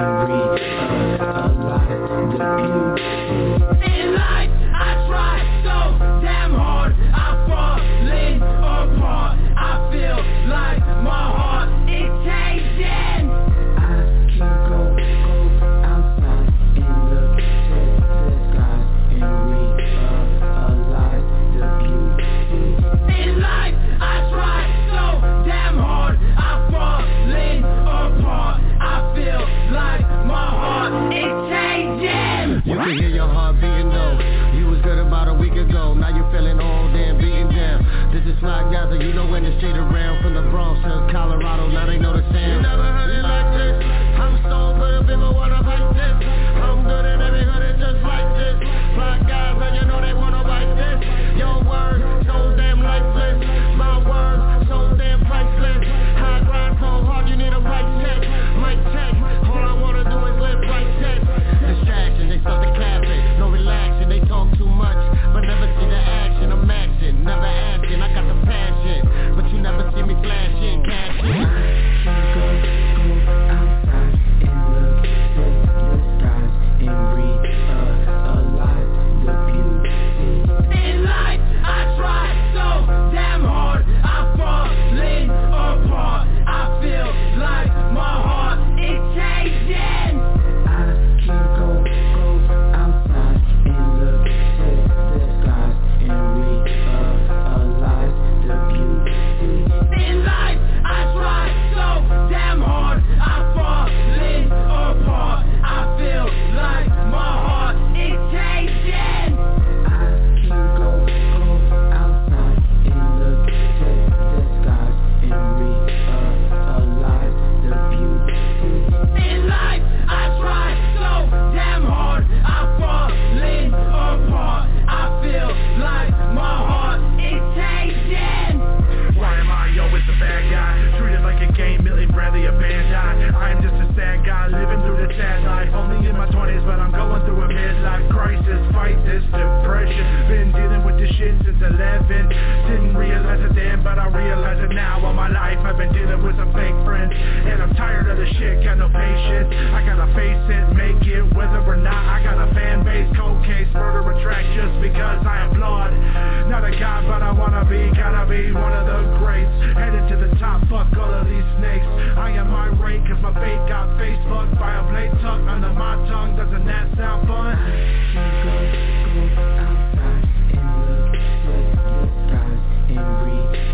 realize the beauty. In life, I try so damn hard, I'm falling apart. I feel like my heart is changing. I can go, go outside and look to the skies and realize the beauty. In life, I try so damn hard, I'm falling apart. I feel like my heart is changing. You can hear your heart beating though. You was good about a week ago, now you're feeling old and beaten down. This is Fly Gaza, you know when the street around. From the Bronx to Colorado, now they know the sound. You never heard it like this. I'm so good if people wanna fight this. I'm good at every hood, it's just like this. Fly Gaza, you know they wanna bite this. Your word, so damn lifeless. My word, so damn priceless. High grind so hard, you need a right check. Mic check, all I wanna do is live right check. Distraction, they start to clapping. No relaxing, they talk too much, but never see the action. I'm action, never asking, I got the passion, but you never see me flashing, cashing. I can go, go outside and look to the skies and realize the beauty. In life, I try so damn hard, I'm falling apart. I feel like my heart is changing. I can go, go outside and look to the skies and realize the beauty. In life, I try so damn hard, I'm falling apart. I feel like my heart is changing. I can go, go outside and look to the skies and realize the beauty. In life, I try so damn hard, I'm falling apart. I feel like my heart is changing. Why am I always the bad guy? Treated like a game, Millie Bradley, a band I am just a sad guy, living through the sad life. Only in my twenties, but I'm going through a midlife crisis. Fight this depression, been dealing with this shit since eleven. Didn't realize it then, but I realize it now. All my life I've been dealing with some fake friends, and I'm tired of the shit, got no patience. I gotta face it, make it, whether or not I got a fan base. Cold case, murder a track just because I am flawed. Not a god, but I wanna be, gotta be one of the greats. Headed to the top, fuck all of these snakes. I am irate, cause my fate got face fucked by a blade tucked under my tongue. Doesn't that sound fun? I can go, go outside and look to the skies and realize